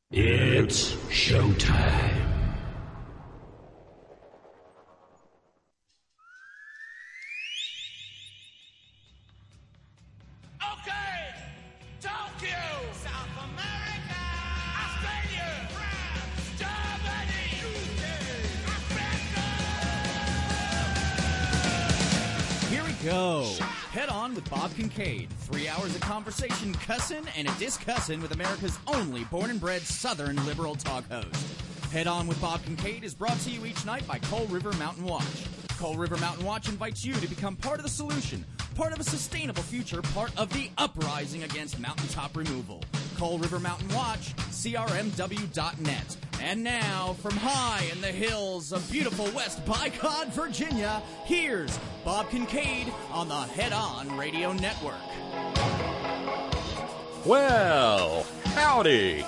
It's showtime. Okay, Tokyo, South America, Australia, France, Germany, UK, Africa. Here we go. Head on with Bob Kincaid. 3 hours of conversation, cussin' and a discussin' with America's only born and bred Southern liberal talk host. Head on with Bob Kincaid is brought to you each night by Coal River Mountain Watch. Coal River Mountain Watch invites you to become part of the solution, part of a sustainable future, part of the uprising against mountaintop removal. Coal River Mountain Watch, crmw.net. And now, from high in the hills of beautiful West Bicod, Virginia, here's Bob Kincaid on the Head On Radio Network. Well, howdy.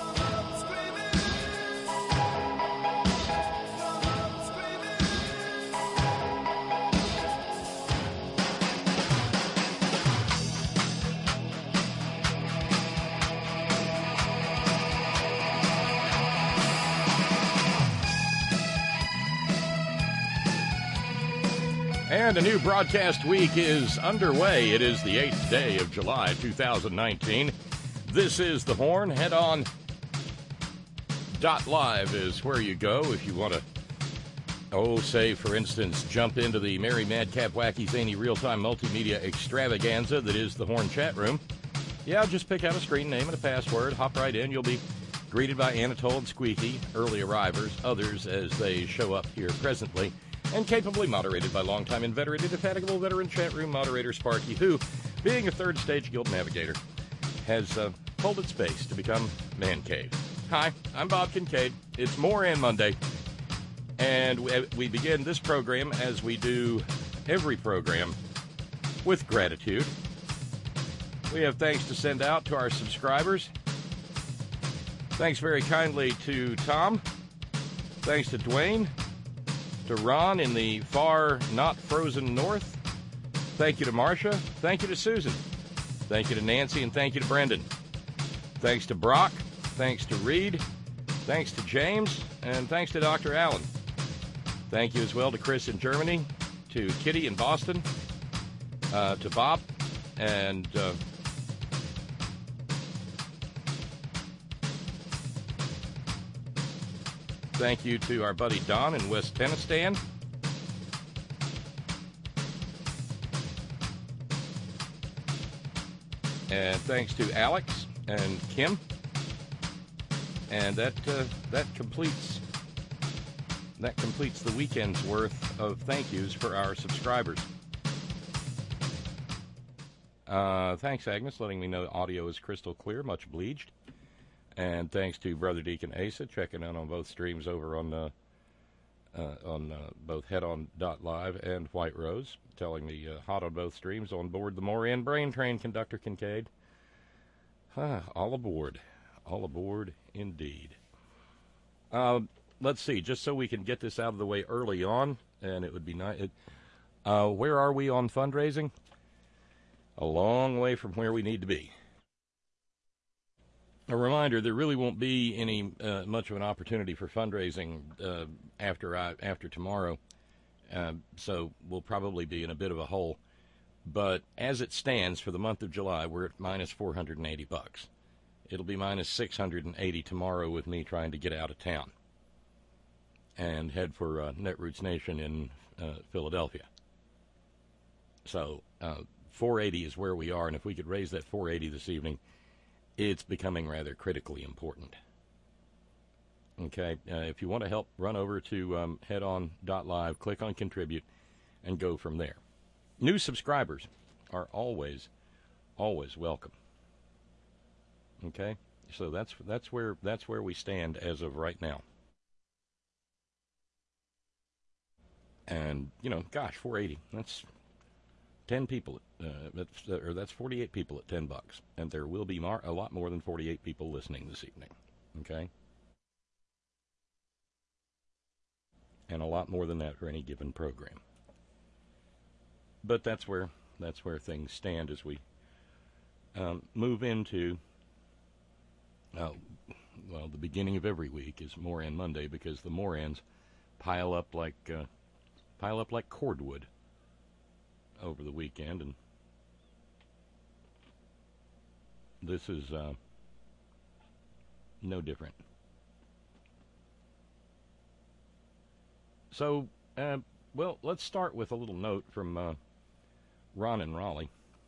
And a new broadcast week is underway. It is the 8th day of July, 2019. This is The Horn. Head on. .live is where you go if you want to, say, for instance, jump into the Merry Madcap Wacky Zany real-time multimedia extravaganza that is The Horn chat room. Yeah, just pick out a screen name and a password, hop right in. You'll be greeted by Anatole and Squeaky, early arrivers, others as they show up here presently, and capably moderated by longtime inveterate, indefatigable veteran chat room moderator Sparky, who, being a third stage guild navigator, has pulled its base to become Man Cave. Hi, I'm Bob Kincaid. It's Moran Monday, and we begin this program, as we do every program, with gratitude. We have thanks to send out to our subscribers. Thanks very kindly to Tom. Thanks to Dwayne. To Ron in the far not frozen north. Thank you to Marcia. Thank you to Susan. Thank you to Nancy, and thank you to Brendan. Thanks to Brock. Thanks to Reed. Thanks to James, and thanks to Dr. Allen. Thank you as well to Chris in Germany, to Kitty in Boston, to Bob, and thank you to our buddy Don in West Tennistan. And thanks to Alex and Kim. And that completes the weekend's worth of thank yous for our subscribers. Thanks, Agnes, letting me know audio is crystal clear. Much obliged. And thanks to Brother Deacon Asa checking in on both streams over on both headon.live and White Rose, telling me hot on both streams on board the Moran Brain Train, Conductor Kincaid. All aboard indeed. Let's see, just so we can get this out of the way early on, and it would be nice. Where are we on fundraising? A long way from where we need to be. A reminder, there really won't be any much of an opportunity for fundraising after tomorrow, so we'll probably be in a bit of a hole. But as it stands for the month of July, we're at minus $480. It'll be minus $680 tomorrow with me trying to get out of town and head for Netroots Nation in Philadelphia. So 480 is where we are, and if we could raise that 480 this evening, it's becoming rather critically important. Okay, if you want to help, run over to headon.live, click on Contribute, and go from there. New subscribers are always welcome. Okay, so that's where we stand as of right now. And gosh, 480. That's 10 people. That's 48 people at $10, and there will be a lot more than 48 people listening this evening. Okay, and a lot more than that for any given program. But that's where things stand as we move into well, the beginning of every week is Moran Monday because the Morans pile up like cordwood over the weekend, and this is no different. So, well, let's start with a little note from Ron in Raleigh.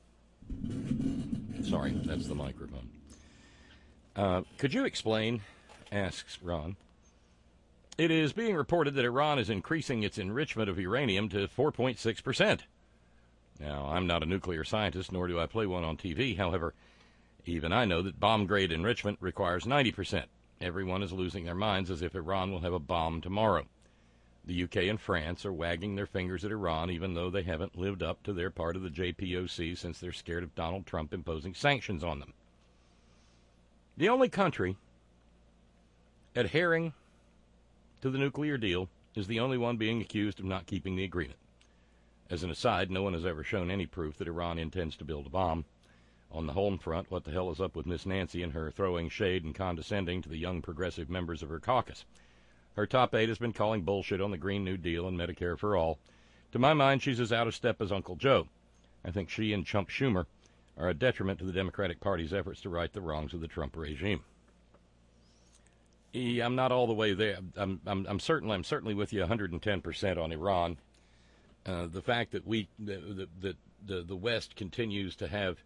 Sorry, that's the microphone. Could you explain, asks Ron, it is being reported that Iran is increasing its enrichment of uranium to 4.6%. Now, I'm not a nuclear scientist, nor do I play one on TV. However, even I know that bomb-grade enrichment requires 90%. Everyone is losing their minds as if Iran will have a bomb tomorrow. The UK and France are wagging their fingers at Iran, even though they haven't lived up to their part of the JPOC since they're scared of Donald Trump imposing sanctions on them. The only country adhering to the nuclear deal is the only one being accused of not keeping the agreement. As an aside, no one has ever shown any proof that Iran intends to build a bomb. On the home front, what the hell is up with Miss Nancy and her throwing shade and condescending to the young progressive members of her caucus? Her top aide has been calling bullshit on the Green New Deal and Medicare for All. To my mind, she's as out of step as Uncle Joe. I think she and Chump Schumer are a detriment to the Democratic Party's efforts to right the wrongs of the Trump regime. I'm not all the way there. I'm certainly with you 110% on Iran. The fact that the West continues to have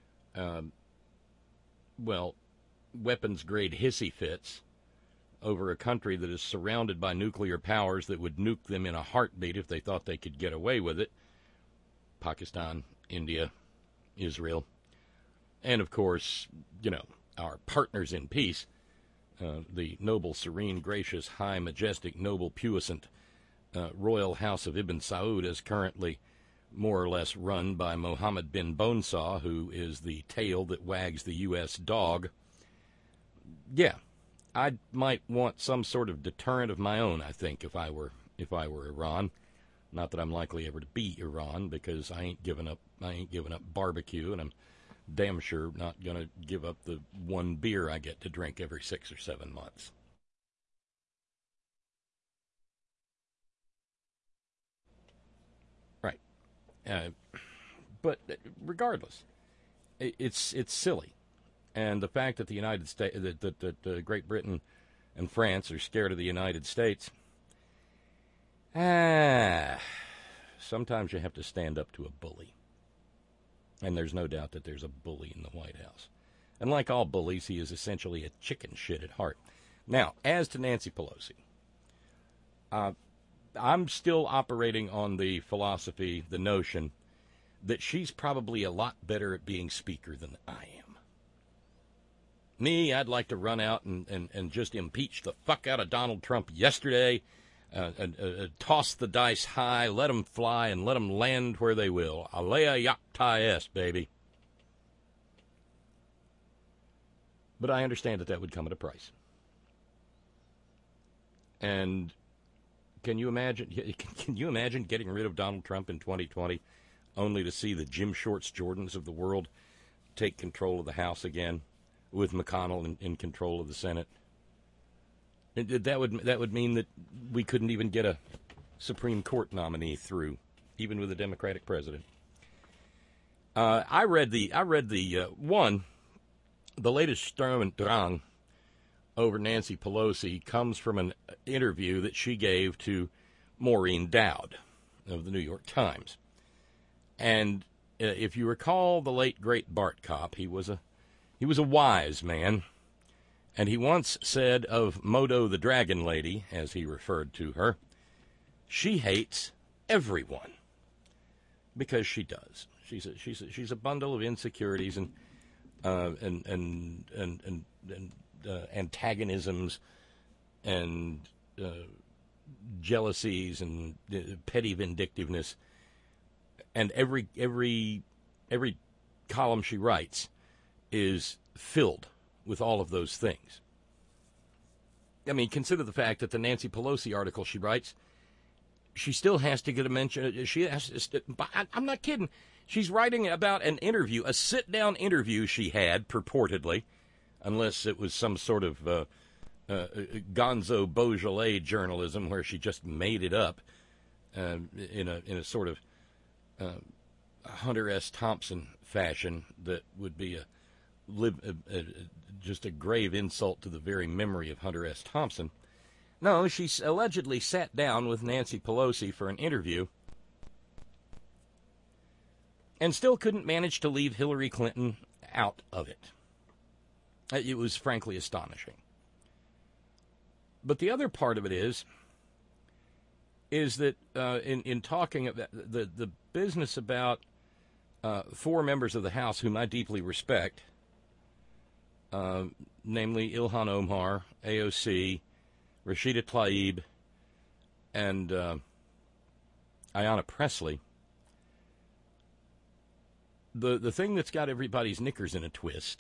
weapons-grade hissy fits over a country that is surrounded by nuclear powers that would nuke them in a heartbeat if they thought they could get away with it. Pakistan, India, Israel, and, of course, our partners in peace, the noble, serene, gracious, high, majestic, noble, puissant royal house of Ibn Saud is currently more or less run by Mohammed bin Bonesaw, who is the tail that wags the U.S. dog. Yeah, I might want some sort of deterrent of my own, I think, if I were Iran. Not that I'm likely ever to be Iran, because I ain't giving up barbecue, and I'm damn sure not going to give up the one beer I get to drink every 6 or 7 months. Right. But regardless, it's silly. And the fact that the United States, that Great Britain and France are scared of the United States, sometimes you have to stand up to a bully. And there's no doubt that there's a bully in the White House. And like all bullies, he is essentially a chicken shit at heart. Now, as to Nancy Pelosi, I'm still operating on the philosophy, the notion, that she's probably a lot better at being speaker than I am. Me, I'd like to run out and just impeach the fuck out of Donald Trump yesterday, toss the dice high, let them fly, and let them land where they will. Alea Yachtai est, baby. But I understand that would come at a price. And can you imagine getting rid of Donald Trump in 2020 only to see the Jim Shorts Jordans of the world take control of the House again, with McConnell in control of the Senate? That would mean that we couldn't even get a Supreme Court nominee through, even with a Democratic president. I read the latest Sturm und Drang over Nancy Pelosi comes from an interview that she gave to Maureen Dowd of the New York Times. And if you recall the late great Bart Kopp, he was a wise man. And he once said of Modo the Dragon Lady, as he referred to her, she hates everyone, because she does. She's a bundle of insecurities and antagonisms and jealousies and petty vindictiveness, and every column she writes is filled with all of those things. I mean, consider the fact that the Nancy Pelosi article she writes, she still has to get a mention. I'm not kidding. She's writing about an interview, a sit-down interview she had, purportedly, unless it was some sort of Gonzo Beaujolais journalism where she just made it up in a sort of Hunter S. Thompson fashion that would be just a grave insult to the very memory of Hunter S. Thompson. No, she allegedly sat down with Nancy Pelosi for an interview and still couldn't manage to leave Hillary Clinton out of it. It was frankly astonishing. But the other part of it is that in talking about the business about four members of the House whom I deeply respect, namely Ilhan Omar, AOC, Rashida Tlaib, and Ayanna Pressley, the thing that's got everybody's knickers in a twist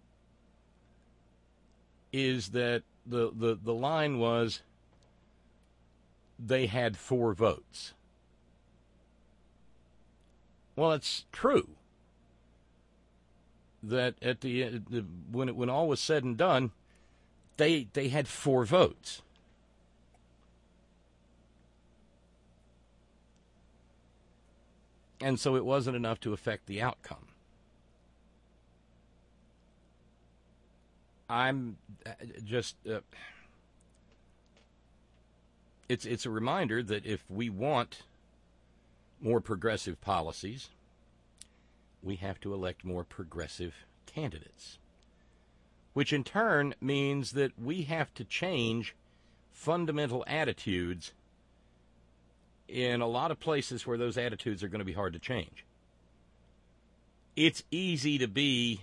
is that the line was they had 4 votes. Well, it's true that at when all was said and done, they had 4 votes. And so it wasn't enough to affect the outcome. I'm just... It's a reminder that if we want more progressive policies, we have to elect more progressive candidates, which in turn means that we have to change fundamental attitudes in a lot of places where those attitudes are going to be hard to change. It's easy to be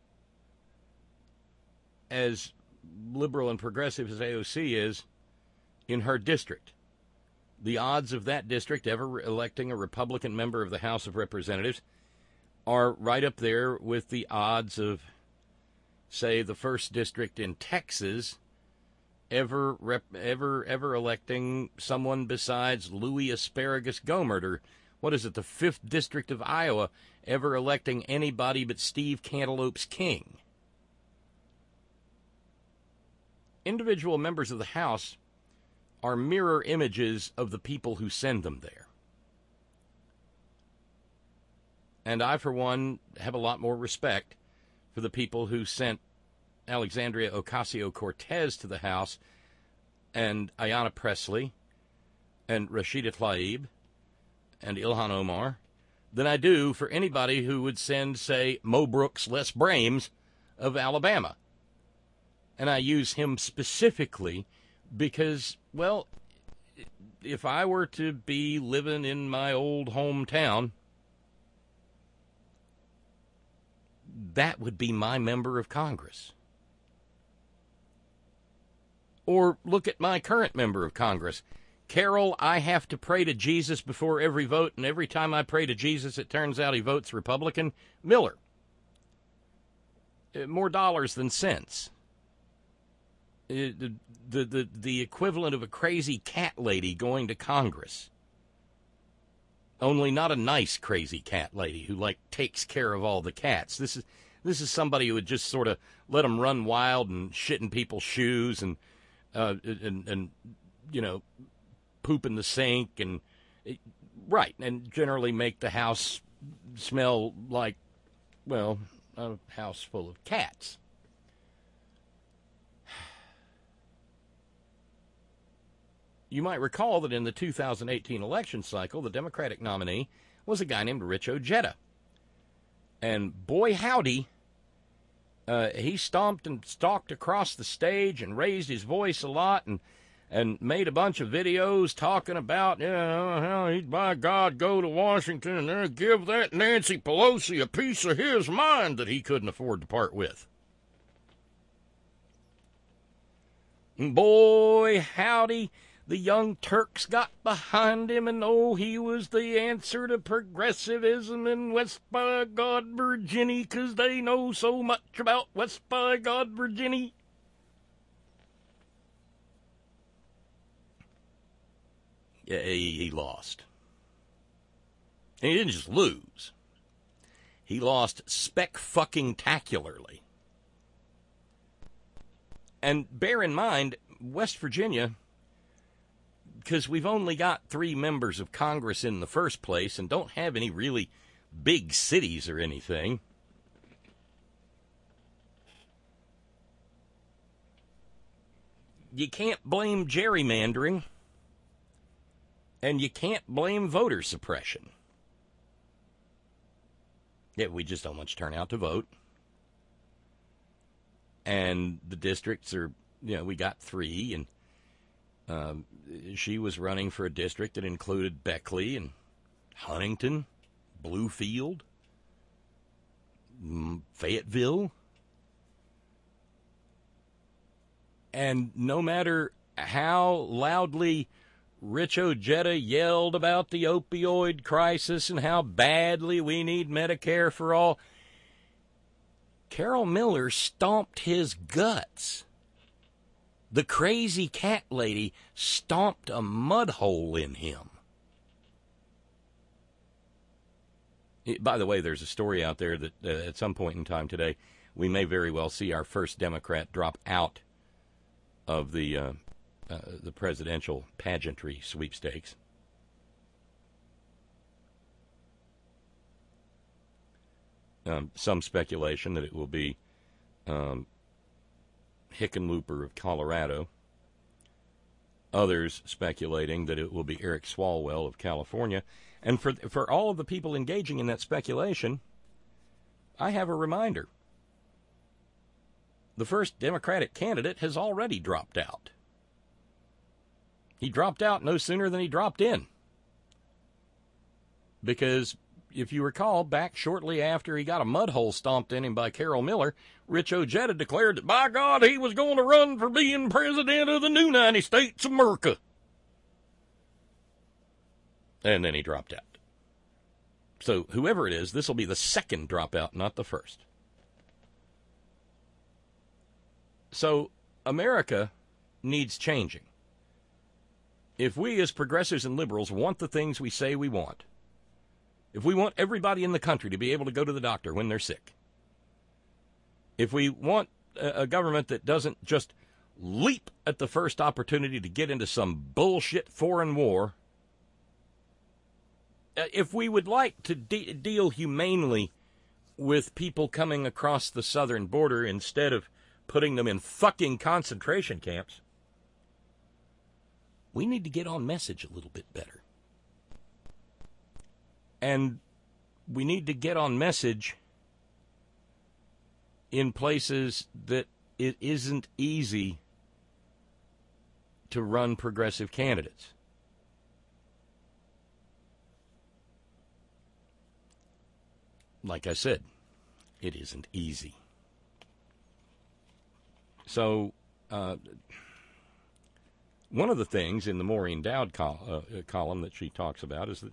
as liberal and progressive as AOC is in her district. The odds of that district ever electing a Republican member of the House of Representatives are right up there with the odds of, say, the 1st District in Texas ever electing someone besides Louis Asparagus Gohmert, or what is it, the 5th District of Iowa ever electing anybody but Steve Cantaloupes King. Individual members of the House are mirror images of the people who send them there. And I, for one, have a lot more respect for the people who sent Alexandria Ocasio-Cortez to the House and Ayanna Pressley and Rashida Tlaib and Ilhan Omar than I do for anybody who would send, say, Mo Brooks Les Brames of Alabama. And I use him specifically because, well, if I were to be living in my old hometown, that would be my member of Congress. Or look at my current member of Congress. Carol, I have to pray to Jesus before every vote, and every time I pray to Jesus, it turns out he votes Republican. Miller. More dollars than cents. The equivalent of a crazy cat lady going to Congress. Only not a nice crazy cat lady who, like, takes care of all the cats. This is somebody who would just sort of let them run wild and shit in people's shoes and you know, poop in the sink and generally make the house smell like, well, a house full of cats. You might recall that in the 2018 election cycle, the Democratic nominee was a guy named Rich Ojeda. And boy howdy, he stomped and stalked across the stage and raised his voice a lot and made a bunch of videos talking about, you know, how he'd, by God, go to Washington and give that Nancy Pelosi a piece of his mind that he couldn't afford to part with. And boy howdy, the Young Turks got behind him, and oh, he was the answer to progressivism in West by God, Virginia, 'cause they know so much about West by God, Virginia. Yeah, he lost. And he didn't just lose. He lost spec-fucking-tacularly. And bear in mind, West Virginia, because we've only got 3 members of Congress in the first place and don't have any really big cities or anything. You can't blame gerrymandering, and you can't blame voter suppression. Yeah, we just don't want you to turn out to vote. And the districts are, we got 3, and she was running for a district that included Beckley and Huntington, Bluefield, Fayetteville. And no matter how loudly Rich Ojeda yelled about the opioid crisis and how badly we need Medicare for all, Carol Miller stomped his guts. The crazy cat lady stomped a mud hole in him. By the way, there's a story out there that at some point in time today, we may very well see our first Democrat drop out of the presidential pageantry sweepstakes. Some speculation that it will be Hickenlooper of Colorado. Others speculating that it will be Eric Swalwell of California. And for all of the people engaging in that speculation, I have a reminder. The first Democratic candidate has already dropped out. He dropped out no sooner than he dropped in. Because, if you recall, back shortly after he got a mud hole stomped in him by Carol Miller, Rich Ojeda declared that, by God, he was going to run for being president of the new United States of America. And then he dropped out. So, whoever it is, this will be the second dropout, not the first. So, America needs changing. If we as progressives and liberals want the things we say we want, if we want everybody in the country to be able to go to the doctor when they're sick, if we want a government that doesn't just leap at the first opportunity to get into some bullshit foreign war, if we would like to deal humanely with people coming across the southern border instead of putting them in fucking concentration camps, we need to get on message a little bit better. And we need to get on message in places that it isn't easy to run progressive candidates. Like I said, it isn't easy. So, one of the things in the Maureen Dowd column that she talks about is that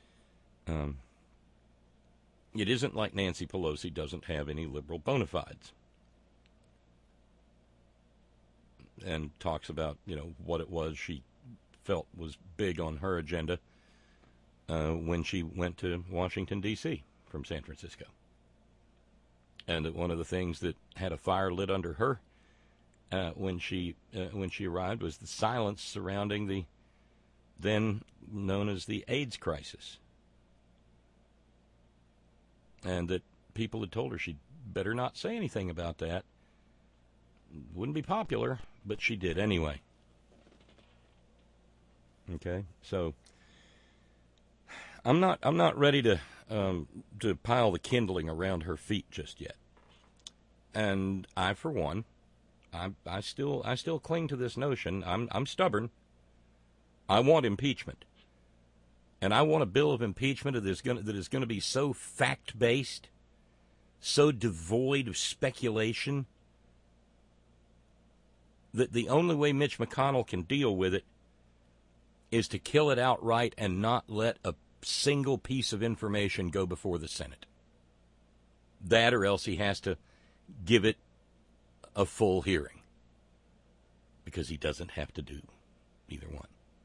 it isn't like Nancy Pelosi doesn't have any liberal bona fides. And talks about, what it was she felt was big on her agenda when she went to Washington, D.C. from San Francisco. And that one of the things that had a fire lit under her when she arrived was the silence surrounding the then known as the AIDS crisis. And that people had told her she'd better not say anything about that. Wouldn't be popular, but she did anyway. Okay, so I'm not ready to pile the kindling around her feet just yet. And I, for one, I still cling to this notion. I'm stubborn. I want impeachment. And I want a bill of impeachment that is going to be so fact-based, so devoid of speculation, that the only way Mitch McConnell can deal with it is to kill it outright and not let a single piece of information go before the Senate. That, or else he has to give it a full hearing, because he doesn't have to do either one.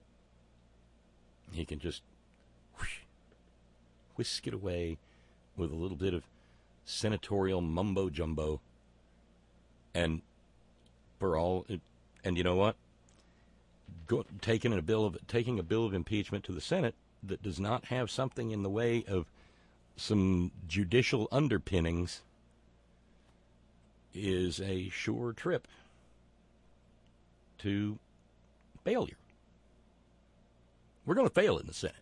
He can just whisk it away with a little bit of senatorial mumbo-jumbo, and for all. And you know what? Taking a bill of impeachment to the Senate that does not have something in the way of some judicial underpinnings is a sure trip to failure. We're going to fail in the Senate.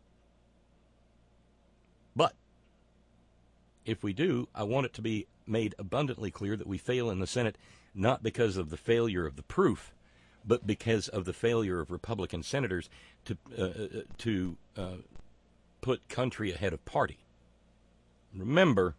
But if we do, I want it to be made abundantly clear that we fail in the Senate not because of the failure of the proof, but because of the failure of Republican senators to put country ahead of party. Remember,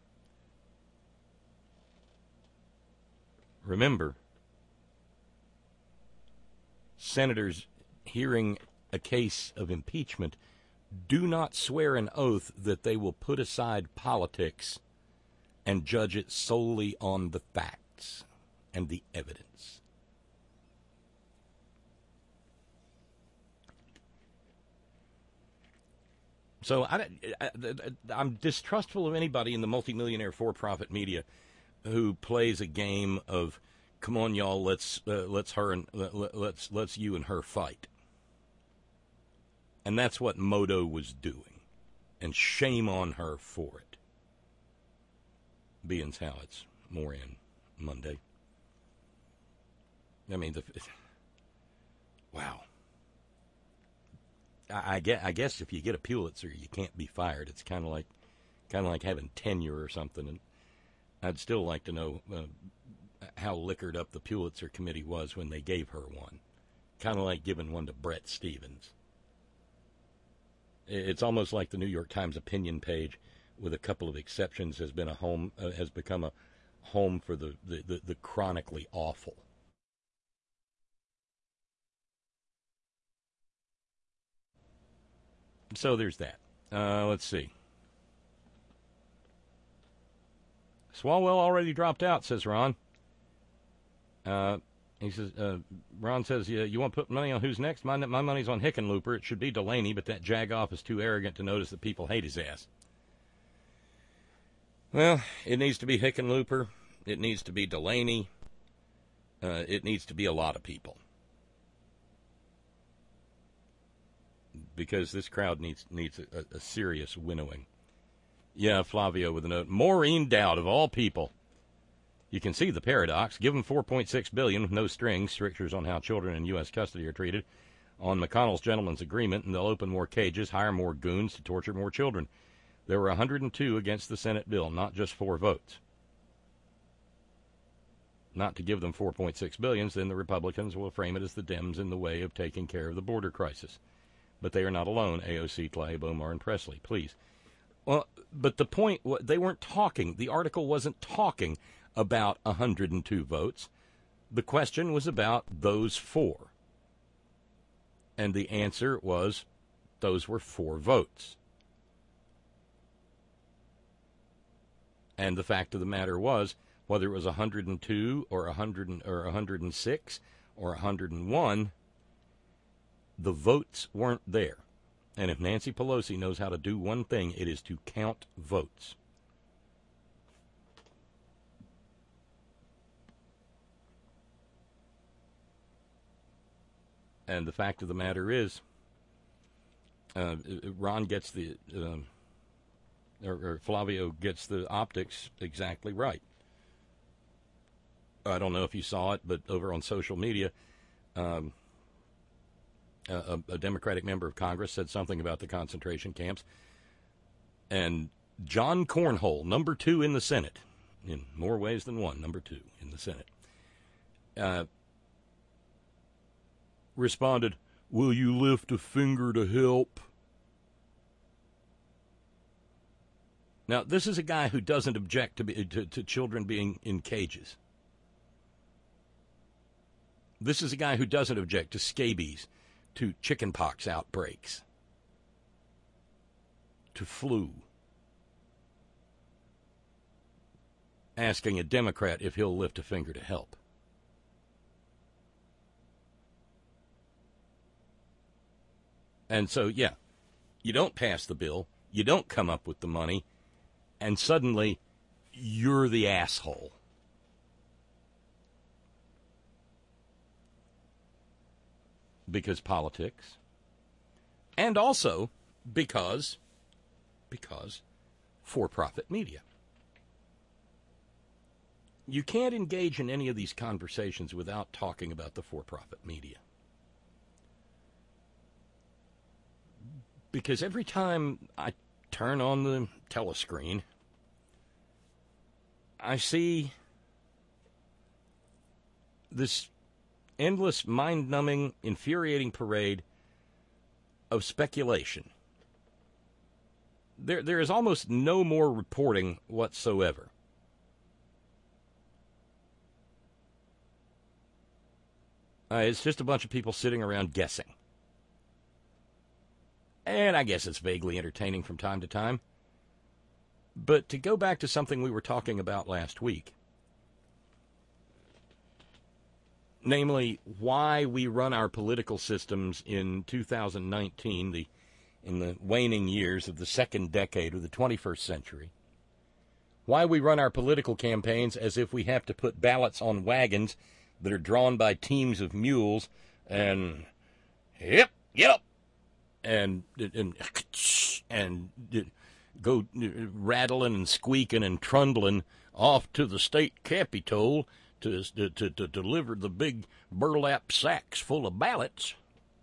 senators hearing a case of impeachment do not swear an oath that they will put aside politics and judge it solely on the facts and the evidence. So I'm distrustful of anybody in the multimillionaire for-profit media who plays a game of, come on, y'all, let's you and her fight. And that's what Modo was doing, and shame on her for it. Being how it's more in Monday. I mean, wow. I guess if you get a Pulitzer, you can't be fired. It's kind of like having tenure or something. And I'd still like to know how liquored up the Pulitzer committee was when they gave her one. Kind of like giving one to Bret Stephens. It's almost like the New York Times opinion page, with a couple of exceptions, has become a home for the chronically awful. So there's that. Let's see. Swalwell already dropped out, says Ron. He says, Ron says, you want to put money on who's next? My money's on Hickenlooper. It should be Delaney, but that jagoff is too arrogant to notice that people hate his ass. Well, it needs to be Hickenlooper. It needs to be Delaney. It needs to be a lot of people. Because this crowd needs a serious winnowing. Yeah, Flavio with a note. Maureen Dowd, of all people. You can see the paradox. Give them $4.6 billion with no strings, strictures on how children in U.S. custody are treated, on McConnell's gentleman's agreement, and they'll open more cages, hire more goons to torture more children. There were 102 against the Senate bill, not just 4 votes. Not to give them $4.6 billion, then the Republicans will frame it as the Dems in the way of taking care of the border crisis. But they are not alone, AOC, Tlaib, Omar, and Presley, please. Well, but the point, they weren't talking. The article wasn't talking about 102 votes. The question was about those 4. And the answer was those were 4 votes. And the fact of the matter was, whether it was 102 or 100 or 106 or 101, the votes weren't there. And if Nancy Pelosi knows how to do one thing, it is to count votes. And the fact of the matter is, Ron gets or Flavio gets the optics exactly right. I don't know if you saw it, but over on social media, a Democratic member of Congress said something about the concentration camps. And John Cornhole, number 2 in the Senate, in more ways than one, number 2 in the Senate, responded, "Will you lift a finger to help?" Now, this is a guy who doesn't object to children being in cages. This is a guy who doesn't object to scabies, to chickenpox outbreaks, to flu. Asking a Democrat if he'll lift a finger to help. And so, yeah, you don't pass the bill, you don't come up with the money, and suddenly you're the asshole. because politics, and also because for-profit media. You can't engage in any of these conversations without talking about the for-profit media. Because every time I turn on the telescreen, I see this endless, mind-numbing, infuriating parade of speculation. There is almost no more reporting whatsoever. It's just a bunch of people sitting around guessing. And I guess it's vaguely entertaining from time to time. But to go back to something we were talking about last week, namely why we run our political systems in 2019, in the waning years of the second decade of the 21st century, why we run our political campaigns as if we have to put ballots on wagons that are drawn by teams of mules and yep, and go rattling and squeaking and trundling off to the state capitol to deliver the big burlap sacks full of ballots.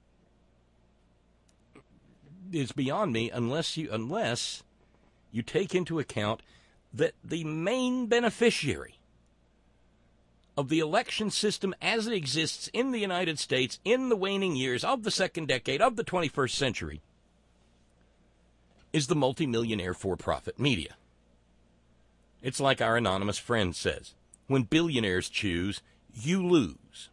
It's beyond me unless you take into account that the main beneficiary of the election system as it exists in the United States in the waning years of the second decade of the 21st century is the multimillionaire for-profit media. It's like our anonymous friend says, when billionaires choose, you lose.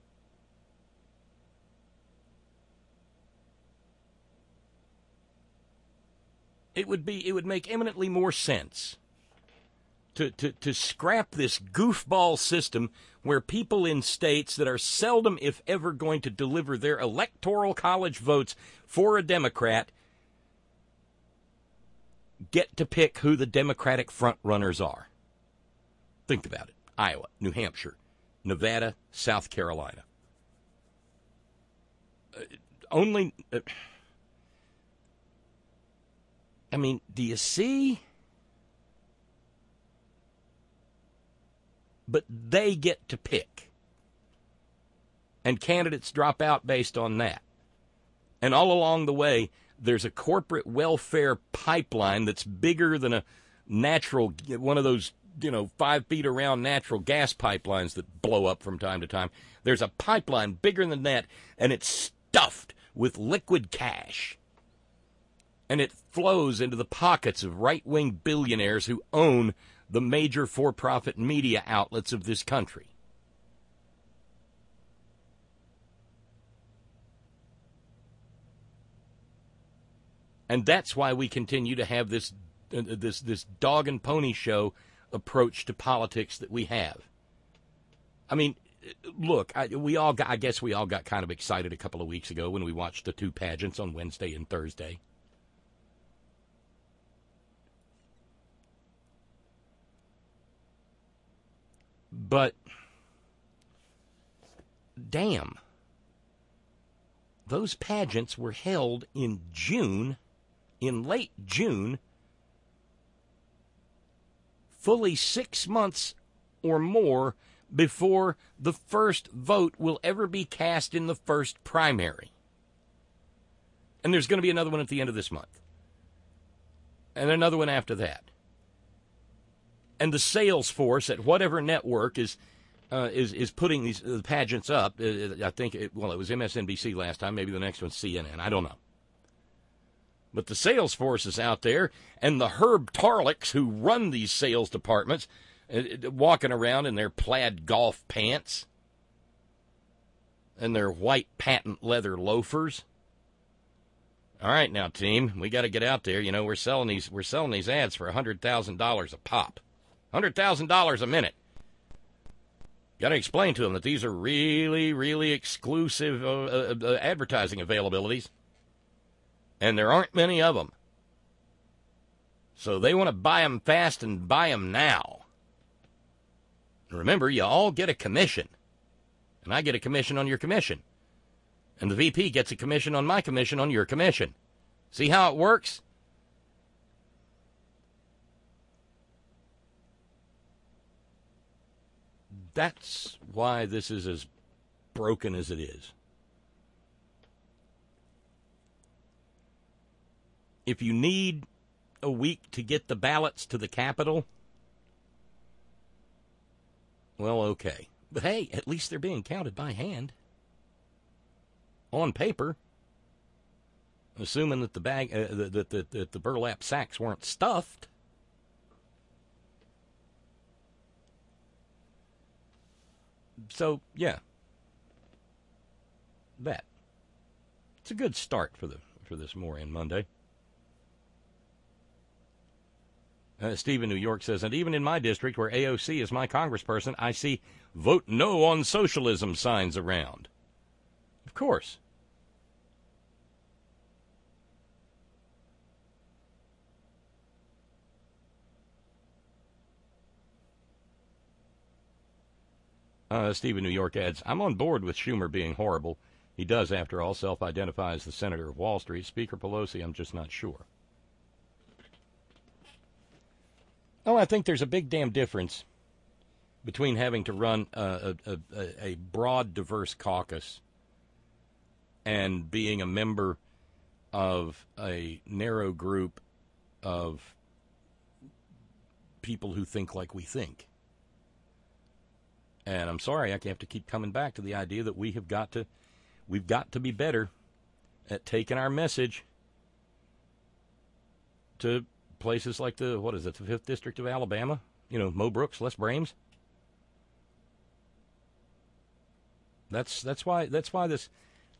It would make eminently more sense to scrap this goofball system where people in states that are seldom, if ever, going to deliver their electoral college votes for a Democrat get to pick who the Democratic front-runners are. Think about it. Iowa, New Hampshire, Nevada, South Carolina. Do you see? But they get to pick. And candidates drop out based on that. And all along the way, there's a corporate welfare pipeline that's bigger than a natural, one of those, 5 feet around natural gas pipelines that blow up from time to time. There's a pipeline bigger than that, and it's stuffed with liquid cash. And it flows into the pockets of right-wing billionaires who own the major for-profit media outlets of this country. And that's why we continue to have this dog and pony show approach to politics that we have. I mean, look, I guess we all got kind of excited a couple of weeks ago when we watched the two pageants on Wednesday and Thursday. But, damn, those pageants were held in late June, fully 6 months or more before the first vote will ever be cast in the first primary. And there's going to be another one at the end of this month. And another one after that. And the sales force at whatever network is putting these pageants up. I think it was MSNBC last time. Maybe the next one's CNN. I don't know. But the sales force is out there, and the Herb Tarlicks who run these sales departments, walking around in their plaid golf pants and their white patent leather loafers. All right, now, team, we got to get out there. We're selling these ads for $100,000 a pop. $100,000 a minute. Got to explain to them that these are really, really exclusive advertising availabilities. And there aren't many of them. So they want to buy them fast and buy them now. Remember, you all get a commission. And I get a commission on your commission. And the VP gets a commission on my commission on your commission. See how it works? That's why this is as broken as it is. If you need a week to get the ballots to the Capitol, well, okay. But hey, at least they're being counted by hand. On paper. Assuming that the bag, that the burlap sacks weren't stuffed. So, yeah. That. It's a good start for this Moran Monday. Steve in New York says, and even in my district where AOC is my congressperson, I see vote no on socialism signs around. Of course. Steve in New York adds, I'm on board with Schumer being horrible. He does, after all, self-identify as the senator of Wall Street. Speaker Pelosi, I'm just not sure. Oh, I think there's a big damn difference between having to run a broad, diverse caucus and being a member of a narrow group of people who think like we think. And I'm sorry, I have to keep coming back to the idea that we've got to be better at taking our message to places like the 5th District of Alabama? You know, Mo Brooks, Les Brames. That's why this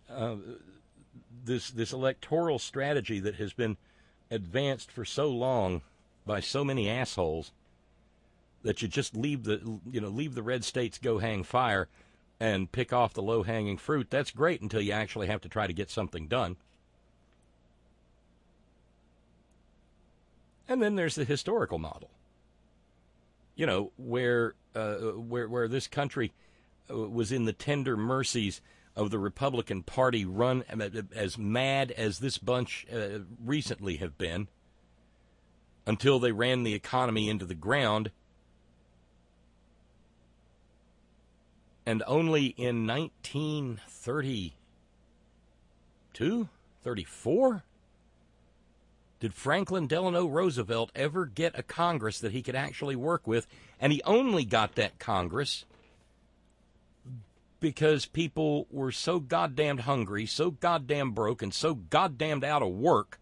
electoral strategy that has been advanced for so long by so many assholes that you just leave the red states go hang fire and pick off the low-hanging fruit. That's great until you actually have to try to get something done. And then there's the historical model, you know, where this country was in the tender mercies of the Republican Party, run as mad as this bunch recently have been, until they ran the economy into the ground. And only in 1932, 34, did Franklin Delano Roosevelt ever get a Congress that he could actually work with. And he only got that Congress because people were so goddamn hungry, so goddamn broke, and so goddamn out of work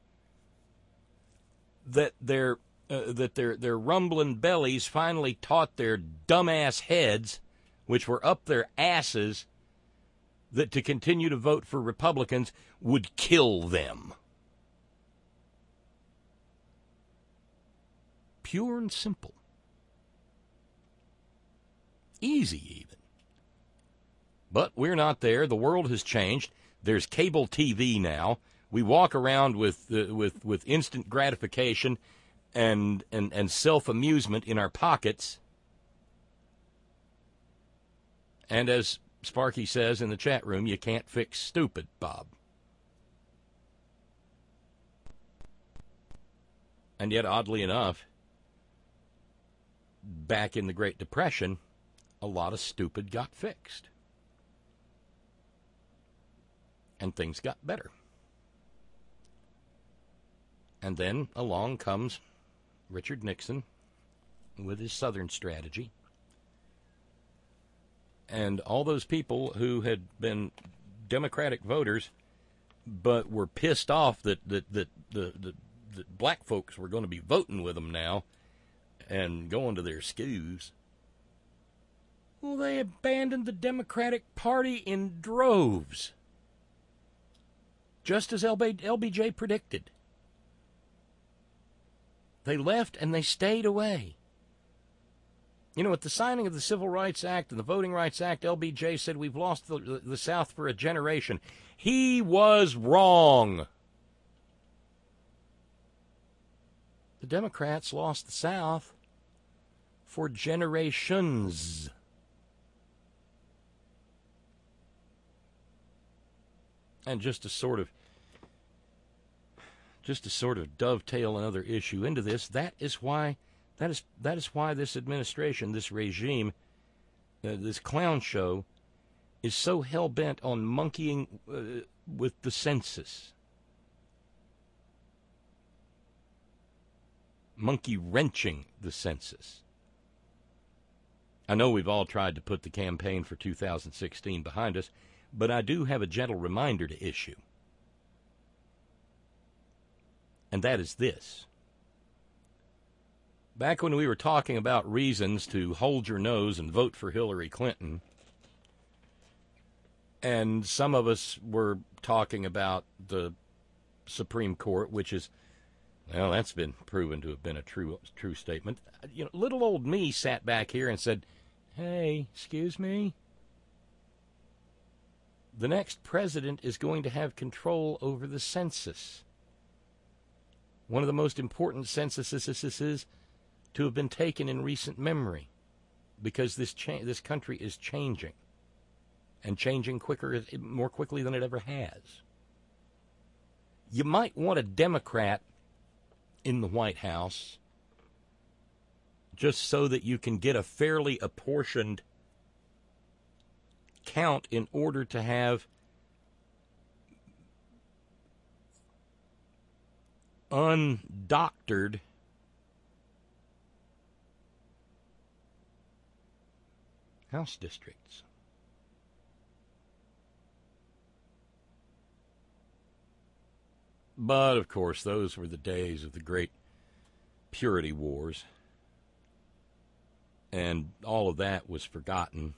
that their rumbling bellies finally taught their dumbass heads, which were up their asses, that to continue to vote for Republicans would kill them. Pure and simple. Easy, even. But we're not there. The world has changed. There's cable TV now. We walk around with instant gratification and self-amusement in our pockets. And as Sparky says in the chat room, you can't fix stupid, Bob. And yet, oddly enough, back in the Great Depression, a lot of stupid got fixed. And things got better. And then along comes Richard Nixon with his Southern strategy. And all those people who had been Democratic voters but were pissed off that black folks were going to be voting with them now and going to their schools, well, they abandoned the Democratic Party in droves, just as LBJ predicted. They left and they stayed away. You know, at the signing of the Civil Rights Act and the Voting Rights Act, LBJ said we've lost the South for a generation. He was wrong. The Democrats lost the South for generations. And just to sort of dovetail another issue into this, that is why this administration, this regime, this clown show, is so hell-bent on monkeying with the census. Monkey-wrenching the census. I know we've all tried to put the campaign for 2016 behind us, but I do have a gentle reminder to issue. And that is this. Back when we were talking about reasons to hold your nose and vote for Hillary Clinton, and some of us were talking about the Supreme Court, which is, well, that's been proven to have been a true statement. You know, little old me sat back here and said, hey, excuse me? The next president is going to have control over the census. One of the most important censuses to have been taken in recent memory, because this country is changing, and changing more quickly than it ever has. You might want a Democrat in the White House just so that you can get a fairly apportioned count in order to have undoctored House districts. But, of course, those were the days of the great purity wars, and all of that was forgotten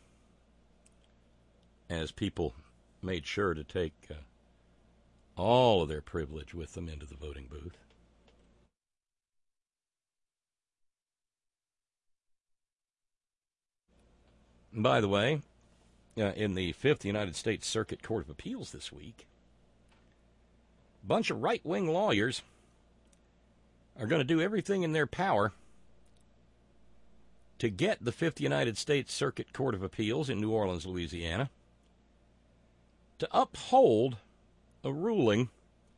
as people made sure to take all of their privilege with them into the voting booth. And by the way, in the Fifth United States Circuit Court of Appeals this week, a bunch of right-wing lawyers are going to do everything in their power to get the Fifth United States Circuit Court of Appeals in New Orleans, Louisiana, to uphold a ruling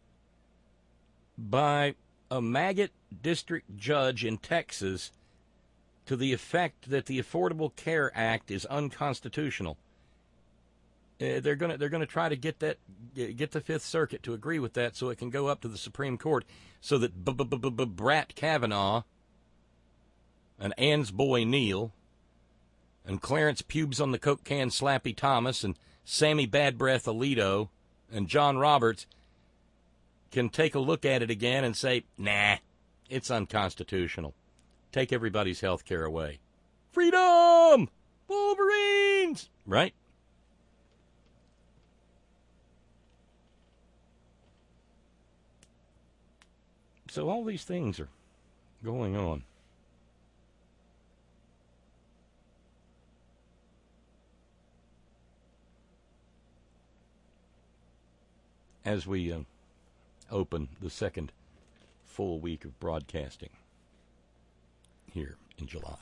by a maggot district judge in Texas to the effect that the Affordable Care Act is unconstitutional. They're going to try to get the Fifth Circuit to agree with that so it can go up to the Supreme Court so that Brat Kavanaugh and Ann's boy Neil and Clarence Pubes on the Coke can Slappy Thomas and Sammy Bad Breath Alito and John Roberts can take a look at it again and say, nah, it's unconstitutional. Take everybody's health care away. Freedom! Wolverines! Right? So all these things are going on. As we open the second full week of broadcasting here in July.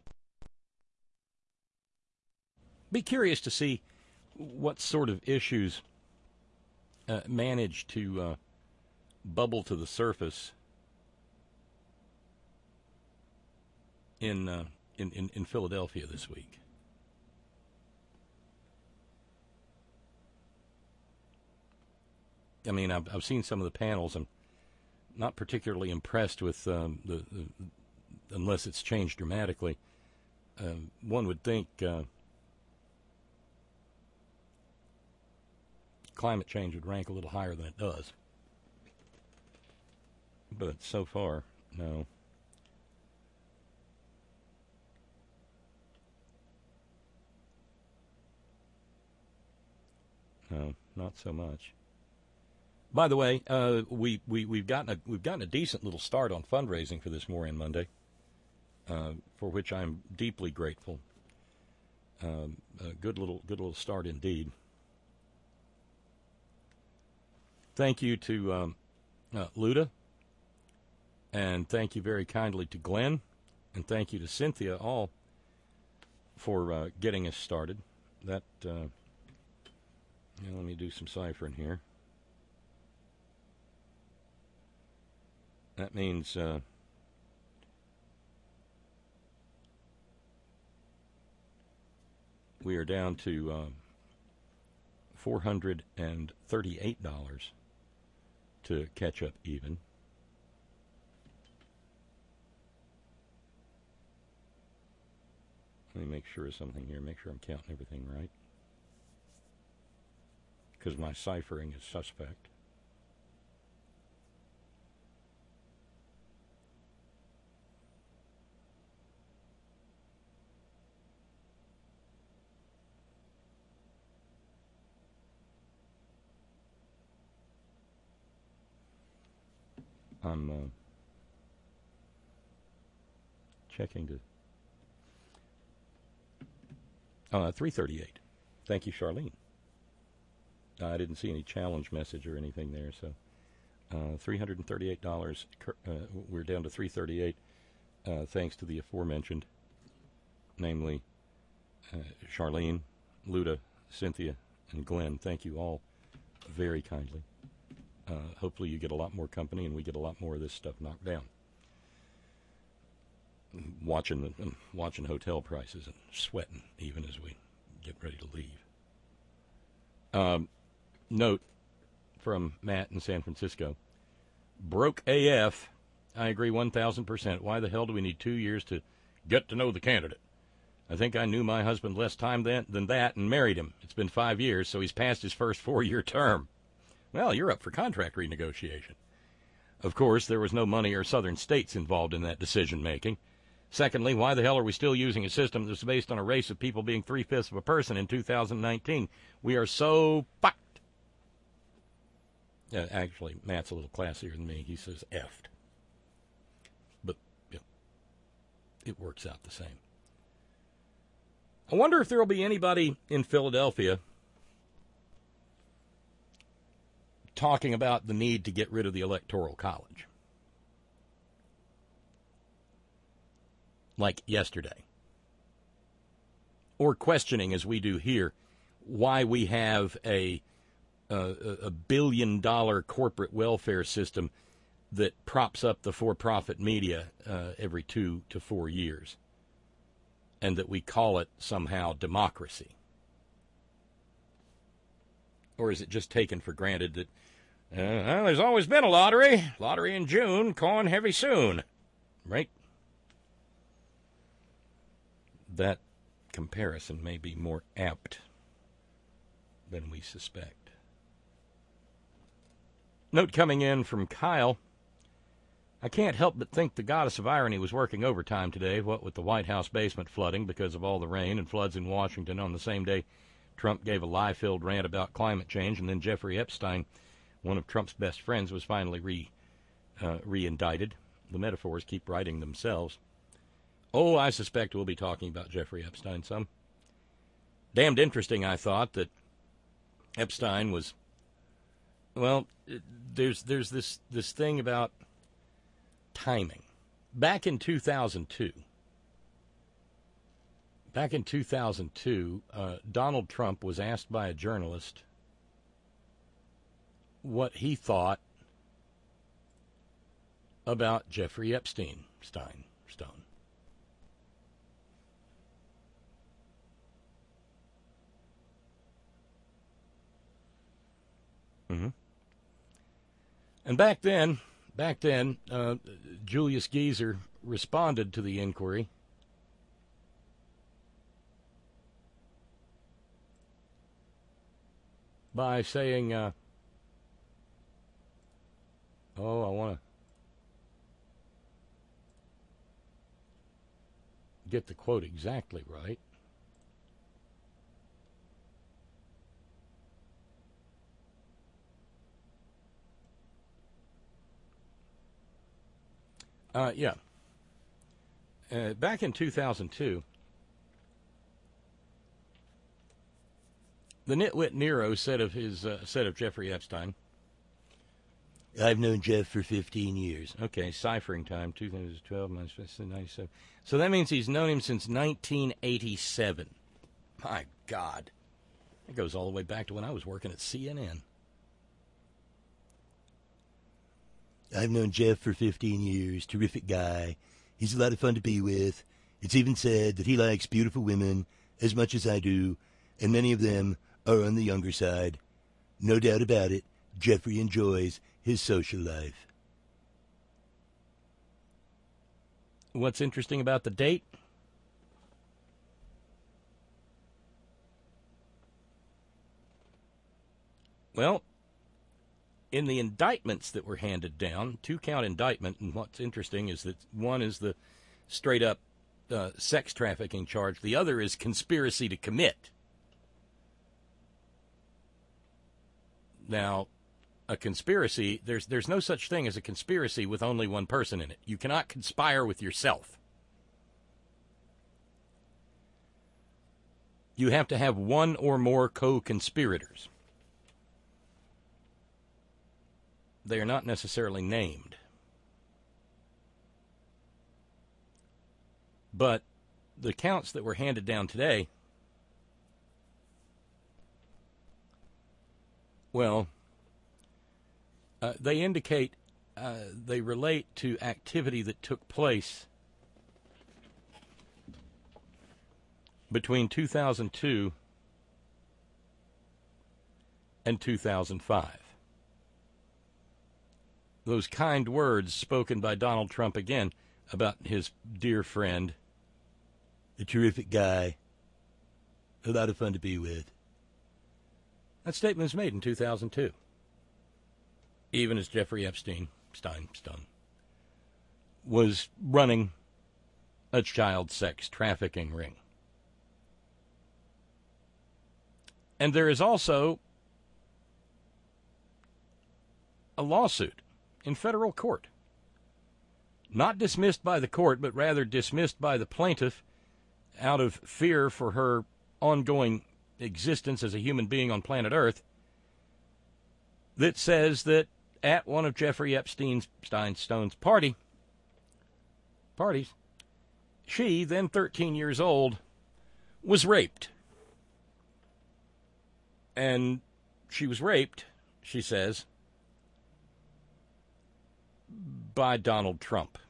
Be curious to see what sort of issues manage to bubble to the surface in Philadelphia this week. I mean, I've seen some of the panels. I'm not particularly impressed with unless it's changed dramatically. One would think climate change would rank a little higher than it does. But so far, no. No, not so much. By the way, we've gotten a decent little start on fundraising for this Moran Monday, for which I'm deeply grateful. A good little start indeed. Thank you to Luda, and thank you very kindly to Glenn, and thank you to Cynthia, all for getting us started. That let me do some ciphering here. That means we are down to $438 to catch up even. Let me make sure of something here. Make sure I'm counting everything right. Because my ciphering is suspect. I'm checking to... 338. Thank you, Charlene. I didn't see any challenge message or anything there, so $338. We're down to $338 thanks to the aforementioned, namely Charlene, Luda, Cynthia, and Glenn. Thank you all very kindly. Hopefully you get a lot more company and we get a lot more of this stuff knocked down. Watching hotel prices and sweating even as we get ready to leave. Note from Matt in San Francisco. Broke AF. I agree 1,000%. Why the hell do we need 2 years to get to know the candidate? I think I knew my husband less time than that and married him. It's been 5 years, so he's past his first 4-year term. Well, you're up for contract renegotiation. Of course, there was no money or southern states involved in that decision-making. Secondly, why the hell are we still using a system that's based on a race of people being 3/5 of a person in 2019? We are so fucked. Actually, Matt's a little classier than me. He says effed. But it works out the same. I wonder if there will be anybody in Philadelphia talking about the need to get rid of the Electoral College. Like yesterday. Or questioning, as we do here, why we have a billion-dollar corporate welfare system that props up the for-profit media every 2 to 4 years, and that we call it somehow democracy. Or is it just taken for granted that there's always been a lottery in June, corn heavy soon, right? That comparison may be more apt than we suspect. Note coming in from Kyle. I can't help but think the goddess of irony was working overtime today, what with the White House basement flooding because of all the rain and floods in Washington on the same day Trump gave a lie-filled rant about climate change, and then Jeffrey Epstein, one of Trump's best friends, was finally re-indicted. The metaphors keep writing themselves. Oh, I suspect we'll be talking about Jeffrey Epstein some. Damned interesting, I thought, that Epstein was... Well, there's this thing about timing. Back in 2002, Donald Trump was asked by a journalist what he thought about Jeffrey Epstein. Mm-hmm. And back then, Julius Geezer responded to the inquiry by saying, I want to get the quote exactly right. Back in 2002, the nitwit Nero said of Jeffrey Epstein, I've known Jeff for 15 years. Okay, ciphering time, 2012 minus 97. So that means he's known him since 1987. My God. That goes all the way back to when I was working at CNN. I've known Jeff for 15 years. Terrific guy. He's a lot of fun to be with. It's even said that he likes beautiful women as much as I do, and many of them are on the younger side. No doubt about it, Jeffrey enjoys his social life. What's interesting about the date? Well, in the indictments that were handed down, 2-count indictment, and what's interesting is that one is the straight-up sex trafficking charge. The other is conspiracy to commit. Now, a conspiracy, there's no such thing as a conspiracy with only one person in it. You cannot conspire with yourself. You have to have one or more co-conspirators. They are not necessarily named. But the counts that were handed down today, well, they indicate, they relate to activity that took place between 2002 and 2005. Those kind words spoken by Donald Trump again about his dear friend, a terrific guy, a lot of fun to be with. That statement was made in 2002, even as Jeffrey Epstein, Stein, was running a child sex trafficking ring. And there is also a lawsuit in federal court, not dismissed by the court, but rather dismissed by the plaintiff out of fear for her ongoing existence as a human being on planet Earth, that says that at one of Jeffrey Epstein's Stone's parties, she, then 13 years old, was raped. And she was raped, she says, by Donald Trump.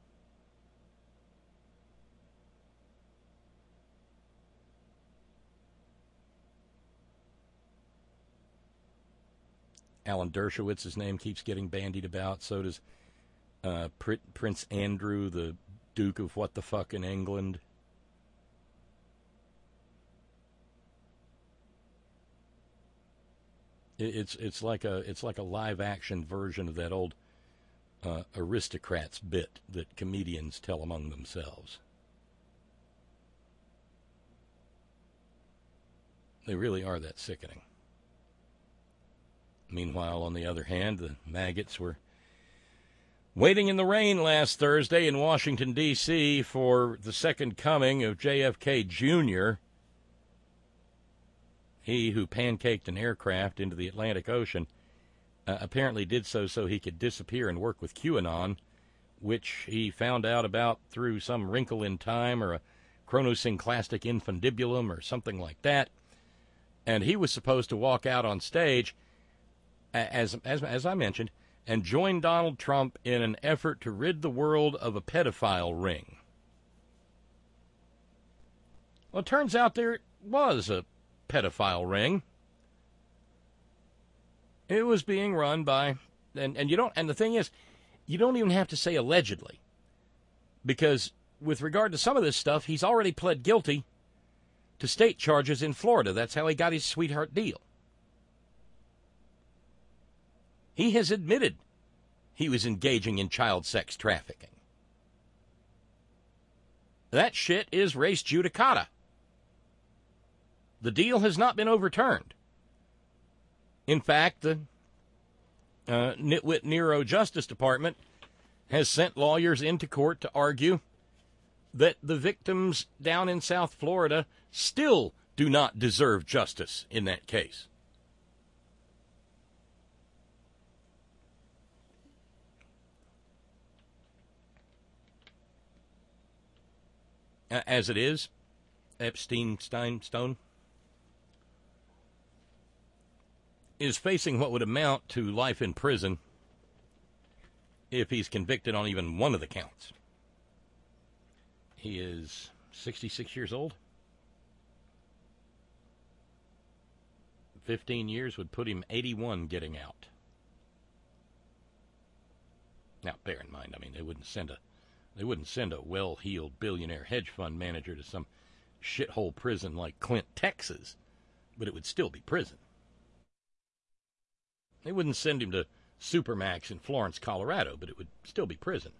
Alan Dershowitz's name keeps getting bandied about. So does Prince Andrew, the Duke of what the fuck in England. It's like a live action version of that old Aristocrats bit that comedians tell among themselves. They really are that sickening. Meanwhile, on the other hand, the maggots were waiting in the rain last Thursday in Washington, D.C. for the second coming of JFK Jr., he who pancaked an aircraft into the Atlantic Ocean. Apparently did so he could disappear and work with QAnon, which he found out about through some wrinkle in time or a chronosynclastic infundibulum or something like that. And he was supposed to walk out on stage, as I mentioned, and join Donald Trump in an effort to rid the world of a pedophile ring. Well, it turns out there was a pedophile ring. It was being run by, and you don't, and the thing is, you don't even have to say allegedly, because with regard to some of this stuff, he's already pled guilty to state charges in Florida. That's how he got his sweetheart deal. He has admitted he was engaging in child sex trafficking. That shit is res judicata. The deal has not been overturned. In fact, the nitwit Nero Justice Department has sent lawyers into court to argue that the victims down in South Florida still do not deserve justice in that case. As it is, Epstein Stone is facing what would amount to life in prison if he's convicted on even one of the counts. He is 66 years old. 15 years would put him 81 getting out. Now, bear in mind, I mean, they wouldn't send a well-heeled billionaire hedge fund manager to some shithole prison like Clint, Texas, but it would still be prison. They wouldn't send him to Supermax in Florence, Colorado, but it would still be prison.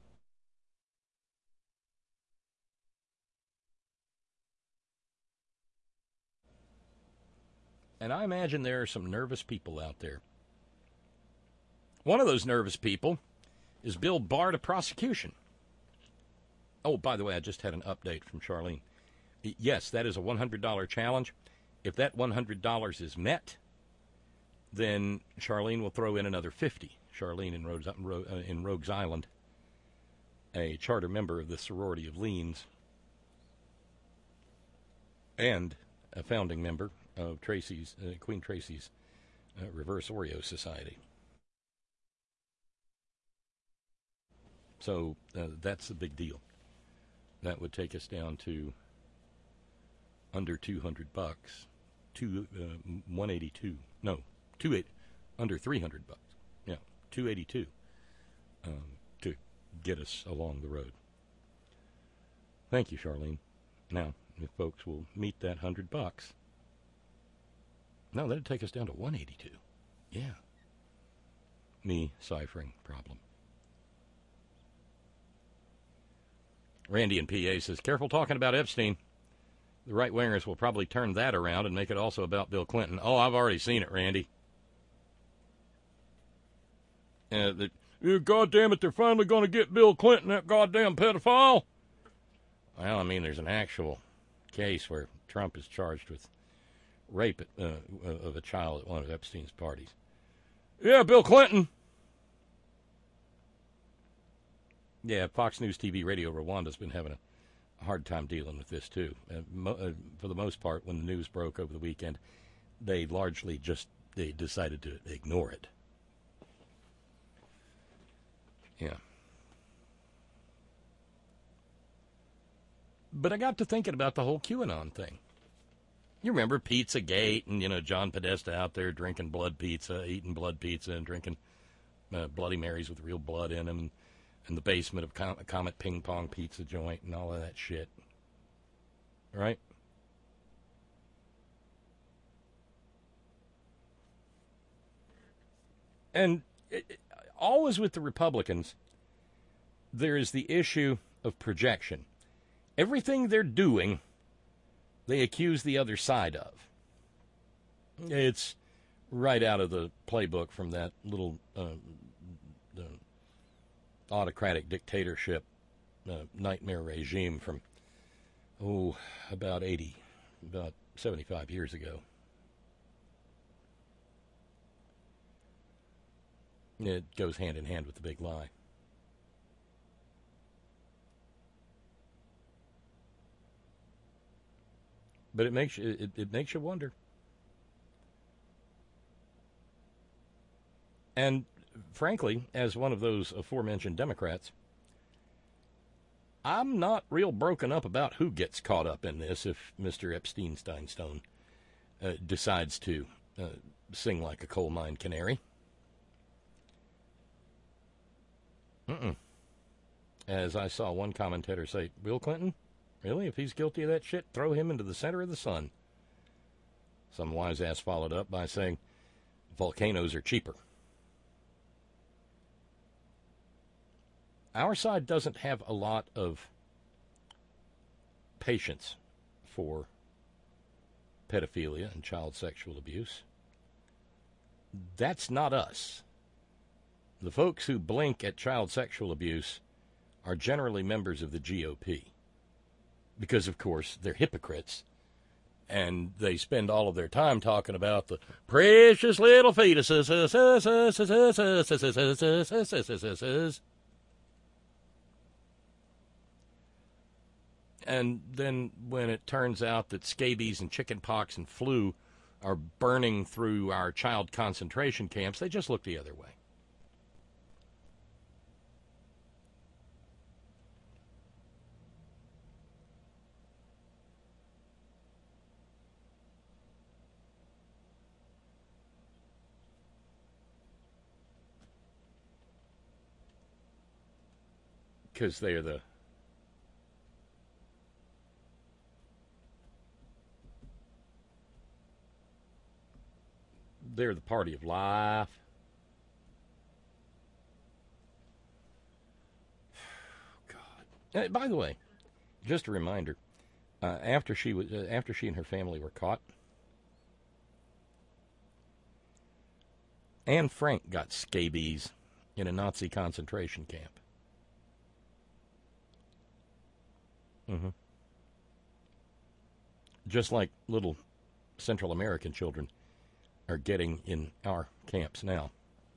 And I imagine there are some nervous people out there. One of those nervous people is Bill Barr to prosecution. Oh, by the way, I just had an update from Charlene. Yes, that is a $100 challenge. If that $100 is met, then Charlene will throw in another $50. Charlene in Rogues Island, a charter member of the Sorority of Leans, and a founding member of Queen Tracy's Reverse Oreo Society. So that's a big deal. That would take us down to under $200, 182. No, 28, under $300. Yeah, 282 to get us along the road. Thank you, Charlene. Now, if folks will meet that $100, no, that'd take us down to 182. Yeah. Me ciphering problem. Randy in PA says, careful talking about Epstein. The right-wingers will probably turn that around and make it also about Bill Clinton. Oh, I've already seen it, Randy. God damn it, they're finally going to get Bill Clinton, that goddamn pedophile. Well, I mean, there's an actual case where Trump is charged with rape of a child at one of Epstein's parties. Yeah, Bill Clinton. Yeah, Fox News TV Radio Rwanda's been having a hard time dealing with this, too. For the most part, when the news broke over the weekend, they largely they decided to ignore it. Yeah. But I got to thinking about the whole QAnon thing. You remember Pizzagate and, John Podesta out there drinking blood pizza, eating blood pizza and drinking Bloody Marys with real blood in them, in the basement of Comet Ping Pong Pizza Joint and all of that shit. Right? And always with the Republicans, there is the issue of projection. Everything they're doing, they accuse the other side of. It's right out of the playbook from that little the autocratic dictatorship nightmare regime from, about 75 years ago. It goes hand in hand with the big lie. But it makes you wonder. And frankly, as one of those aforementioned Democrats, I'm not real broken up about who gets caught up in this if Mr. Epstein Steinstone decides to sing like a coal mine canary. As I saw one commentator say, Bill Clinton? Really? If he's guilty of that shit, throw him into the center of the sun. Some wise ass followed up by saying, volcanoes are cheaper. Our side doesn't have a lot of patience for pedophilia and child sexual abuse. That's not us. The folks who blink at child sexual abuse are generally members of the GOP. Because, of course, they're hypocrites, and they spend all of their time talking about the precious little fetuses. And then when it turns out that scabies and chickenpox and flu are burning through our child concentration camps, they just look the other way. because they're the party of life. God. By the way, just a reminder: after she and her family were caught, Anne Frank got scabies in a Nazi concentration camp. Mm-hmm. Just like little Central American children are getting in our camps now.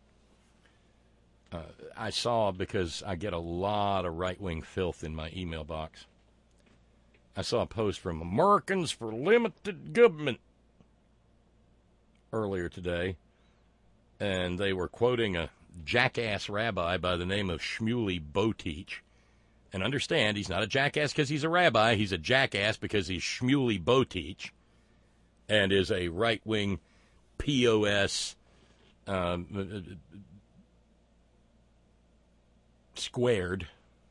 I saw, because I get a lot of right-wing filth in my email box, I saw a post from Americans for Limited Government earlier today, and they were quoting a jackass rabbi by the name of Shmuley Boteach. And understand, he's not a jackass because he's a rabbi. He's a jackass because he's Shmuley Boteach and is a right-wing POS squared.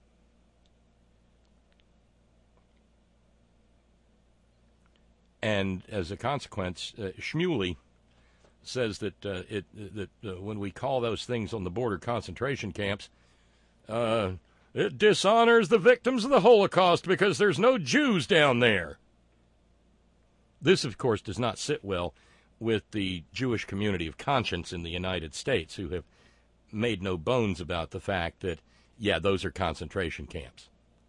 And as a consequence, Shmuley says that when we call those things on the border concentration camps, it dishonors the victims of the Holocaust because there's no Jews down there. This, of course, does not sit well with the Jewish community of conscience in the United States, who have made no bones about the fact that, yeah, those are concentration camps.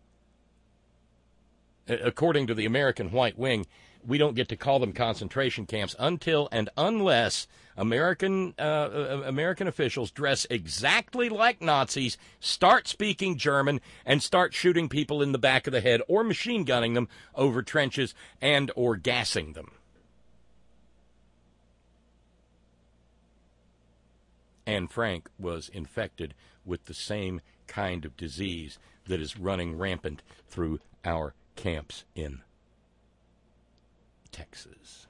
According to the American White Wing, we don't get to call them concentration camps until and unless American officials dress exactly like Nazis, start speaking German, and start shooting people in the back of the head or machine gunning them over trenches and or gassing them. Anne Frank was infected with the same kind of disease that is running rampant through our camps in Texas.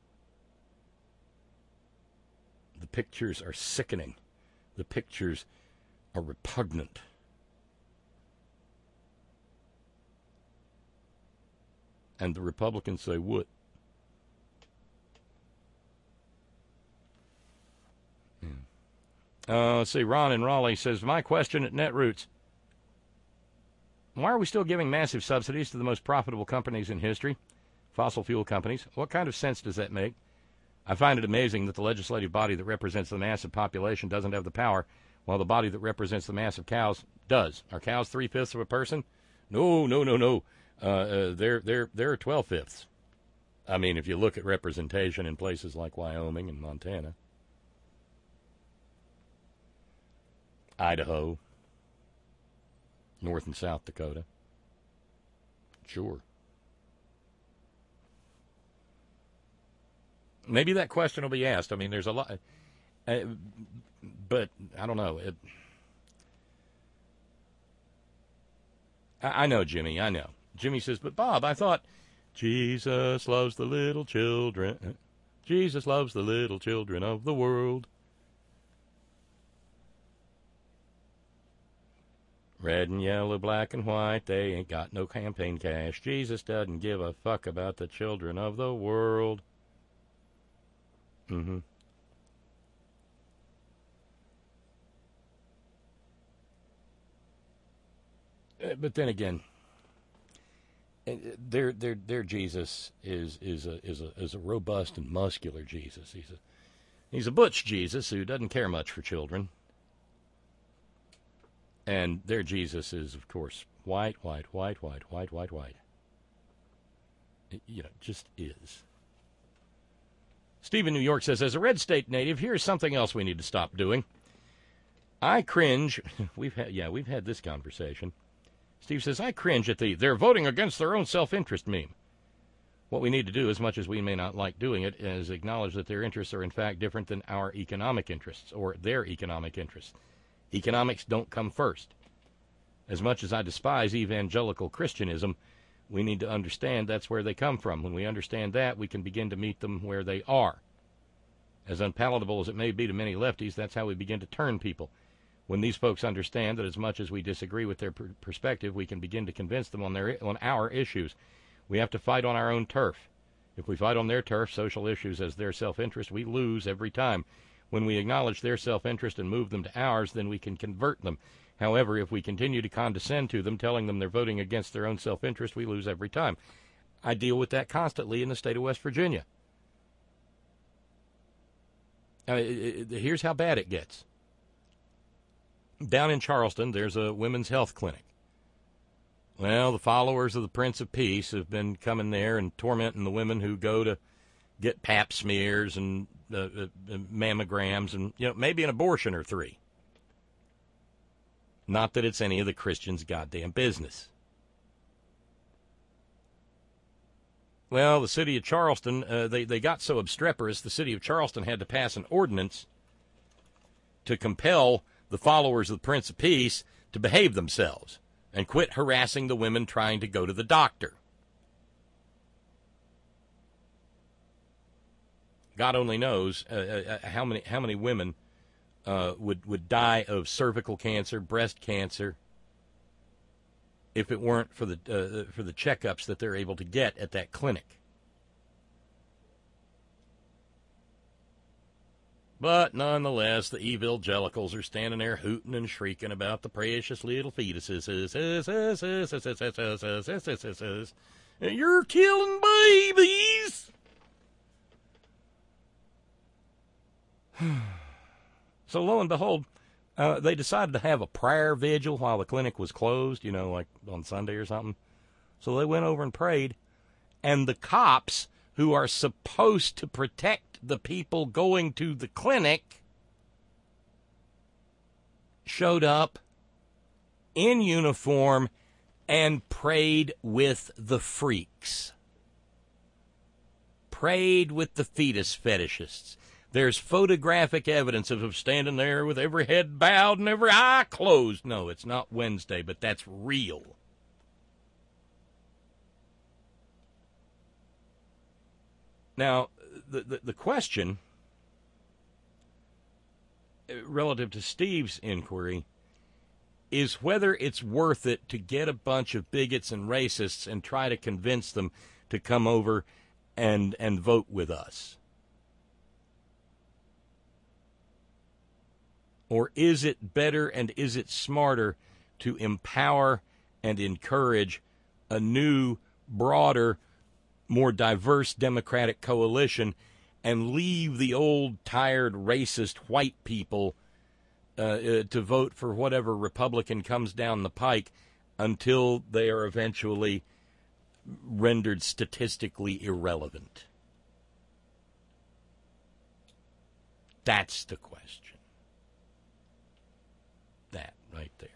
The pictures are sickening. The pictures are repugnant. And the Republicans say, what? Let's see, Ron in Raleigh says, my question at Netroots, why are we still giving massive subsidies to the most profitable companies in history? Fossil fuel companies. What kind of sense does that make? I find it amazing that the legislative body that represents the massive population doesn't have the power, while the body that represents the massive cows does. Are cows 3/5 of a person? No. They're 12/5. I mean, if you look at representation in places like Wyoming and Montana, Idaho, North and South Dakota, sure. Maybe that question will be asked. I mean, there's a lot, but I don't know. I know, Jimmy, I know. Jimmy says, but Bob, I thought Jesus loves the little children. Jesus loves the little children of the world. Red and yellow, black and white, they ain't got no campaign cash. Jesus doesn't give a fuck about the children of the world. Mm-hmm. But then again, their Jesus is a robust and muscular Jesus. He's a butch Jesus who doesn't care much for children. And their Jesus is, of course, white. You know, just is. Steve in New York says, as a red state native, here's something else we need to stop doing. I cringe. We've had this conversation. Steve says, I cringe at they're voting against their own self-interest meme. What we need to do, as much as we may not like doing it, is acknowledge that their interests are in fact different than our economic interests, or their economic interests. Economics don't come first. As much as I despise evangelical Christianism, we need to understand that's where they come from. When we understand that, we can begin to meet them where they are. As unpalatable as it may be to many lefties, that's how we begin to turn people. When these folks understand that as much as we disagree with their perspective, we can begin to convince them on our issues. We have to fight on our own turf. If we fight on their turf, social issues as their self-interest, we lose every time. When we acknowledge their self-interest and move them to ours, then we can convert them. However, if we continue to condescend to them, telling them they're voting against their own self-interest, we lose every time. I deal with that constantly in the state of West Virginia. Here's how bad it gets. Down in Charleston, there's a women's health clinic. Well, the followers of the Prince of Peace have been coming there and tormenting the women who go to get pap smears and mammograms and, maybe an abortion or three. Not that it's any of the Christians' goddamn business. Well, the city of Charleston, they got so obstreperous, the city of Charleston had to pass an ordinance to compel the followers of the Prince of Peace to behave themselves and quit harassing the women trying to go to the doctor. God only knows how many women would die of cervical cancer, breast cancer, if it weren't for the checkups that they're able to get at that clinic. But nonetheless, the evangelicals are standing there hooting and shrieking about the precious little fetuses. You're killing babies. So lo and behold, they decided to have a prayer vigil while the clinic was closed, like on Sunday or something. So they went over and prayed, and the cops who are supposed to protect the people going to the clinic showed up in uniform and prayed with the freaks. Prayed with the fetus fetishists. There's photographic evidence of them standing there with every head bowed and every eye closed. No, it's not Wednesday, but that's real. Now, the question relative to Steve's inquiry is whether it's worth it to get a bunch of bigots and racists and try to convince them to come over and vote with us. Or is it better and is it smarter to empower and encourage a new, broader, more diverse Democratic coalition and leave the old, tired, racist white people to vote for whatever Republican comes down the pike until they are eventually rendered statistically irrelevant? That's the question. That right there.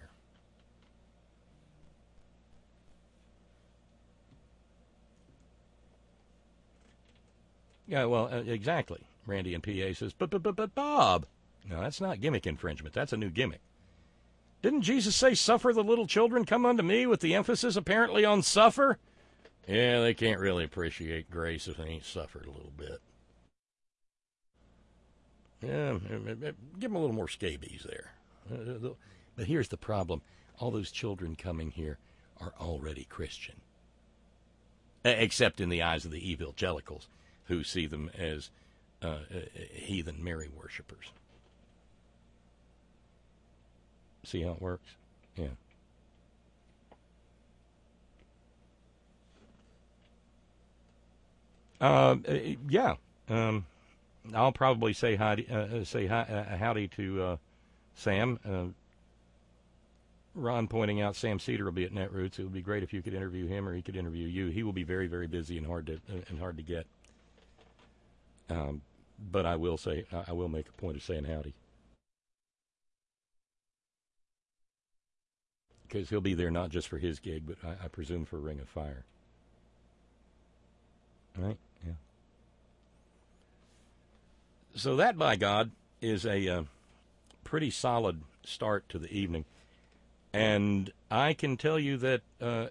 Yeah, well, exactly. Randy and PA says, but Bob, no, that's not gimmick infringement. That's a new gimmick. Didn't Jesus say, suffer the little children, come unto me, with the emphasis apparently on suffer? Yeah, they can't really appreciate grace if they ain't suffered a little bit. Yeah, give them a little more scabies there. But here's the problem. All those children coming here are already Christian. Except in the eyes of the evangelicals, who see them as heathen Mary worshipers. See how it works? Yeah. Yeah. I'll probably say howdy to Sam. Ron pointing out Sam Cedar will be at Netroots. It would be great if you could interview him, or he could interview you. He will be very, very busy and hard to get. But I will make a point of saying howdy, because he'll be there not just for his gig, but I presume for Ring of Fire. All right? Yeah. So that, by God, is a pretty solid start to the evening. And I can tell you that the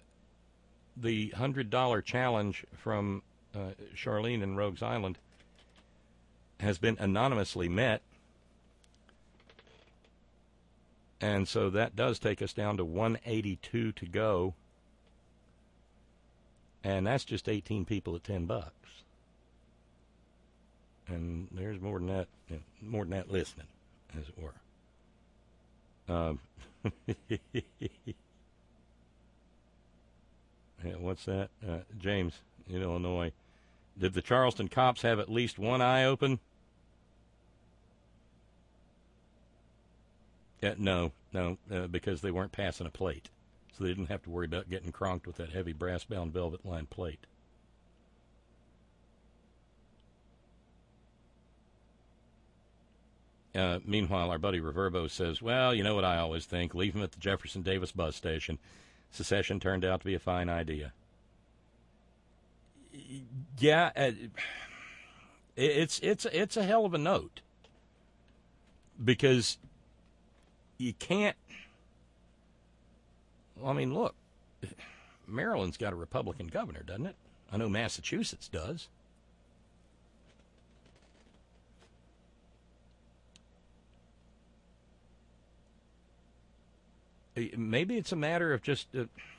$100 challenge from Charlene in Rogues Island has been anonymously met. And so that does take us down to 182 to go. And that's just 18 people at $10. And there's more than that listening, as it were. Yeah, what's that? James in Illinois. Did the Charleston cops have at least one eye open? No, because they weren't passing a plate. So they didn't have to worry about getting cronked with that heavy brass-bound velvet-lined plate. Meanwhile, our buddy Reverbo says, well, you know what I always think, leave him at the Jefferson Davis bus station. Secession turned out to be a fine idea. Yeah, it's a hell of a note. Because you can't, I mean, look, Maryland's got a Republican governor, doesn't it? I know Massachusetts does. Maybe it's a matter of just.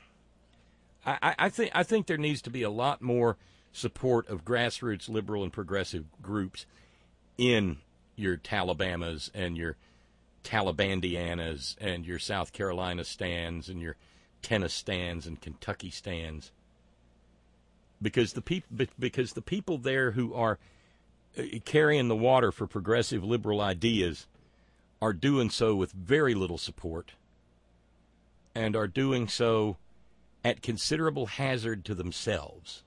I think there needs to be a lot more support of grassroots liberal and progressive groups in your Talabamas and your Talibandianas and your South Carolina stands and your Tennessee stands and Kentucky stands, because the people there who are carrying the water for progressive liberal ideas are doing so with very little support. And are doing so at considerable hazard to themselves.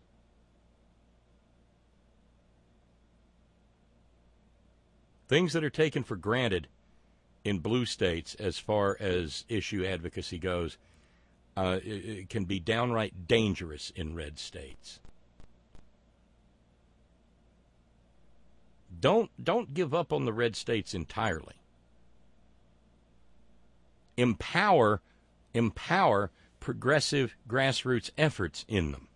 Things that are taken for granted in blue states as far as issue advocacy goes it can be downright dangerous in red states. Don't give up on the red states entirely. Empower progressive grassroots efforts in them.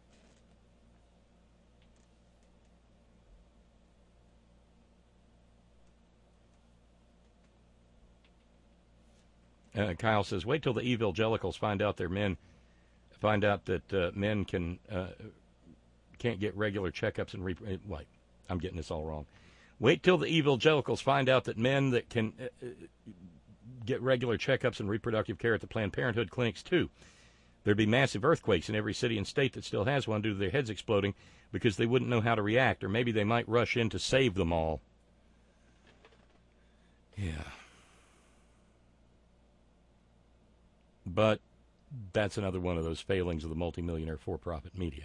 Kyle says, wait till the evangelicals find out that men can't get regular checkups and wait, I'm getting this all wrong. Wait till the evangelicals find out that men that can get regular checkups and reproductive care at the Planned Parenthood clinics, too. There'd be massive earthquakes in every city and state that still has one due to their heads exploding because they wouldn't know how to react, or maybe they might rush in to save them all. Yeah. But that's another one of those failings of the multimillionaire for-profit media.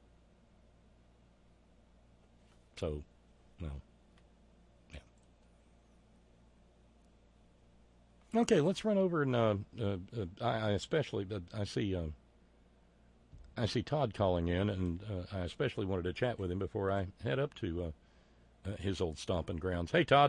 So, well. Okay, let's run over and I see Todd calling in, and I especially wanted to chat with him before I head up to his old stomping grounds. Hey, Todd.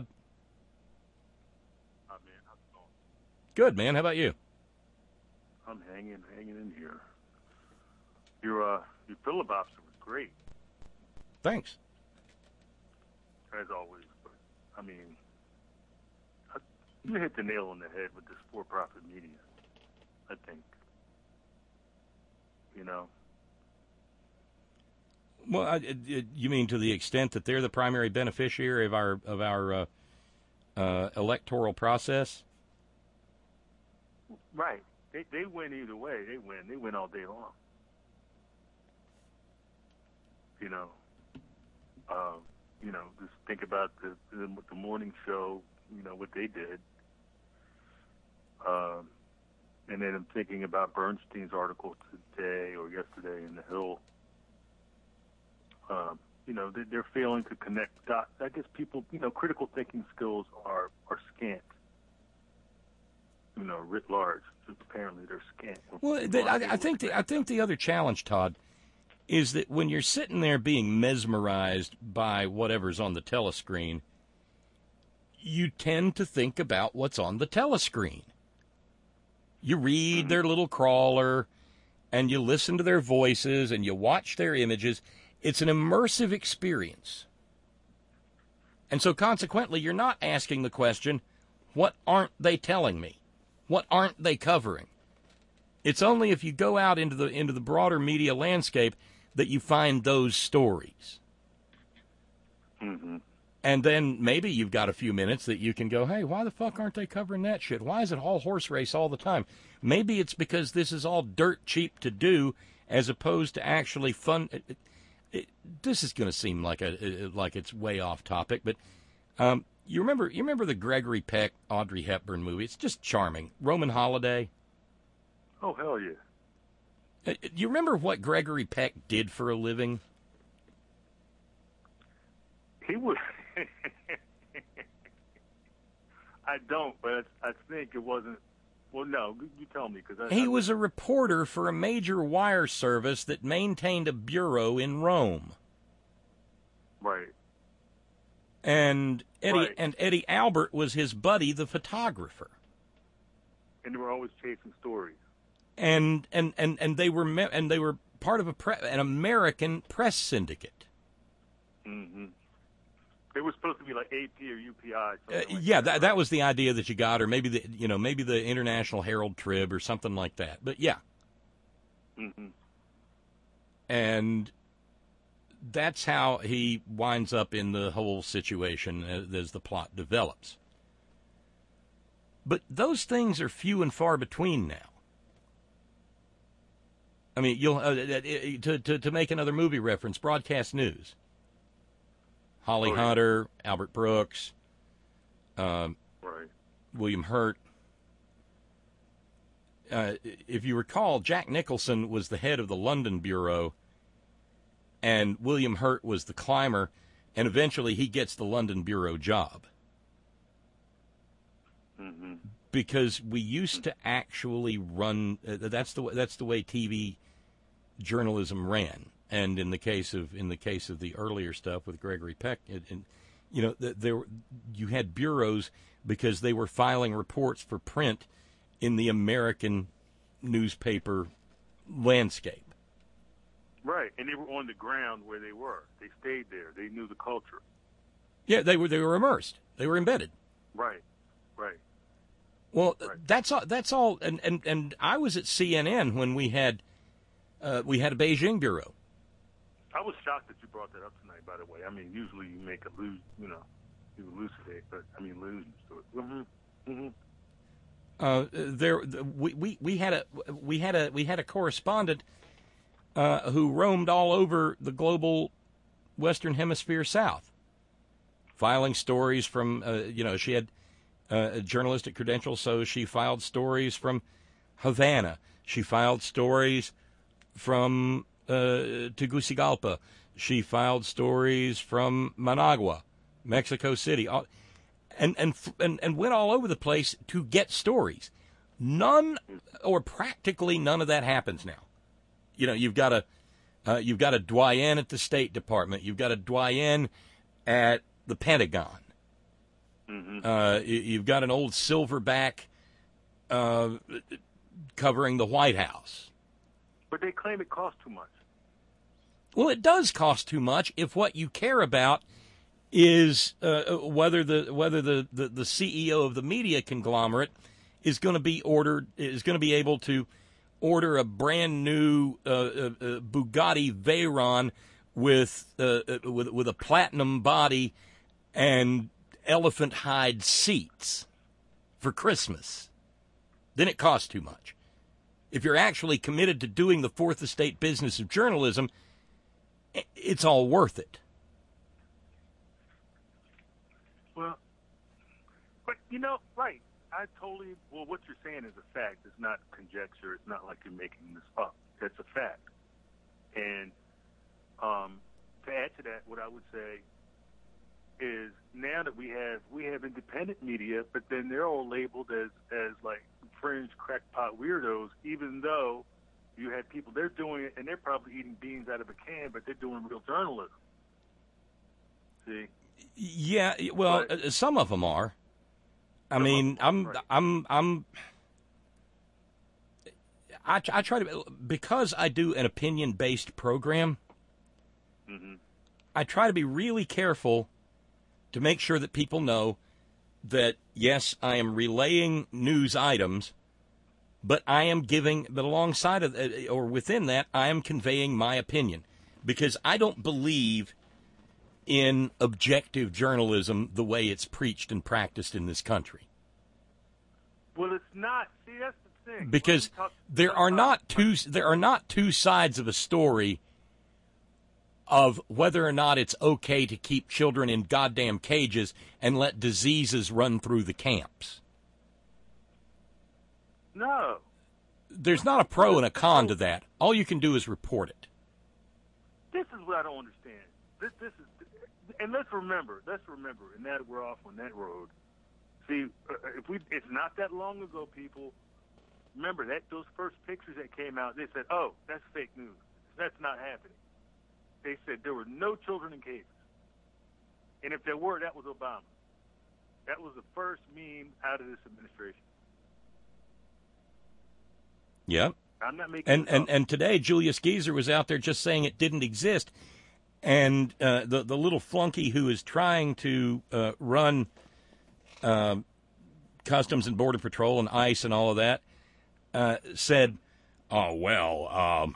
Hi, man. How's it going? Good, man. How about you? I'm hanging in here. Your filibuster was great. Thanks. As always, but I mean, you hit the nail on the head with this for-profit media, I think. You know? Well, you mean to the extent that they're the primary beneficiary of our electoral process? Right. They win either way. They win all day long. You know? Just think about the morning show, what they did. And then I'm thinking about Bernstein's article today or yesterday in The Hill. They're failing to connect dots. I guess people, critical thinking skills are scant. Writ large. Apparently they're scant. Well, I think the other challenge, Todd, is that when you're sitting there being mesmerized by whatever's on the telescreen, you tend to think about what's on the telescreen. You read their little crawler, and you listen to their voices, and you watch their images. It's an immersive experience. And so consequently, you're not asking the question, what aren't they telling me? What aren't they covering? It's only if you go out into the broader media landscape that you find those stories. Mm-hmm. And then maybe you've got a few minutes that you can go, hey, why the fuck aren't they covering that shit? Why is it all horse race all the time? Maybe it's because this is all dirt cheap to do as opposed to actually fun. This is going to seem like it's way off topic, but you remember the Gregory Peck, Audrey Hepburn movie? It's just charming. Roman Holiday. Oh, hell yeah. You remember what Gregory Peck did for a living? He was. I don't, but I think it wasn't. Well, no, you tell me. He was a reporter for a major wire service that maintained a bureau in Rome. Right. And Eddie Albert was his buddy, the photographer. And they were always chasing stories. And they were part of an American press syndicate. Mm-hmm. It was supposed to be like AP or UPI. Yeah, that was the idea that you got, or maybe the International Herald Trib or something like that. But yeah. Mm-hmm. And that's how he winds up in the whole situation as the plot develops. But those things are few and far between now. I mean, you'll to make another movie reference, broadcast news. Holly Hunter, Albert Brooks, right. William Hurt. If you recall, Jack Nicholson was the head of the London bureau, and William Hurt was the climber, and eventually he gets the London bureau job. Mm-hmm. Because we used to actually run. That's the way TV journalism ran. And in the case of the earlier stuff with Gregory Peck, you had bureaus because they were filing reports for print in the American newspaper landscape. Right, and they were on the ground where they were. They stayed there. They knew the culture. Yeah, they were immersed. They were embedded. Right. Well, right. That's all. And I was at CNN when we had a Beijing bureau. I was shocked that you brought that up tonight, by the way. I mean, usually you make a you elucidate, but I mean, lose. Mm-hmm. We had a correspondent who roamed all over the global Western Hemisphere South, filing stories from she had journalistic credentials, so she filed stories from Havana. She filed stories from Tegucigalpa. She filed stories from Managua, Mexico City, and went all over the place to get stories. None, or practically none of that happens now. You've got a doyen at the State Department. You've got a doyen at the Pentagon. Mm-hmm. You've got an old silverback covering the White House. But they claim it costs too much. Well, it does cost too much if what you care about is whether the CEO of the media conglomerate is going to be able to order a brand new Bugatti Veyron with a platinum body and elephant hide seats for Christmas. Then it costs too much. If you're actually committed to doing the fourth estate business of journalism, it's all worth it. Well, but right. What you're saying is a fact. It's not conjecture. It's not like you're making this up. That's a fact. And to add to that, what I would say is now that we have independent media, but then they're all labeled as like fringe crackpot weirdos, even though you had people, they're doing it, and they're probably eating beans out of a can, but they're doing real journalism. See? Yeah, well, some of them are. I mean, I try to, because I do an opinion-based program, mm-hmm. I try to be really careful to make sure that people know that, yes, I am relaying news items, but alongside of, or within that, I am conveying my opinion, because I don't believe in objective journalism the way it's preached and practiced in this country. Well, it's not. See, that's the thing. Because there are not two sides of a story of whether or not it's okay to keep children in goddamn cages and let diseases run through the camps. No. There's not a pro and a con to that. All you can do is report it. This is what I don't understand. This is, and let's remember, and that we're off on that road. See, it's not that long ago, people. Remember that those first pictures that came out, they said, "Oh, that's fake news. That's not happening." They said there were no children in cages, and if there were, that was Obama. That was the first meme out of this administration. Yep. I'm not making and today Julius Geezer was out there just saying it didn't exist, and the little flunky who is trying to run Customs and Border Patrol and ICE and all of that said, "Oh well,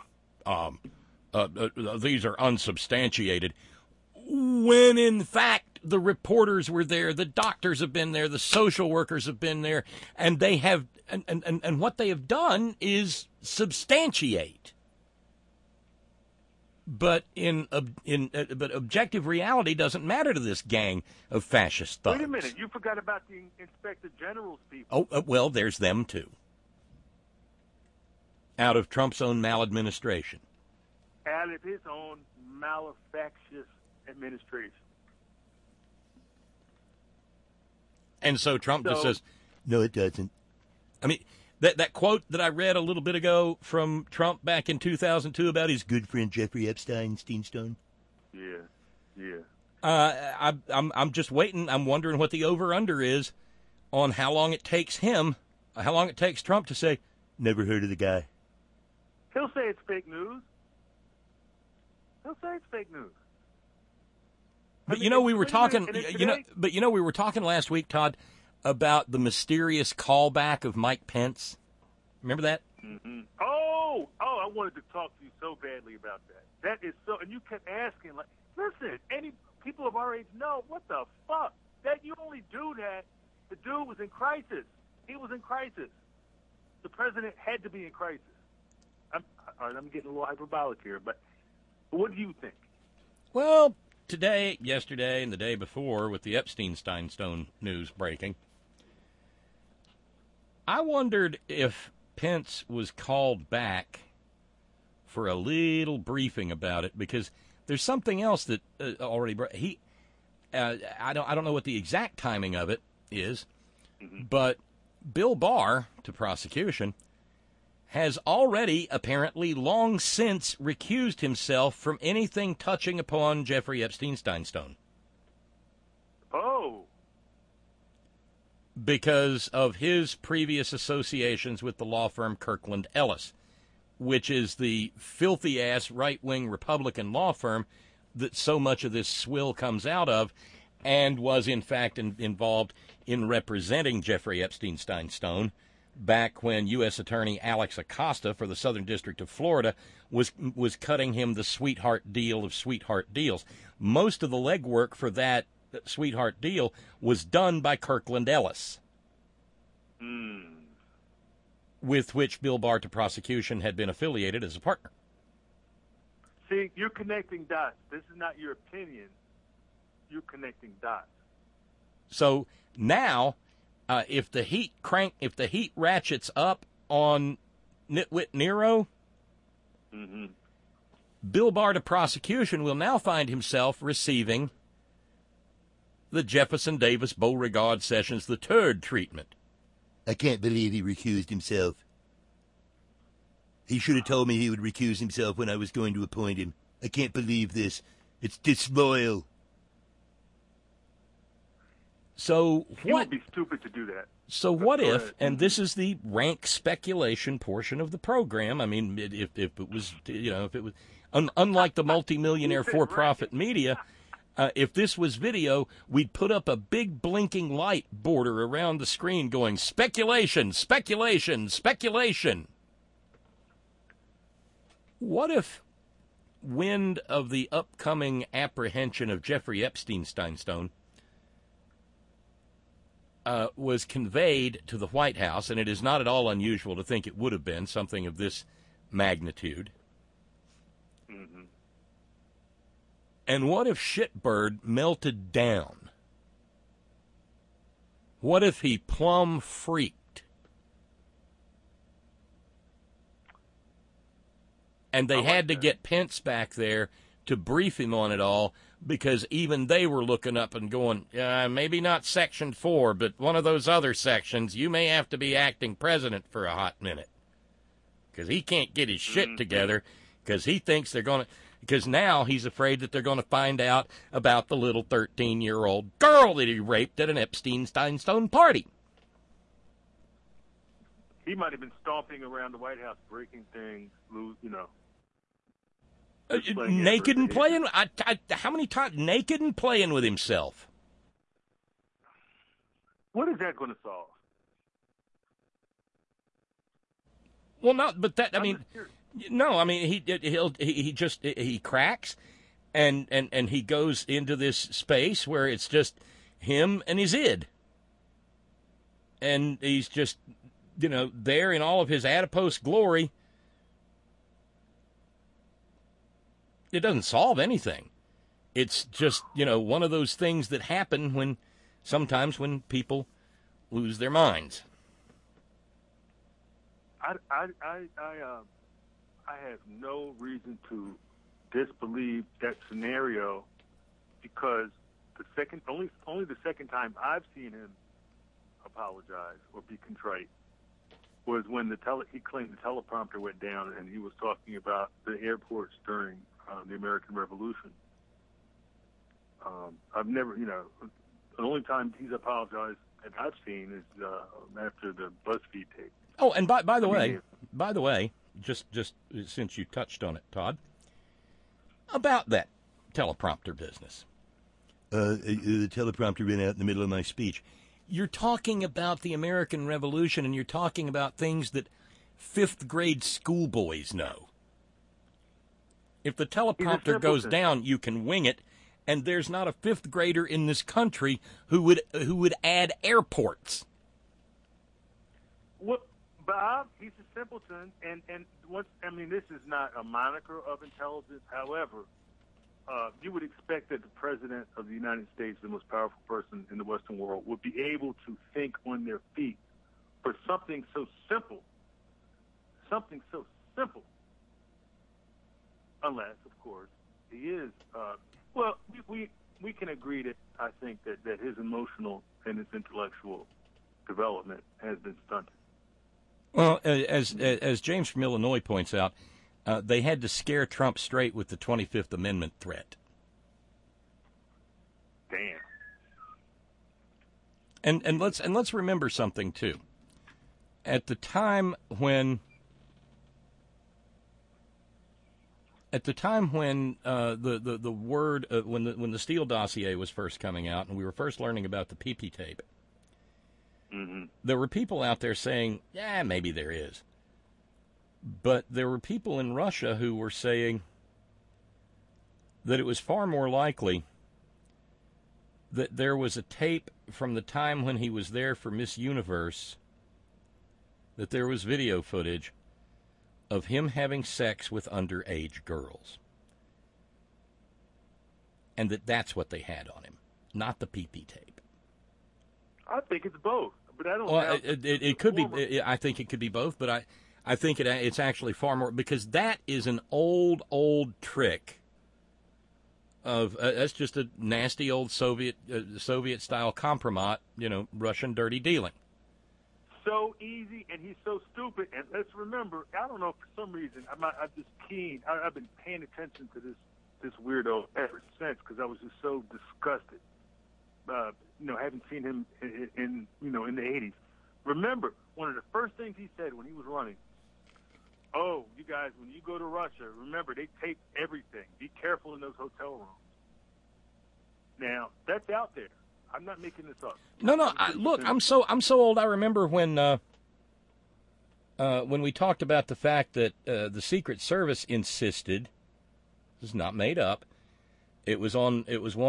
these are unsubstantiated," when in fact the reporters were there, the doctors have been there, the social workers have been there, and they have and what they have done is substantiate. But but objective reality doesn't matter to this gang of fascist thugs. Wait a minute, you forgot about the Inspector General's people. Oh, well, there's them too. Out of Trump's own maladministration. Out of his own malefactious administration. And so Trump just says, No, it doesn't. I mean, that quote that I read a little bit ago from Trump back in 2002 about his Good friend Jeffrey Epstein, Steenstone. Yeah. I'm just waiting. I'm wondering what the over-under is on how long it takes Trump to say, Never heard of the guy. He'll say it's fake news. But we were talking, we were talking last week, Todd, about the mysterious callback of Mike Pence. Remember that? Mm-hmm. Oh, I wanted to talk to you so badly about that. That is so, and you kept asking, like, listen, any people of our age know, what the fuck? That you only do that, the dude was in crisis. He was in crisis. The president had to be in crisis. I'm getting a little hyperbolic here, but what do you think? Well, today, yesterday, and the day before, with the Epstein-Steinstone news breaking, I wondered if Pence was called back for a little briefing about it, because there's something else that already I don't know what the exact timing of it is, but Bill Barr, to prosecution, has already apparently long since recused himself from anything touching upon Jeffrey Epstein-Steinstone. Oh. Because of his previous associations with the law firm Kirkland Ellis, which is the filthy-ass right-wing Republican law firm that so much of this swill comes out of, and was in fact involved in representing Jeffrey Epstein-Steinstone back when U.S. Attorney Alex Acosta for the Southern District of Florida was cutting him the sweetheart deal of sweetheart deals. Most of the legwork for that sweetheart deal was done by Kirkland Ellis, with which Bill Barr, to prosecution, had been affiliated as a partner. See, you're connecting dots. This is not your opinion. You're connecting dots. So now, if the heat ratchets up on Nitwit Nero, Bill Barr, to prosecution, will now find himself receiving the Jefferson Davis Beauregard Sessions III treatment. I can't believe he recused himself. He should have told me he would recuse himself when I was going to appoint him. I can't believe this. It's disloyal. So what? He would be stupid to do that. So what if, and this is the rank speculation portion of the program, I mean, if it was, if it was, unlike the multimillionaire for-profit media, If this was video, we'd put up a big blinking light border around the screen going, speculation, speculation, speculation. What if wind of the upcoming apprehension of Jeffrey Epstein Steinstone was conveyed to the White House, and it is not at all unusual to think it would have been something of this magnitude. Mm-hmm. And what if Shitbird melted down? What if he plumb freaked? And they had to get Pence back there to brief him on it all, because even they were looking up and going, maybe not Section 4, but one of those other sections, you may have to be acting president for a hot minute. Because he can't get his shit together, because he thinks they're going to, because now he's afraid that they're going to find out about the little 13-year-old girl that he raped at an Epstein-Steinstone party. He might have been stomping around the White House, breaking things, Naked and playing? How many times? Naked and playing with himself. What is that going to solve? Well, no, but that, he cracks, and he goes into this space where it's just him and his id. And he's just, there in all of his adipose glory. It doesn't solve anything. It's just, one of those things that happen sometimes when people lose their minds. I have no reason to disbelieve that scenario, because only the second time I've seen him apologize or be contrite was when he claimed the teleprompter went down and he was talking about the airports during the American Revolution. I've never, the only time he's apologized that I've seen is after the BuzzFeed tape. Oh, and by the way, just since you touched on it, Todd, about that teleprompter business. The teleprompter ran out in the middle of my speech. You're talking about the American Revolution, and you're talking about things that fifth-grade schoolboys know. If the teleprompter goes down, you can wing it, and there's not a fifth grader in this country who would add airports. Well, Bob, he's a simpleton, and this is not a moniker of intelligence. However, you would expect that the President of the United States, the most powerful person in the Western world, would be able to think on their feet for something so simple. Unless, of course, he is. We can agree that I think that his emotional and his intellectual development has been stunted. Well, as James from Illinois points out, they had to scare Trump straight with the 25th Amendment threat. Damn. And let's remember something too. At the time when the word when the Steele dossier was first coming out and we were first learning about the PP tape, there were people out there saying, "Yeah, maybe there is," but there were people in Russia who were saying that it was far more likely that there was a tape from the time when he was there for Miss Universe, that there was video footage of him having sex with underage girls. And that's what they had on him, not the PP tape. I think it's both, but I don't know. Well, it could be. I think it could be both, but I think it's actually far more, because that is an old trick of that's just a nasty old Soviet-style compromat, Russian dirty dealing. So easy, and he's so stupid. And let's remember, I don't know, for some reason, I'm just keen. I've been paying attention to this weirdo ever since, because I was just so disgusted. Having seen him in the 80s. Remember, one of the first things he said when he was running, "Oh, you guys, when you go to Russia, remember, they tape everything. Be careful in those hotel rooms." Now, that's out there. I'm not making this up. No. Look, I'm so old. I remember when we talked about the fact that the Secret Service insisted, this is not made up. It was one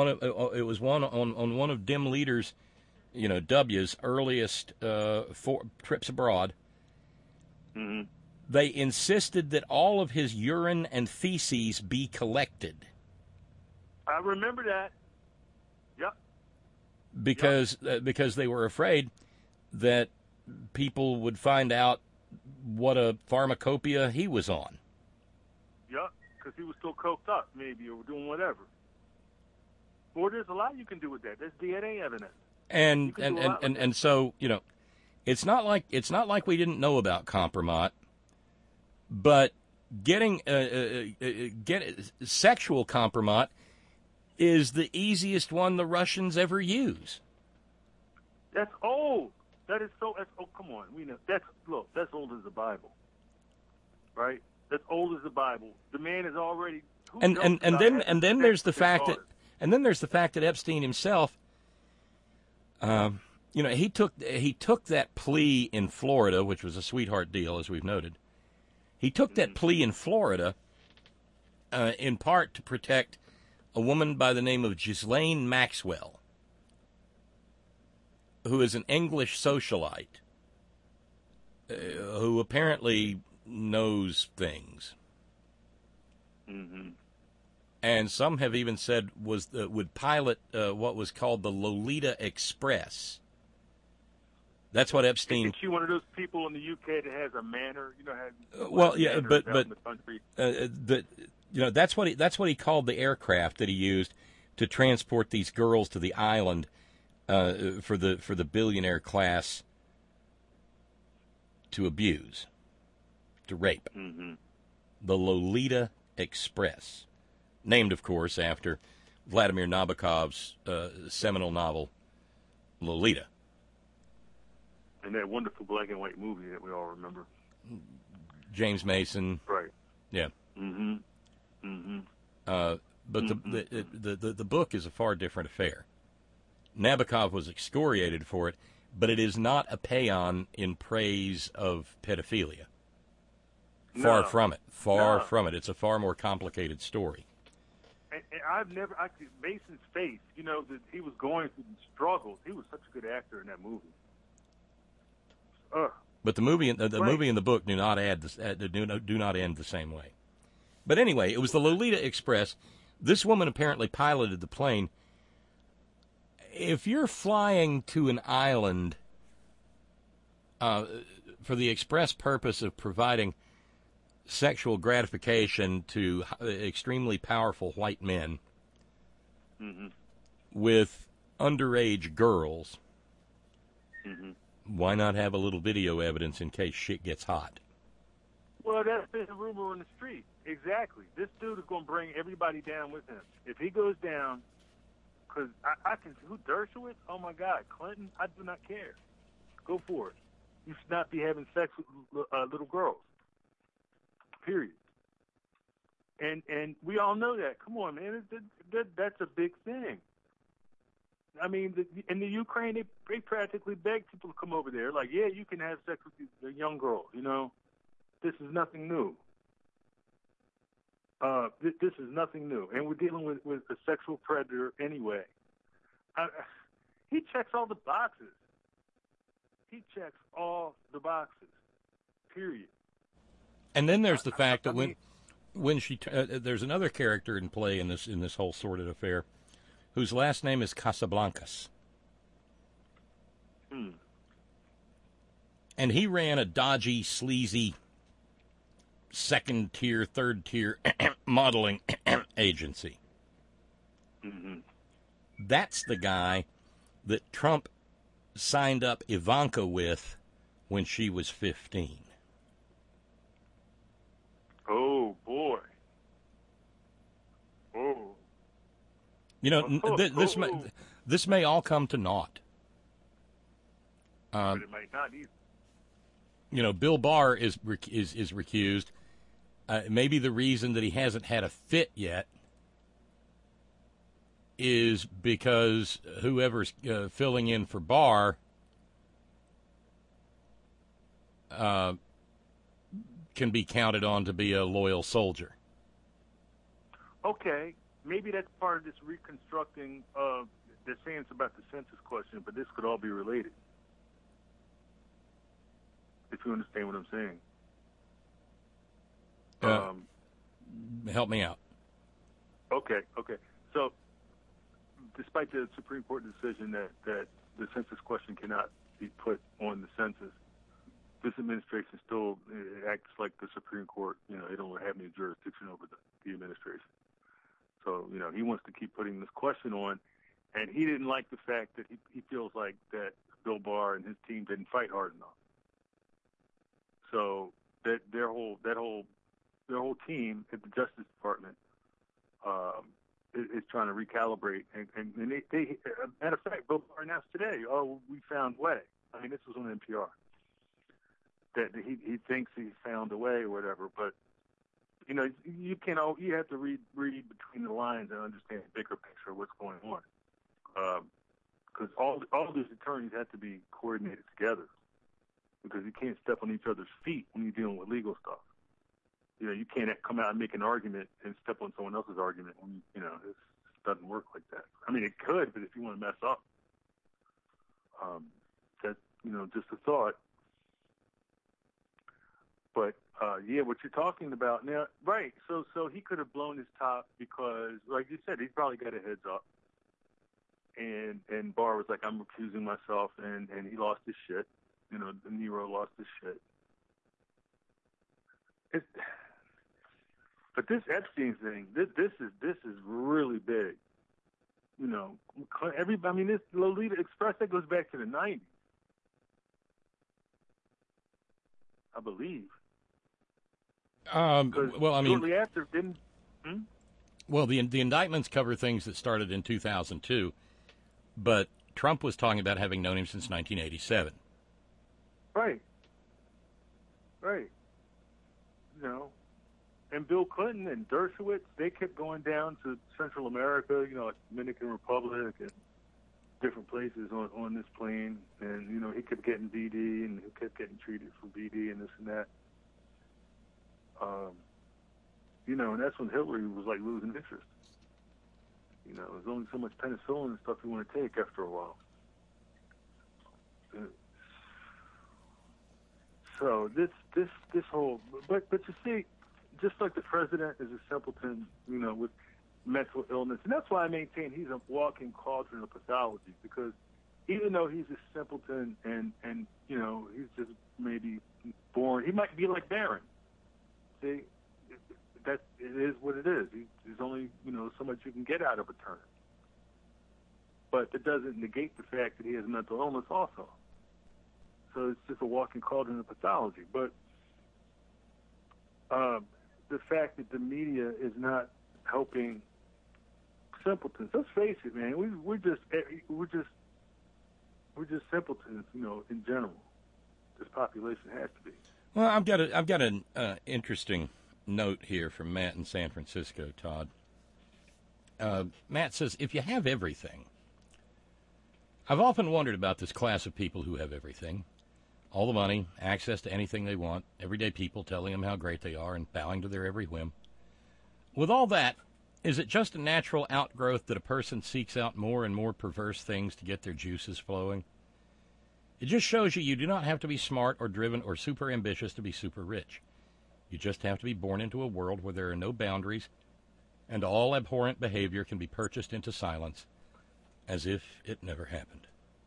on one of Dim Leader's, W's earliest trips abroad. Mm-hmm. They insisted that all of his urine and feces be collected. I remember that. Yep. Because they were afraid that people would find out what a pharmacopoeia he was on. Yep, because he was still coked up, maybe, or doing whatever. Or there's a lot you can do with that. There's DNA evidence. And so, it's not like we didn't know about Compromat, but getting sexual Compromat is the easiest one the Russians ever use. That's old. That's come on. We know that's old as the Bible. Right? That's old as the Bible. The man is already and then there's the fact that Epstein himself he took that plea in Florida, which was a sweetheart deal, as we've noted. He took that plea in Florida in part to protect a woman by the name of Ghislaine Maxwell, who is an English socialite who apparently knows things. Mm-hmm. And some have even said would pilot what was called the Lolita Express. That's what Epstein. Is she one of those people in the UK that has a manor? That's what he called the aircraft that he used to transport these girls to the island for the billionaire class to abuse, to rape. Mm-hmm. The Lolita Express, named, of course, after Vladimir Nabokov's seminal novel Lolita. And that wonderful black and white movie that we all remember. James Mason. Right. Yeah. Mm-hmm. Mm-hmm. But the book is a far different affair. Nabokov was excoriated for it, but it is not a paean in praise of pedophilia. Far from it. Far from it. It's a far more complicated story. And Mason's face, that he was going through the struggles. He was such a good actor in that movie. But the movie and the book do not end the same way. But anyway, it was the Lolita Express. This woman apparently piloted the plane. If you're flying to an island for the express purpose of providing sexual gratification to extremely powerful white men mm-hmm. with underage girls, mm-hmm. why not have a little video evidence in case shit gets hot? Well, that's been a rumor on the street. Exactly. This dude is going to bring everybody down with him. If he goes down, because I can, who, Dershowitz? Oh, my God. Clinton? I do not care. Go for it. You should not be having sex with little girls. Period. And we all know that. Come on, man. That's a big thing. I mean, in the Ukraine, they practically beg people to come over there. Like, yeah, you can have sex with these young girls, This is nothing new. This is nothing new. And we're dealing with a sexual predator anyway. He checks all the boxes. He checks all the boxes. Period. And then there's the fact that when she there's another character in play in this whole sordid affair, whose last name is Casablancas. And he ran a dodgy, sleazy, second-tier, third-tier modeling agency. Mm-hmm. That's the guy that Trump signed up Ivanka with when she was 15. Oh, boy. Oh. This may all come to naught. But it might not either. Bill Barr is recused. Maybe the reason that he hasn't had a fit yet is because whoever's filling in for Barr can be counted on to be a loyal soldier. Okay, maybe that's part of this reconstructing of. They're saying it's about the census question, but this could all be related. If you understand what I'm saying. Help me out. Okay. So, despite the Supreme Court decision that the census question cannot be put on the census, this administration still acts like the Supreme Court. They don't have any jurisdiction over the administration. So, he wants to keep putting this question on, and he didn't like the fact that he feels like that Bill Barr and his team didn't fight hard enough. So that their whole team at the Justice Department is trying to recalibrate. And they matter of fact, Bill Barr announced today, we found a way. I mean, this was on NPR. That he thinks he found a way or whatever, but you have to read between the lines and understand the bigger picture of what's going on. Because all these attorneys have to be coordinated together, because you can't step on each other's feet when you're dealing with legal stuff. You can't come out and make an argument and step on someone else's argument when it doesn't work like that. I mean, it could, but if you want to mess up, that's just a thought. But what you're talking about now, right? So he could have blown his top because, like you said, he's probably got a heads up. And Barr was like, I'm recusing myself, and he lost his shit. Nero lost his shit. But this Epstein thing, this is really big. Everybody. I mean, this Lolita Express, that goes back to the 90s, I believe. Well, I mean, shortly after, didn't. Well, the indictments cover things that started in 2002, but Trump was talking about having known him since 1987. Right. And Bill Clinton and Dershowitz, they kept going down to Central America, like Dominican Republic and different places on this plane. And, he kept getting BD, and he kept getting treated for BD and this and that. And that's when Hillary was like losing interest. There's only so much penicillin and stuff you want to take after a while. So this whole, but you see, just like the president is a simpleton, with mental illness, and that's why I maintain he's a walking cauldron of pathology, because even though he's a simpleton and he's just maybe born, he might be like Barron. See, it is what it is. There's only so much you can get out of a turnip, but that doesn't negate the fact that he has mental illness also. So it's just a walking cauldron of pathology. But the fact that the media is not helping simpletons. Let's face it, man. We're just simpletons, in general. This population has to be. Well, I've got an interesting note here from Matt in San Francisco, Todd. Matt says, if you have everything, I've often wondered about this class of people who have everything. All the money, access to anything they want, everyday people telling them how great they are and bowing to their every whim. With all that, is it just a natural outgrowth that a person seeks out more and more perverse things to get their juices flowing? It just shows you do not have to be smart or driven or super ambitious to be super rich. You just have to be born into a world where there are no boundaries and all abhorrent behavior can be purchased into silence as if it never happened.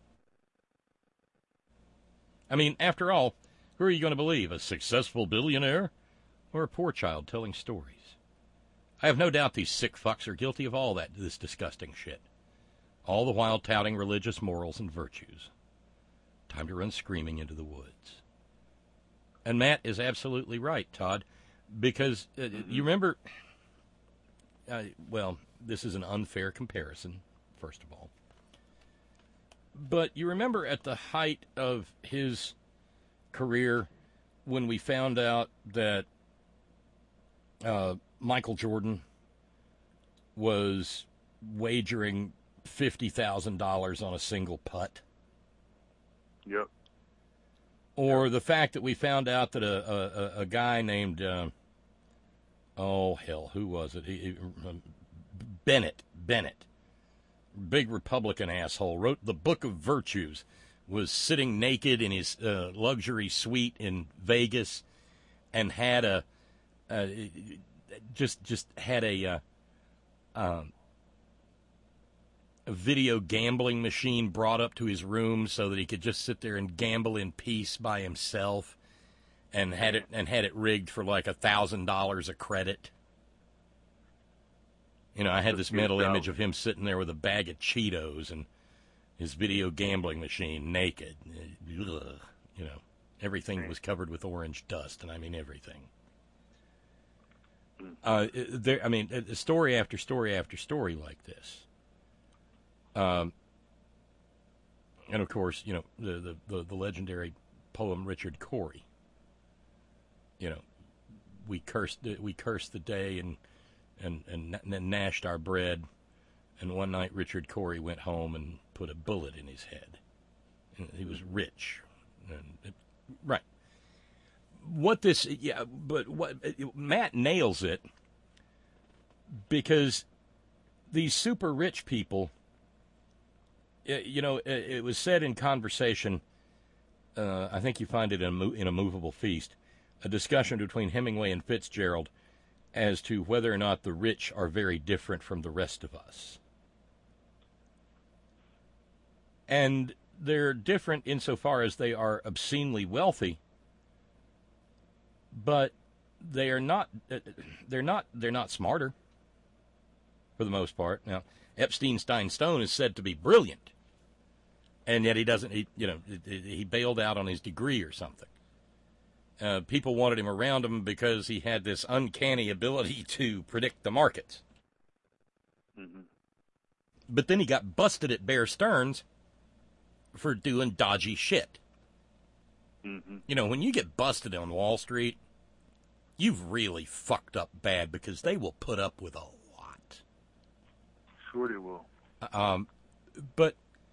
I mean, after all, who are you going to believe, a successful billionaire or a poor child telling stories? I have no doubt these sick fucks are guilty of all this disgusting shit, all the while touting religious morals and virtues. Time to run screaming into the woods. And Matt is absolutely right, Todd, because you remember, well, this is an unfair comparison, first of all. But you remember at the height of his career when we found out that Michael Jordan was wagering $50,000 on a single putt. Yep. Or the fact that we found out that a guy named, who was it? Bennett, big Republican asshole, wrote the Book of Virtues, was sitting naked in his luxury suite in Vegas, and had a video gambling machine brought up to his room so that he could just sit there and gamble in peace by himself, and had it rigged for like $1,000 a credit. You know, I had this mental image of him sitting there with a bag of Cheetos and his video gambling machine, naked. Ugh. You know, everything was covered with orange dust, and I mean everything. Story after story after story like this. And of course, you know, the legendary poem Richard Cory. You know, we cursed the day and gnashed our bread, and one night Richard Cory went home and put a bullet in his head. And he was rich, right. Matt nails it, because these super rich people. You know, it was said in conversation, I think you find it in A Movable Feast, a discussion between Hemingway and Fitzgerald as to whether or not the rich are very different from the rest of us. And they're different insofar as they are obscenely wealthy, but they're not smarter, for the most part. Now, Epstein Stone is said to be brilliant, and yet he bailed out on his degree or something. People wanted him around him because he had this uncanny ability to predict the markets. Mm-hmm. But then he got busted at Bear Stearns for doing dodgy shit. Mm-hmm. You know, when you get busted on Wall Street, you've really fucked up bad, because they will put up with a lot. Sure they will. But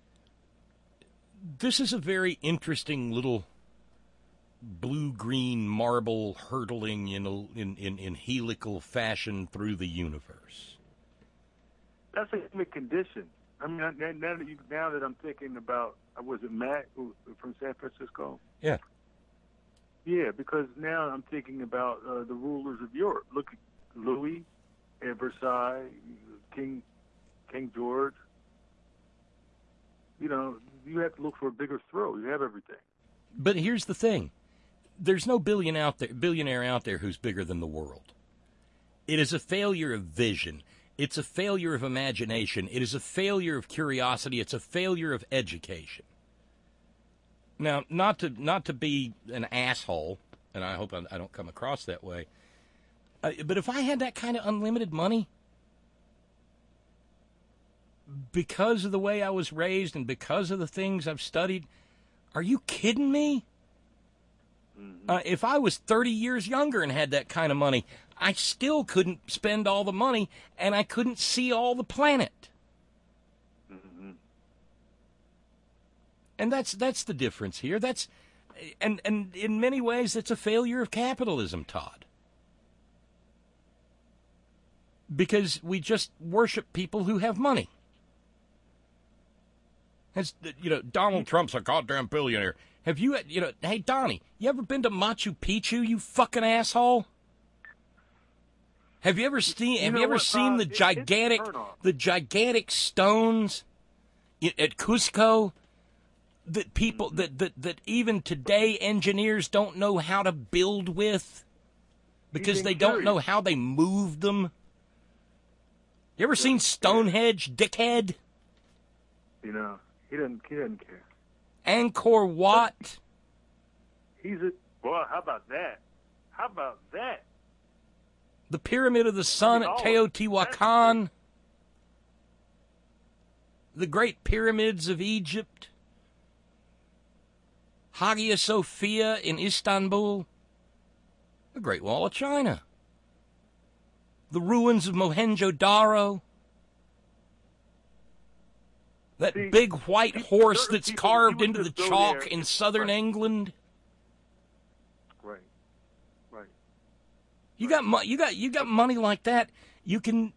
this is a very interesting little blue-green marble hurtling in helical fashion through the universe. That's a human condition. I mean, now that I'm thinking about, was it Matt from San Francisco? Yeah. Yeah, because now I'm thinking about the rulers of Europe. Look at Louis at Versailles, King George. You know, you have to look for a bigger thrill. You have everything. But here's the thing. There's no billionaire out there who's bigger than the world. It is a failure of vision. It's a failure of imagination. It is a failure of curiosity. It's a failure of education. Now, not to be an asshole, and I hope I don't come across that way, but if I had that kind of unlimited money, because of the way I was raised and because of the things I've studied, are you kidding me? If I was 30 years younger and had that kind of money, I still couldn't spend all the money, and I couldn't see all the planet. Mm-hmm. And that's the difference here. And in many ways, it's a failure of capitalism, Todd. Because we just worship people who have money. As you know, Donald Trump's a goddamn billionaire. Have you, hey, Donnie, you ever been to Machu Picchu, you fucking asshole? Have you ever seen the gigantic stones at Cusco that people that even today engineers don't know how to build with because they don't know how they moved them? You ever seen Stonehenge, dickhead? You know, he doesn't care. Angkor Wat. Boy, how about that? How about that? The Pyramid of the Sun at Teotihuacan. The Great Pyramids of Egypt. Hagia Sophia in Istanbul. The Great Wall of China. The ruins of Mohenjo-Daro. That See, big white horse certain that's people, carved you would into the just go chalk there in and- southern right. England. Right. Right. You got money like that. You can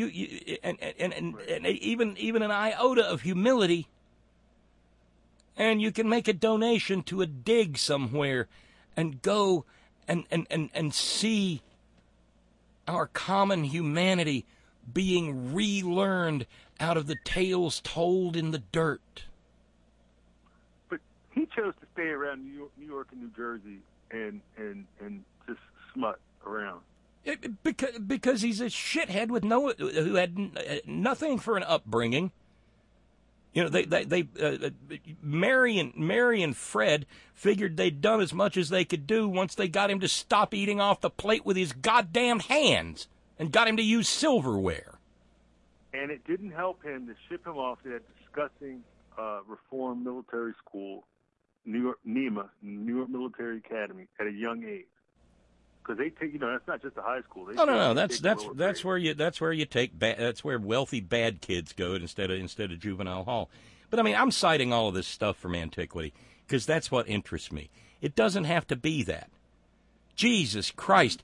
and even an iota of humility, and you can make a donation to a dig somewhere, and go and see our common humanity being relearned out of the tales told in the dirt. But he chose to stay around New York and New Jersey and just smut around. Because he's a shithead with who had nothing for an upbringing. You know, Mary and Fred figured they'd done as much as they could do once they got him to stop eating off the plate with his goddamn hands and got him to use silverware. And it didn't help him to ship him off to that disgusting reform military school, NEMA, New York Military Academy, at a young age. Because they take, that's not just a high school. No. That's where you take that's where wealthy bad kids go instead of juvenile hall. But I mean, I'm citing all of this stuff from antiquity because that's what interests me. It doesn't have to be that. Jesus Christ,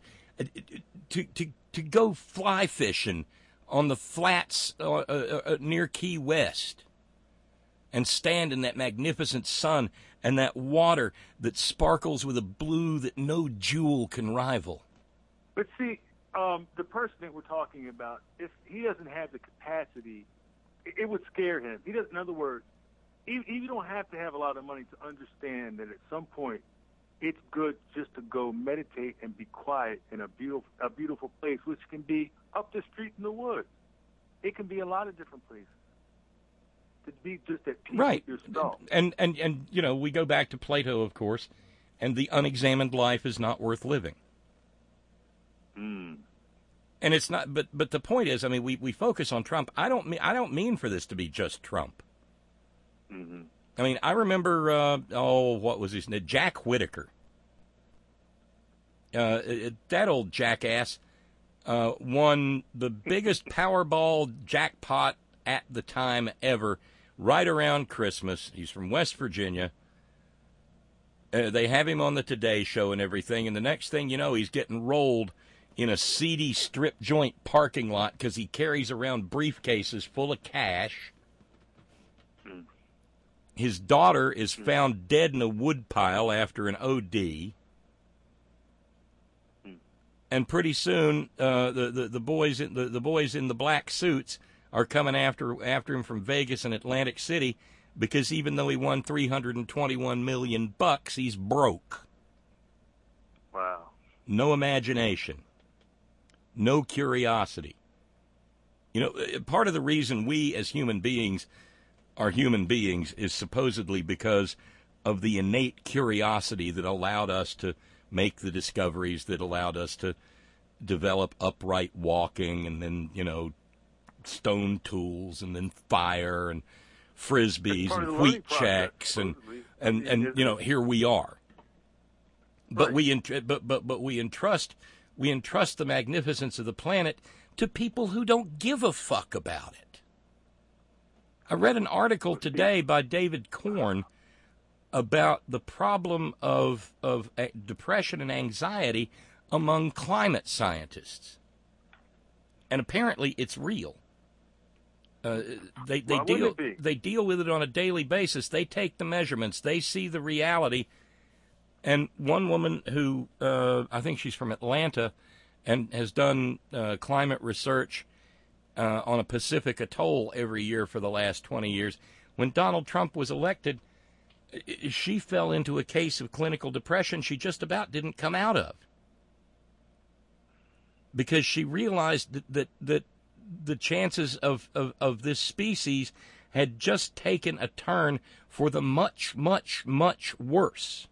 to go fly fishing on the flats near Key West and stand in that magnificent sun and that water that sparkles with a blue that no jewel can rival. But see, the person that we're talking about, if he doesn't have the capacity, it would scare him. He doesn't. In other words, you don't have to have a lot of money to understand that at some point it's good just to go meditate and be quiet in a beautiful place, which can be up the street in the woods. It can be a lot of different places. To be just at peace Right. with yourself. And we go back to Plato, of course, and the unexamined life is not worth living. Mm. And it's not, but the point is, I mean, we focus on Trump. I don't mean for this to be just Trump. Mm-hmm. I mean, I remember, what was his name? Jack Whitaker. That old jackass won the biggest Powerball jackpot at the time ever, right around Christmas. He's from West Virginia. They have him on the Today Show and everything, and the next thing you know, he's getting rolled in a seedy strip joint parking lot because he carries around briefcases full of cash. His daughter is found dead in a woodpile after an OD. And pretty soon, the boys in the black suits are coming after him from Vegas and Atlantic City because even though he won $321 million, he's broke. Wow. No imagination. No curiosity. You know, part of the reason we as human beings are human beings is supposedly because of the innate curiosity that allowed us to make the discoveries that allowed us to develop upright walking and then, stone tools and then fire and frisbees and wheat checks and here we are. But right. we entrust the magnificence of the planet to people who don't give a fuck about it. I read an article today by David Korn about the problem of depression and anxiety among climate scientists, and apparently it's real. They deal with it on a daily basis. They take the measurements. They see the reality. And one woman who I think she's from Atlanta and has done climate research on a Pacific atoll every year for the last 20 years. When Donald Trump was elected, she fell into a case of clinical depression she just about didn't come out of because she realized that the chances of this species had just taken a turn for the much, much, much worse.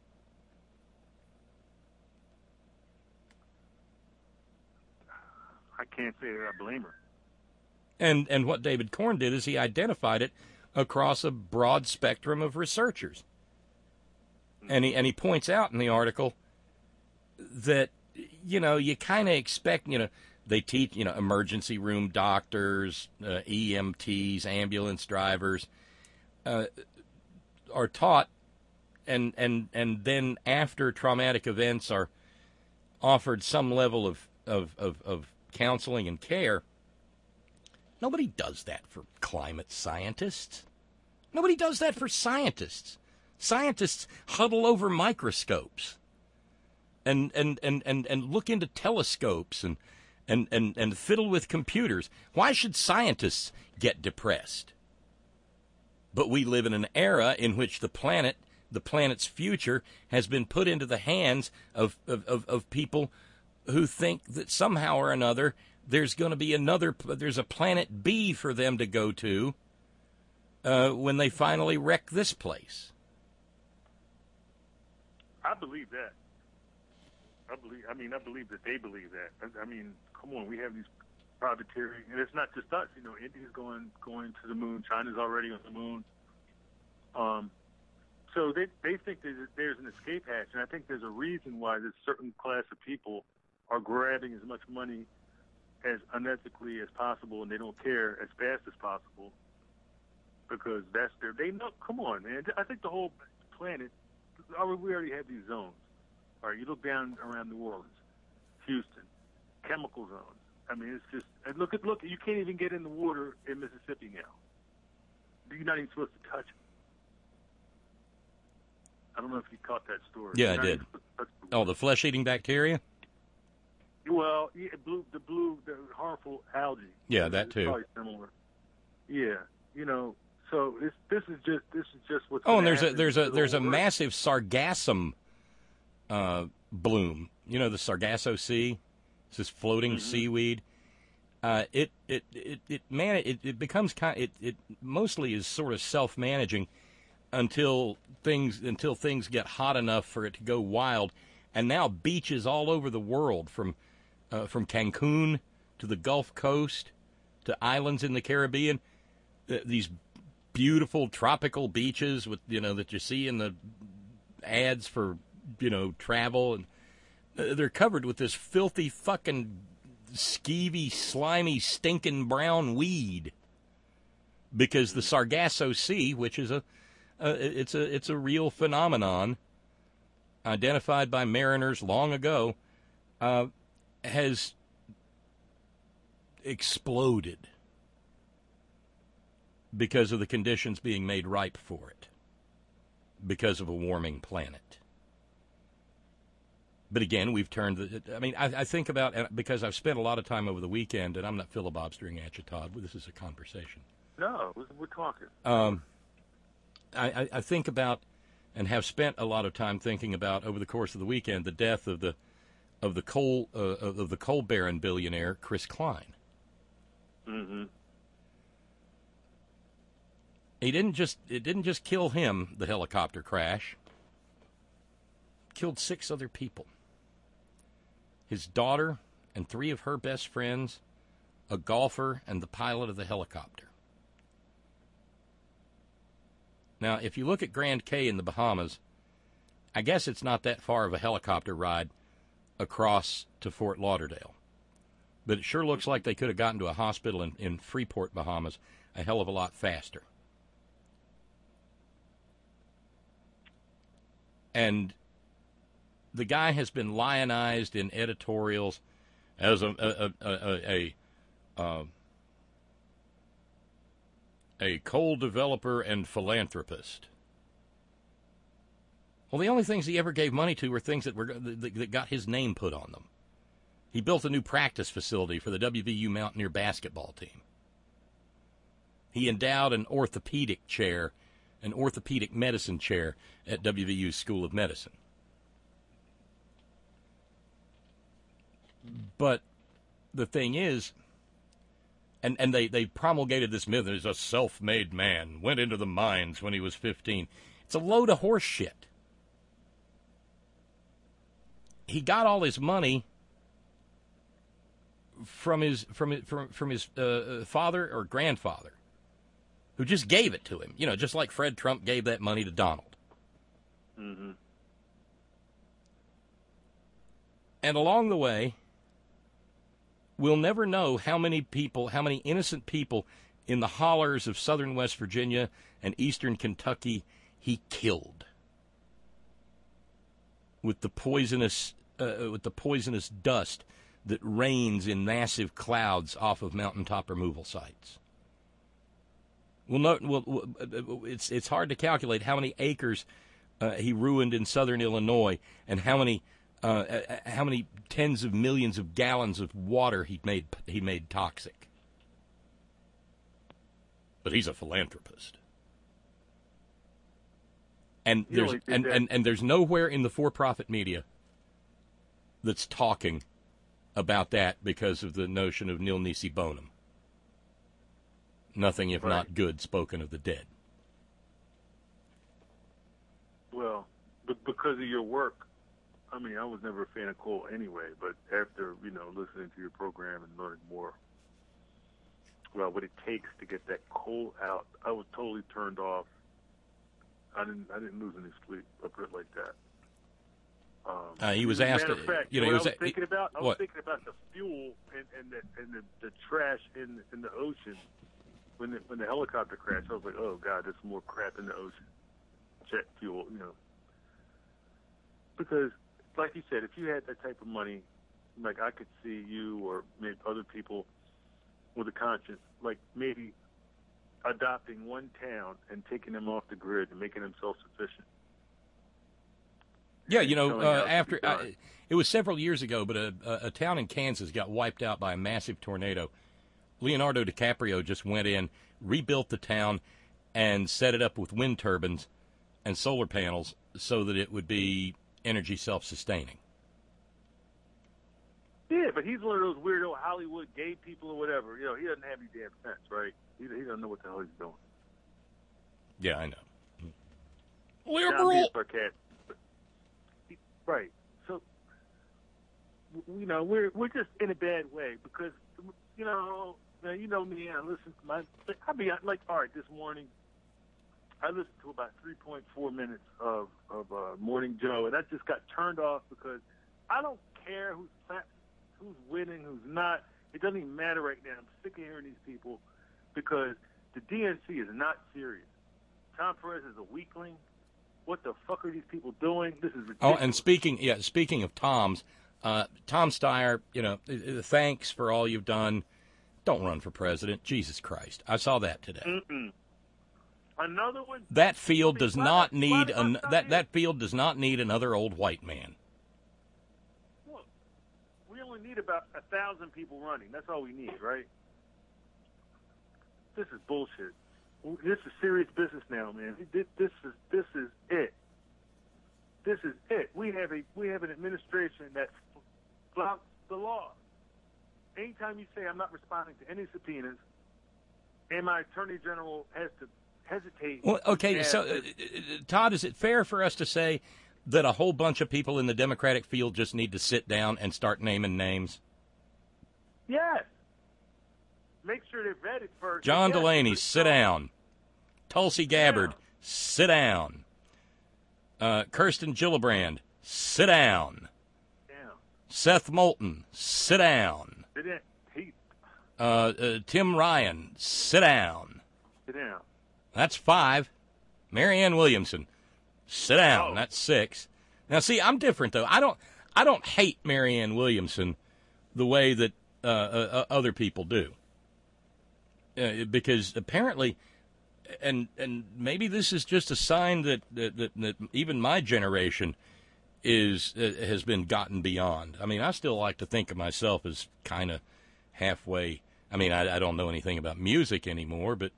I can't say that I blame her. And what David Korn did is he identified it across a broad spectrum of researchers. And he points out in the article that, you kind of expect, They teach, emergency room doctors, EMTs, ambulance drivers are taught, and then after traumatic events are offered some level of counseling and care. Nobody does that for climate scientists. Nobody does that for scientists. Scientists huddle over microscopes and look into telescopes and fiddle with computers. Why should scientists get depressed? But we live in an era in which the planet's future has been put into the hands of people who think that somehow or another there's going to be there's a planet B for them to go to when they finally wreck this place. I believe that. I believe that they believe that. I mean, come on, we have these privateering, and it's not just us. India's going to the moon. China's already on the moon. So they think that there's an escape hatch, and I think there's a reason why this certain class of people are grabbing as much money as unethically as possible, and they don't care as fast as possible because they know. Come on, man. I think the whole planet. We already have these zones. All right, you look down around New Orleans, Houston, chemical zones. I mean, it's just and look. You can't even get in the water in Mississippi now. You're not even supposed to touch it. I don't know if you caught that story. Yeah, I did. Oh, the flesh-eating bacteria? Well, yeah, the harmful algae. Yeah, that it's too. Probably similar. Yeah, So this is just what's. Oh, and there's a massive sargassum bloom. The Sargasso Sea. It's this floating seaweed. It becomes it mostly is sort of self-managing until things get hot enough for it to go wild. And now beaches all over the world, from Cancun to the Gulf Coast to islands in the Caribbean, these beautiful tropical beaches with that you see in the ads for travel, and they're covered with this filthy fucking skeevy, slimy, stinking brown weed because the Sargasso Sea, which is it's a real phenomenon identified by mariners long ago, has exploded because of the conditions being made ripe for it, because of a warming planet. But again, we've turned I think about, because I've spent a lot of time over the weekend, and I'm not filibustering at you, Todd. This is a conversation. No, we're talking. I think about, and have spent a lot of time thinking about over the course of the weekend, the death of the coal baron billionaire Chris Klein. Mm-hmm. It didn't just kill him, the helicopter crash. It killed 6 other people. His daughter and 3 of her best friends, a golfer, and the pilot of the helicopter. Now, if you look at Grand Cay in the Bahamas, I guess it's not that far of a helicopter ride across to Fort Lauderdale. But it sure looks like they could have gotten to a hospital in Freeport, Bahamas, a hell of a lot faster. And the guy has been lionized in editorials as a coal developer and philanthropist. Well, the only things he ever gave money to were things that got his name put on them. He built a new practice facility for the WVU Mountaineer basketball team. He endowed an orthopedic medicine chair at WVU School of Medicine. But the thing is, and they promulgated this myth that he's a self-made man, went into the mines when he was 15. It's a load of horse shit. He got all his money from his father or grandfather, who just gave it to him. Just like Fred Trump gave that money to Donald. Mm-hmm. And along the way, we'll never know how many innocent people in the hollers of southern West Virginia and eastern Kentucky he killed with the poisonous dust that rains in massive clouds off of mountaintop removal sites. It's hard to calculate how many acres he ruined in southern Illinois and how many tens of millions of gallons of water he made toxic. But he's a philanthropist. And there's nowhere in the for-profit media that's talking about that because of the notion of nil nisi bonum. Nothing if not good spoken of the dead. Well, but because of your work, I mean, I was never a fan of coal anyway, but after, listening to your program and learning more about what it takes to get that coal out, I was totally turned off. I didn't lose any sleep. I'll put it like that. He was asked. Matter of fact, he I was was thinking about the fuel and the trash in the ocean when the helicopter crashed. I was like, oh God, there's more crap in the ocean. Jet fuel, Because, like you said, if you had that type of money, like I could see you or maybe other people with a conscience, like maybe adopting one town and taking them off the grid and making them self-sufficient. Yeah, it was several years ago, but a town in Kansas got wiped out by a massive tornado. Leonardo DiCaprio just went in, rebuilt the town, and set it up with wind turbines and solar panels so that it would be energy self-sustaining. Yeah, but he's one of those weirdo Hollywood gay people or whatever. He doesn't have any damn sense, right? He doesn't know what the hell he's doing. Yeah, I know. Liberal. I'm being sarcastic. Right. So, we're just in a bad way because, me, I listen to I'll be like, all right, this morning, I listened to about 3.4 minutes of Morning Joe, and I just got turned off because I don't care who's winning, who's not. It doesn't even matter right now. I'm sick of hearing these people because the DNC is not serious. Tom Perez is a weakling. What the fuck are these people doing? This is ridiculous. Oh, and speaking of Tom's, Tom Steyer, thanks for all you've done. Don't run for president. Jesus Christ. I saw that today. Mm-mm. Another one? That field does not need that field does not need another old white man. Look, we only need about 1,000 people running. That's all we need, right? This is bullshit. This is serious business now, man. This is it. This is it. We have an administration that flouts the law. Anytime you say I'm not responding to any subpoenas, and my attorney general has to hesitate. Well, okay, so Todd, is it fair for us to say that a whole bunch of people in the Democratic field just need to sit down and start naming names? Yes. Make sure they're vetted first. John Delaney, sit down. Tulsi Gabbard, sit down. Kirsten Gillibrand, sit down. Seth Moulton, sit down. Tim Ryan, sit down. Sit down. That's 5. Marianne Williamson, sit down. That's 6. Now, see, I'm different though. I don't hate Marianne Williamson the way that other people do, because apparently, and maybe this is just a sign that even my generation has been gotten beyond. I mean, I still like to think of myself as kind of halfway. I mean, I don't know anything about music anymore, but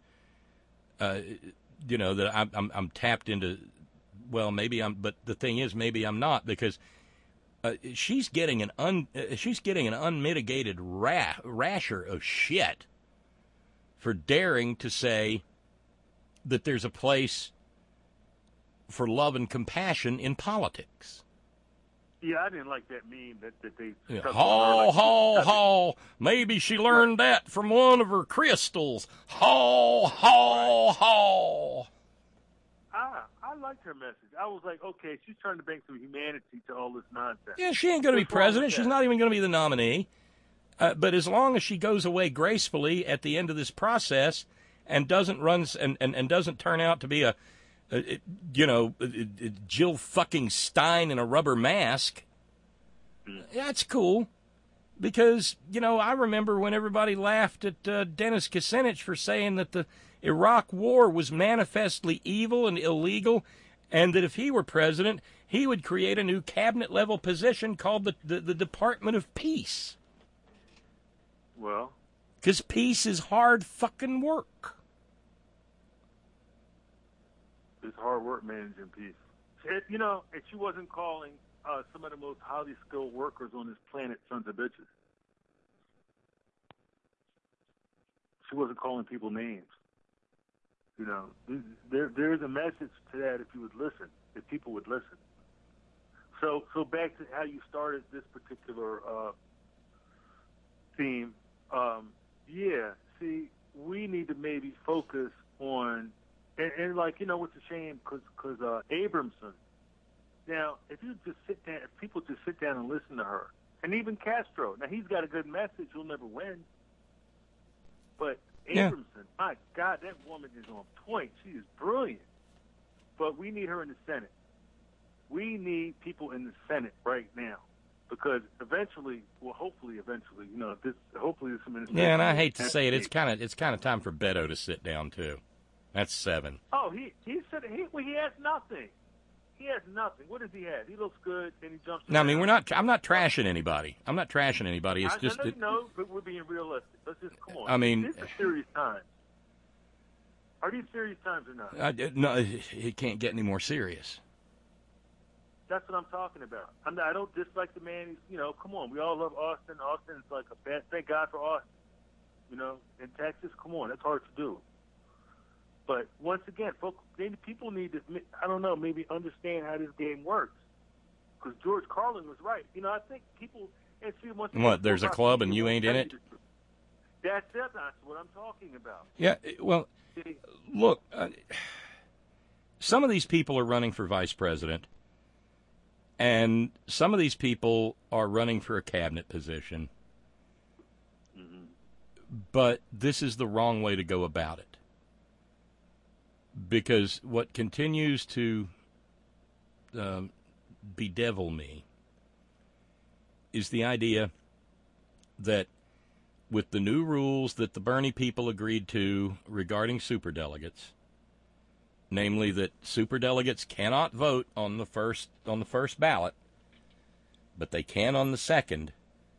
that I'm tapped into. Well, maybe I'm, but the thing is, maybe I'm not, because she's getting an unmitigated rasher of shit for daring to say that there's a place for love and compassion in politics. Yeah, I didn't like that meme that they... Haw. Maybe she learned that from one of her crystals. Haw. I liked her message. I was like, okay, she's trying to bring some humanity to all this nonsense. Yeah, she ain't going to be president. She's not even going to be the nominee. But as long as she goes away gracefully at the end of this process and doesn't doesn't turn out to be a Jill fucking Stein in a rubber mask, that's cool. Because, I remember when everybody laughed at Dennis Kucinich for saying that the Iraq War was manifestly evil and illegal, and that if he were president, he would create a new cabinet-level position called the Department of Peace. Well, because peace is hard fucking work. It's hard work managing peace. If she wasn't calling some of the most highly skilled workers on this planet sons of bitches. She wasn't calling people names. There's a message to that if you would listen, if people would listen. So back to how you started this particular theme. We need to maybe focus on, and it's a shame because Abramson. Now, if people just sit down and listen to her, and even Castro. Now he's got a good message. He'll never win. But Abramson, my God, that woman is on point. She is brilliant. But we need her in the Senate. We need people in the Senate right now. Because hopefully, this administration. Yeah, and I hate to say it, it's kind of time for Beto to sit down too. That's 7. Oh, he said he has nothing. He has nothing. What does he have? He looks good, and he jumps. No, I mean I'm not trashing anybody. I'm not trashing anybody. It's just but we're being realistic. Let's just come on. I mean, these are serious times. Are these serious times or not? No, it can't get any more serious. That's what I'm talking about. I don't dislike the man. Come on. We all love Austin. Austin is like a bad. Thank God for Austin. In Texas, come on. That's hard to do. But once again, folks, people need to, maybe understand how this game works. Because George Carlin was right. I think people. And see, there's a club and you ain't in it? That's what I'm talking about. Yeah, well, look, some of these people are running for vice president. And some of these people are running for a cabinet position. Mm-hmm. But this is the wrong way to go about it. Because what continues to bedevil me is the idea that with the new rules that the Bernie people agreed to regarding superdelegates, namely that superdelegates cannot vote on the first ballot, but they can on the second,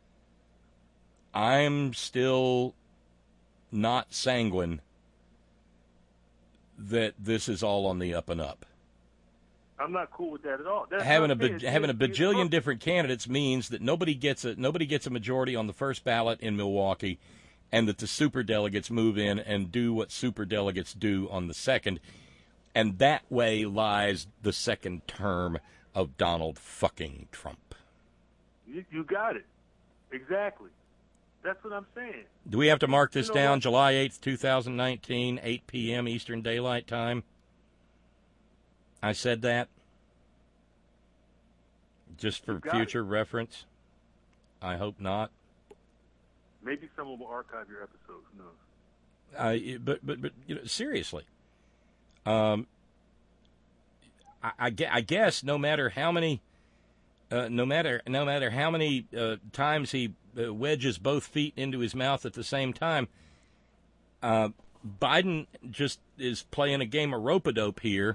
I'm still not sanguine that this is all on the up and up. I'm not cool with that at all. Having a bajillion different candidates means that nobody gets a majority on the first ballot in Milwaukee, and that the superdelegates move in and do what superdelegates do on the second. And that way lies the second term of Donald fucking Trump. You got it. Exactly. That's what I'm saying. Do we have to mark this down? What? July 8th, 2019, 8 p.m. Eastern Daylight Time? I said that just for future reference. I hope not. Maybe someone will archive your episodes. Who knows? But seriously. I guess no matter how many times he wedges both feet into his mouth at the same time, Biden just is playing a game of rope-a-dope here,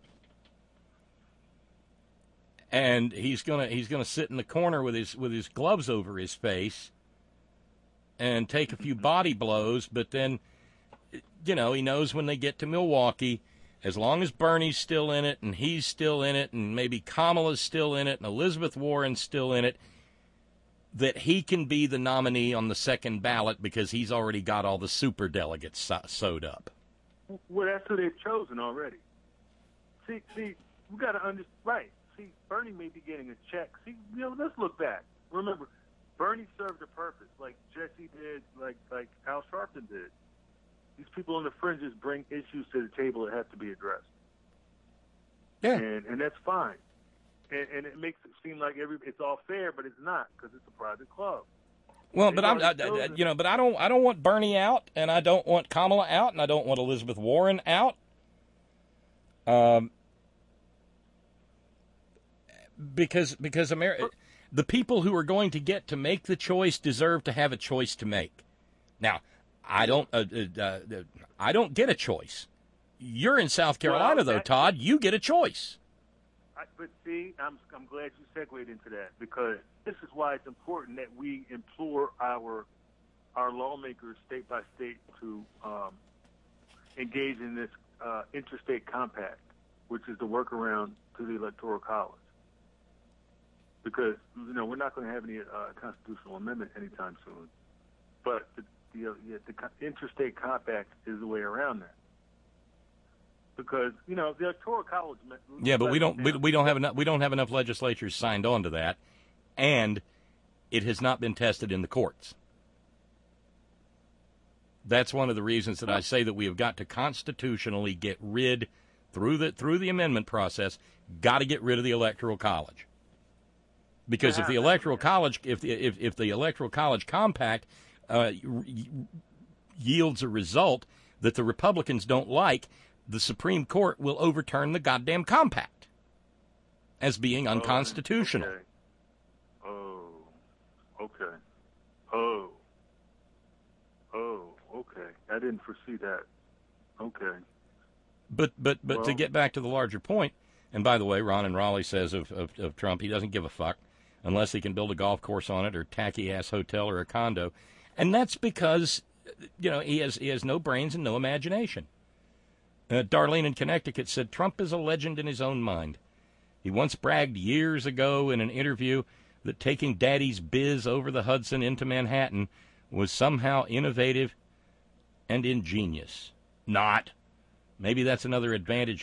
and he's gonna sit in the corner with his gloves over his face and take a few body blows, but then. He knows when they get to Milwaukee, as long as Bernie's still in it and he's still in it and maybe Kamala's still in it and Elizabeth Warren's still in it, that he can be the nominee on the second ballot because he's already got all the superdelegates sewed up. Well, that's who they've chosen already. See, we got to understand. Right. See, Bernie may be getting a check. See, let's look back. Remember, Bernie served a purpose, like Jesse did, like Al Sharpton did. These people on the fringes bring issues to the table that have to be addressed. Yeah. And that's fine. And it makes it seem like it's all fair, but it's not, because it's a private club. Well, but They've but I don't want Bernie out, and I don't want Kamala out, and I don't want Elizabeth Warren out. Because the people who are going to get to make the choice deserve to have a choice to make. Now, I don't get a choice. You're in South Carolina, though, Todd. You get a choice. But see, I'm glad you segued into that, because this is why it's important that we implore our lawmakers state by state to engage in this interstate compact, which is the workaround to the Electoral College. Because we're not going to have any constitutional amendment anytime soon, but the interstate compact is the way around that. Because the Electoral College. Yeah, but we don't have enough legislatures signed on to that, and it has not been tested in the courts. That's one of the reasons that I say that we have got to constitutionally get rid through the amendment process. Got to get rid of the Electoral College, because if the Electoral College, if the Electoral College compact yields a result that the Republicans don't like, the Supreme Court will overturn the goddamn compact as being unconstitutional. Okay. Okay. I didn't foresee that. Okay. But to get back to the larger point, and by the way, Ron and Raleigh says of Trump, he doesn't give a fuck unless he can build a golf course on it or a tacky-ass hotel or a condo. And that's because, he has no brains and no imagination. Darlene in Connecticut said, Trump is a legend in his own mind. He once bragged years ago in an interview that taking Daddy's biz over the Hudson into Manhattan was somehow innovative and ingenious. Not. Maybe that's another advantage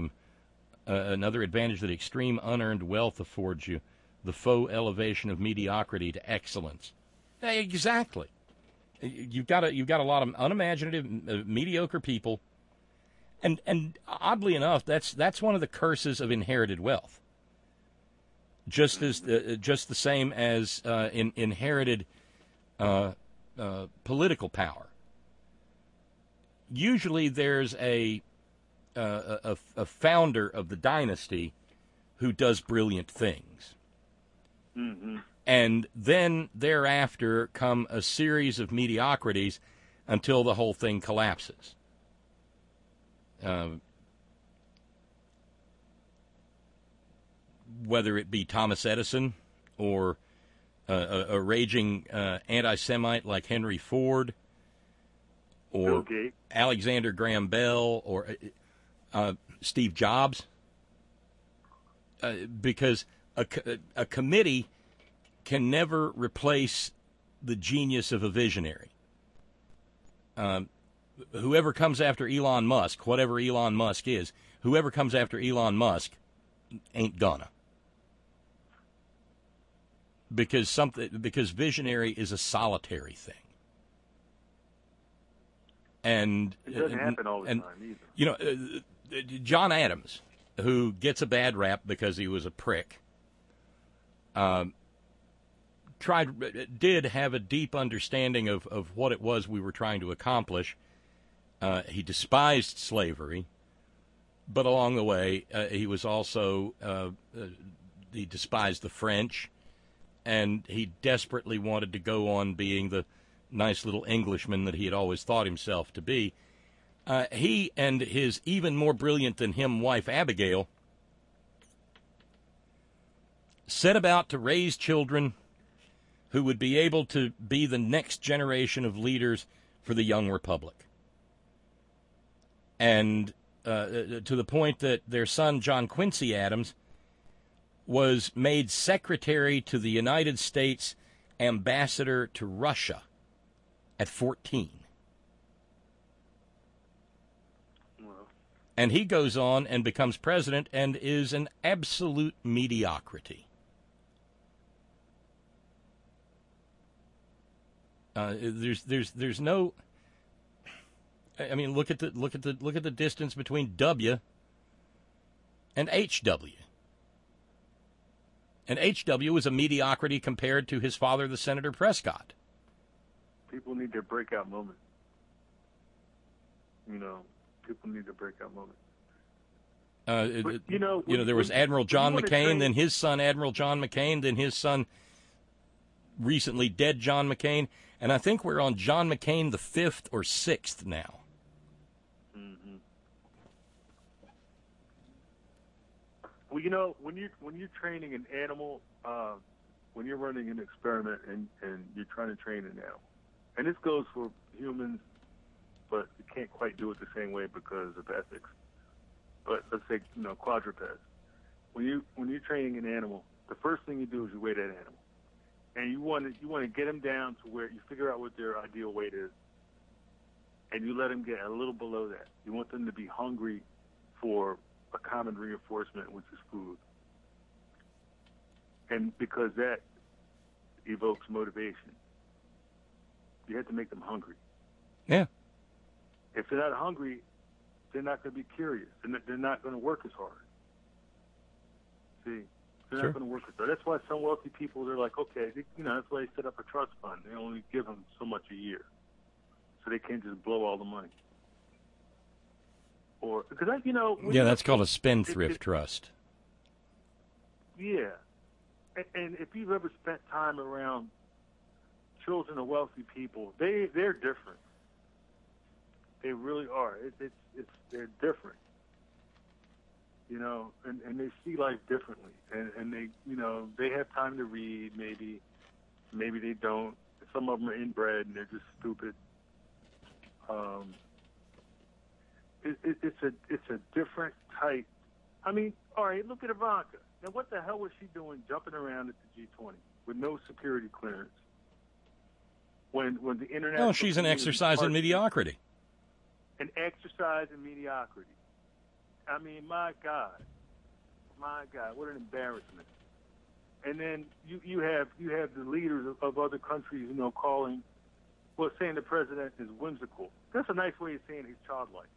that extreme unearned wealth affords you, the faux elevation of mediocrity to excellence. Exactly. You've got a lot of unimaginative, mediocre people. And oddly enough, that's one of the curses of inherited wealth. Just the same as inherited political power. Usually, there's a founder of the dynasty who does brilliant things, and then thereafter come a series of mediocrities until the whole thing collapses. Whether it be Thomas Edison or a raging anti-Semite like Henry Ford or Alexander Graham Bell or Steve Jobs, because a committee can never replace the genius of a visionary. Whoever comes after Elon Musk, whatever Elon Musk is, whoever comes after Elon Musk ain't gonna. Because visionary is a solitary thing. And it doesn't happen all the time either. John Adams, who gets a bad rap because he was a prick, did have a deep understanding of what it was we were trying to accomplish. He despised slavery, but along the way, he was also he despised the French, and he desperately wanted to go on being the nice little Englishman that he had always thought himself to be. He and his even more brilliant than him wife Abigail set about to raise children who would be able to be the next generation of leaders for the young republic. And to the point that their son, John Quincy Adams, was made secretary to the United States ambassador to Russia at 14. And he goes on and becomes president and is an absolute mediocrity. There's no. I mean, look at the distance between W and HW. And HW was a mediocrity compared to his father, the Senator Prescott. People need their breakout moment. You know, people need their breakout moment. There was Admiral John McCain, then his son Admiral John McCain, then his son recently dead John McCain, and I think we're on John McCain the 5th or 6th now. Mm-hmm. Well, you know, when you're training an animal, when you're running an experiment and you're trying to train an animal, and this goes for humans, but you can't quite do it the same way because of ethics. But let's say, quadrupeds. When you're training an animal, the first thing you do is you weigh that animal, and you want to get them down to where you figure out what their ideal weight is, and you let them get a little below that. You want them to be hungry for a common reinforcement, which is food, and because that evokes motivation, you have to make them hungry. Yeah. If they're not hungry, they're not going to be curious. They're not going to work as hard. See, they're not going to work as hard. That's why some wealthy people, they're like, okay, that's why they set up a trust fund. They only give them so much a year, so they can't just blow all the money. Or because that's called a spendthrift trust. Yeah, and if you've ever spent time around children of wealthy people, they're different. They really are. They're different, and they see life differently, and they they have time to read. Maybe they don't. Some of them are inbred and they're just stupid. It's a different type. I mean, all right, look at Ivanka. Now, what the hell was she doing jumping around at the G20 with no security clearance? When the internet. No, she's an exercise in mediocrity. An exercise in mediocrity. I mean, my God, what an embarrassment. And then you have the leaders of other countries, saying the president is whimsical. That's a nice way of saying he's childlike.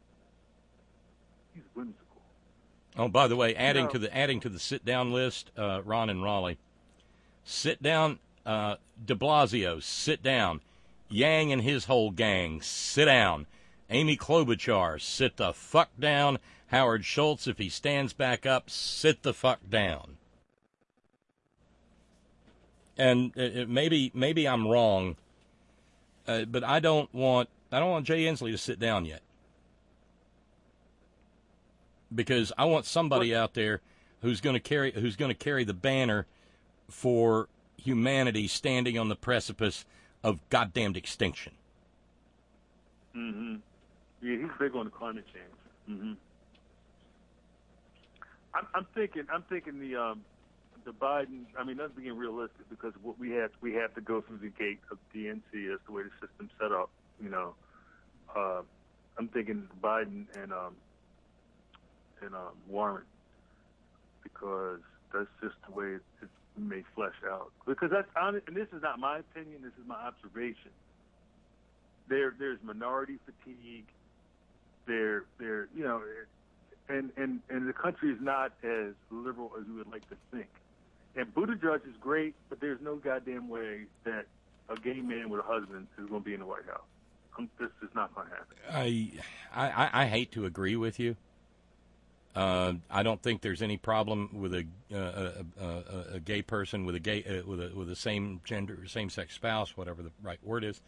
He's whimsical. Oh, by the way, adding to the sit down list, Ron and Raleigh, sit down. De Blasio, sit down. Yang and his whole gang, sit down. Amy Klobuchar, sit the fuck down. Howard Schultz, if he stands back up, sit the fuck down. And maybe I'm wrong, but I don't want Jay Inslee to sit down yet, because I want somebody out there who's going to carry the banner for humanity standing on the precipice of goddamned extinction. Mm-hmm. Yeah, he's big on the climate change. Mm-hmm. I'm thinking the Biden. I mean, that's being realistic because what we have to go through the gate of DNC as the way the system's set up. I'm thinking Biden and Warren, because that's just the way it may flesh out. Because that's honest, and this is not my opinion. This is my observation. There's minority fatigue. And the country is not as liberal as you would like to think. And Buttigieg is great, but there's no goddamn way that a gay man with a husband is going to be in the White House. This is not going to happen. I hate to agree with you. I don't think there's any problem with a gay person with a same gender, same sex spouse, whatever the right word is.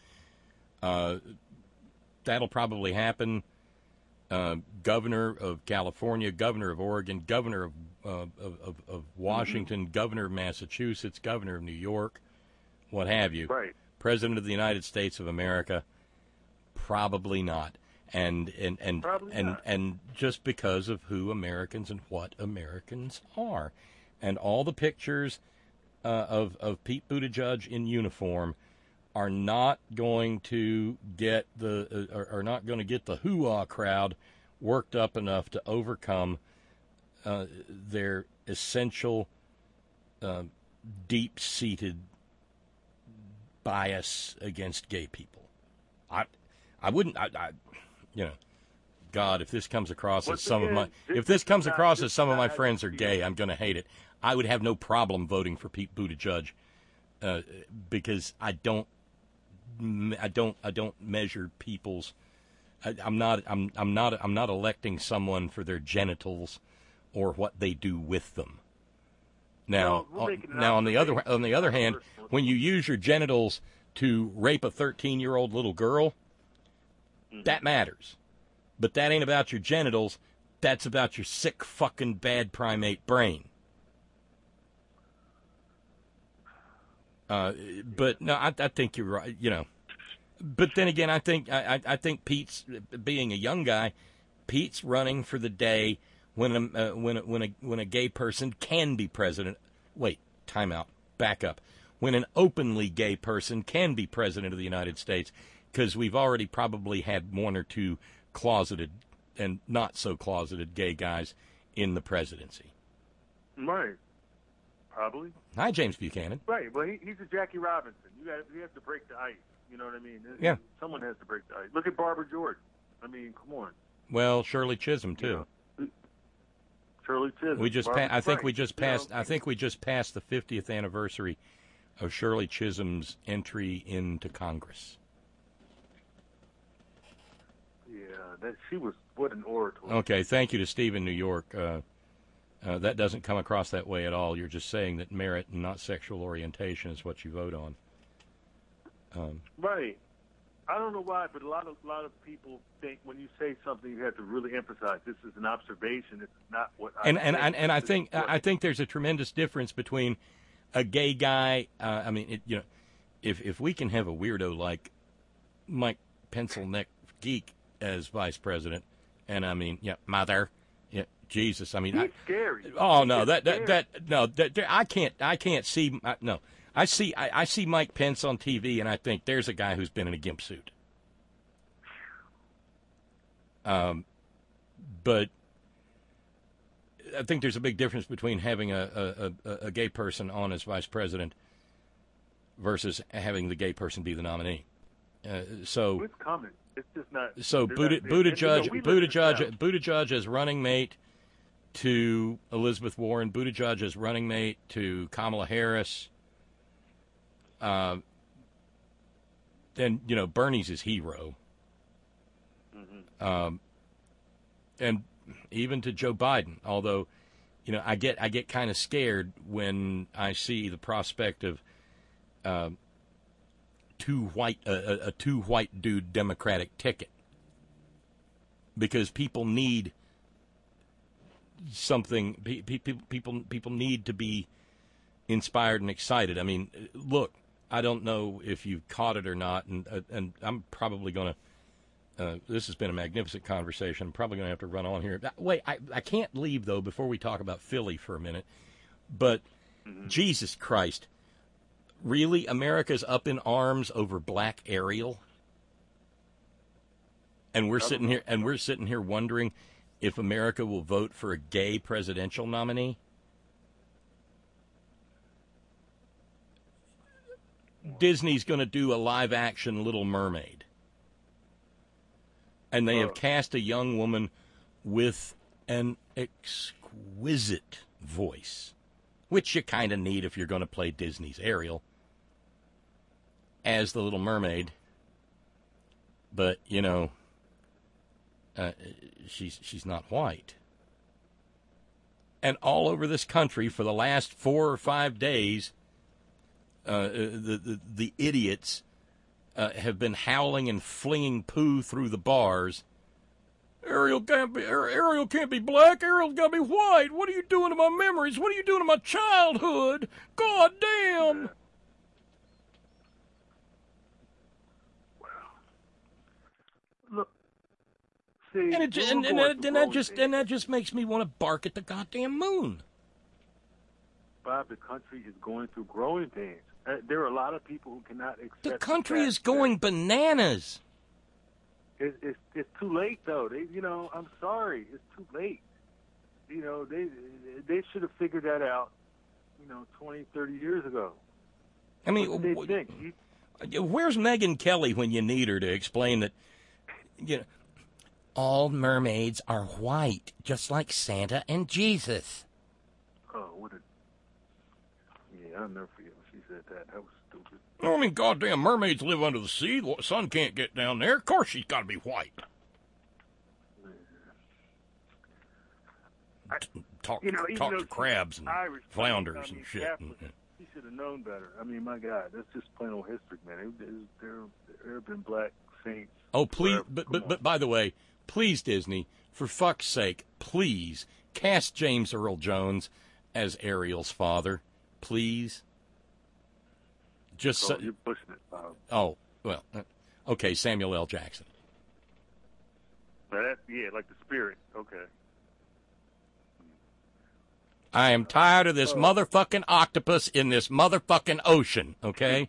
That'll probably happen. Governor of California, governor of Oregon, governor of Washington, governor of Massachusetts, governor of New York, what have you. Right. President of the United States of America, probably not. And just because of who Americans and what Americans are, and all the pictures of Pete Buttigieg in uniform are not going to get the hoo-ah crowd worked up enough to overcome their essential deep-seated bias against gay people. I wouldn't. God, if this comes across as some of my friends are gay, I'm going to hate it. I would have no problem voting for Pete Buttigieg because I don't don't measure people's. I'm not electing someone for their genitals or what they do with them. Now, on the other hand, when you use your genitals to rape a 13-year-old little girl, that matters. But that ain't about your genitals. That's about your sick, fucking, bad primate brain. But no, I think you're right. You know, but then again, I think Pete's being a young guy. Pete's running for the day when a gay person can be president. Wait, time out. Back up. When an openly gay person can be president of the United States, because we've already probably had one or two closeted and not so closeted gay guys in the presidency. Right. Probably. Hi, James Buchanan. Right. Well, he's a Jackie Robinson. You have to break the ice. You know what I mean? Yeah. Someone has to break the ice. Look at Barbara Jordan. I mean, come on. Well, Shirley Chisholm too. You know, Shirley Chisholm. I think we just passed the 50th anniversary of Shirley Chisholm's entry into Congress. Yeah, she was what an orator. Okay, thank you to Steve in New York. That doesn't come across that way at all. You're just saying that merit and not sexual orientation is what you vote on. Right. I don't know why, but a lot of people think when you say something, you have to really emphasize this is an observation. It's not what I think. I think there's a tremendous difference between a gay guy. If we can have a weirdo like Mike Pencilneck Geek as vice president, and mother. Jesus, he's scary. Oh no, I can't see. No, I see Mike Pence on TV, and I think there's a guy who's been in a gimp suit. But I think there's a big difference between having a gay person on as vice president versus having the gay person be the nominee. So it's coming. It's just not. So Buttigieg as running mate to Elizabeth Warren, Buttigieg as running mate to Kamala Harris. Then Bernie's his hero. Mm-hmm. And even to Joe Biden, although I get kind of scared when I see the prospect of a two white dude Democratic ticket, because people need something. People need to be inspired and excited. I mean, look, I don't know if you've caught it or not, and I'm probably going to. This has been a magnificent conversation. I'm probably going to have to run on here. Wait, I can't leave though before we talk about Philly for a minute. But Jesus Christ, really, America's up in arms over Black Ariel, and we're sitting here wondering if America will vote for a gay presidential nominee? Disney's going to do a live-action Little Mermaid. And they have cast a young woman with an exquisite voice, which you kind of need if you're going to play Disney's Ariel, as the Little Mermaid. But, she's not white. And all over this country for the last 4 or 5 days, the idiots have been howling and flinging poo through the bars. Ariel can't be black. Ariel's got to be white. What are you doing to my memories? What are you doing to my childhood? God damn! Look. See, And that just makes me want to bark at the goddamn moon. Bob, the country is going through growing pains. There are a lot of people who cannot accept. The country is going bananas. It's too late, though. I'm sorry, it's too late. They should have figured that out. 20, 30 years ago. I mean, what did they think? Where's Megyn Kelly when you need her to explain that? All mermaids are white, just like Santa and Jesus. Oh, what a... Yeah, I'll never forget when she said that. That was stupid. I mean, goddamn, mermaids live under the sea. The sun can't get down there. Of course she's got to be white. Talk to crabs and Irish, flounders and shit. Catholic, he should have known better. I mean, my God, that's just plain old history, man. There have been black saints. Oh, please, forever. but by the way, please, Disney, for fuck's sake, please cast James Earl Jones as Ariel's father, please. Just so, you're pushing it, Bob. Oh, well, okay, Samuel L. Jackson. Like the spirit. Okay. I am tired of this motherfucking octopus in this motherfucking ocean, okay?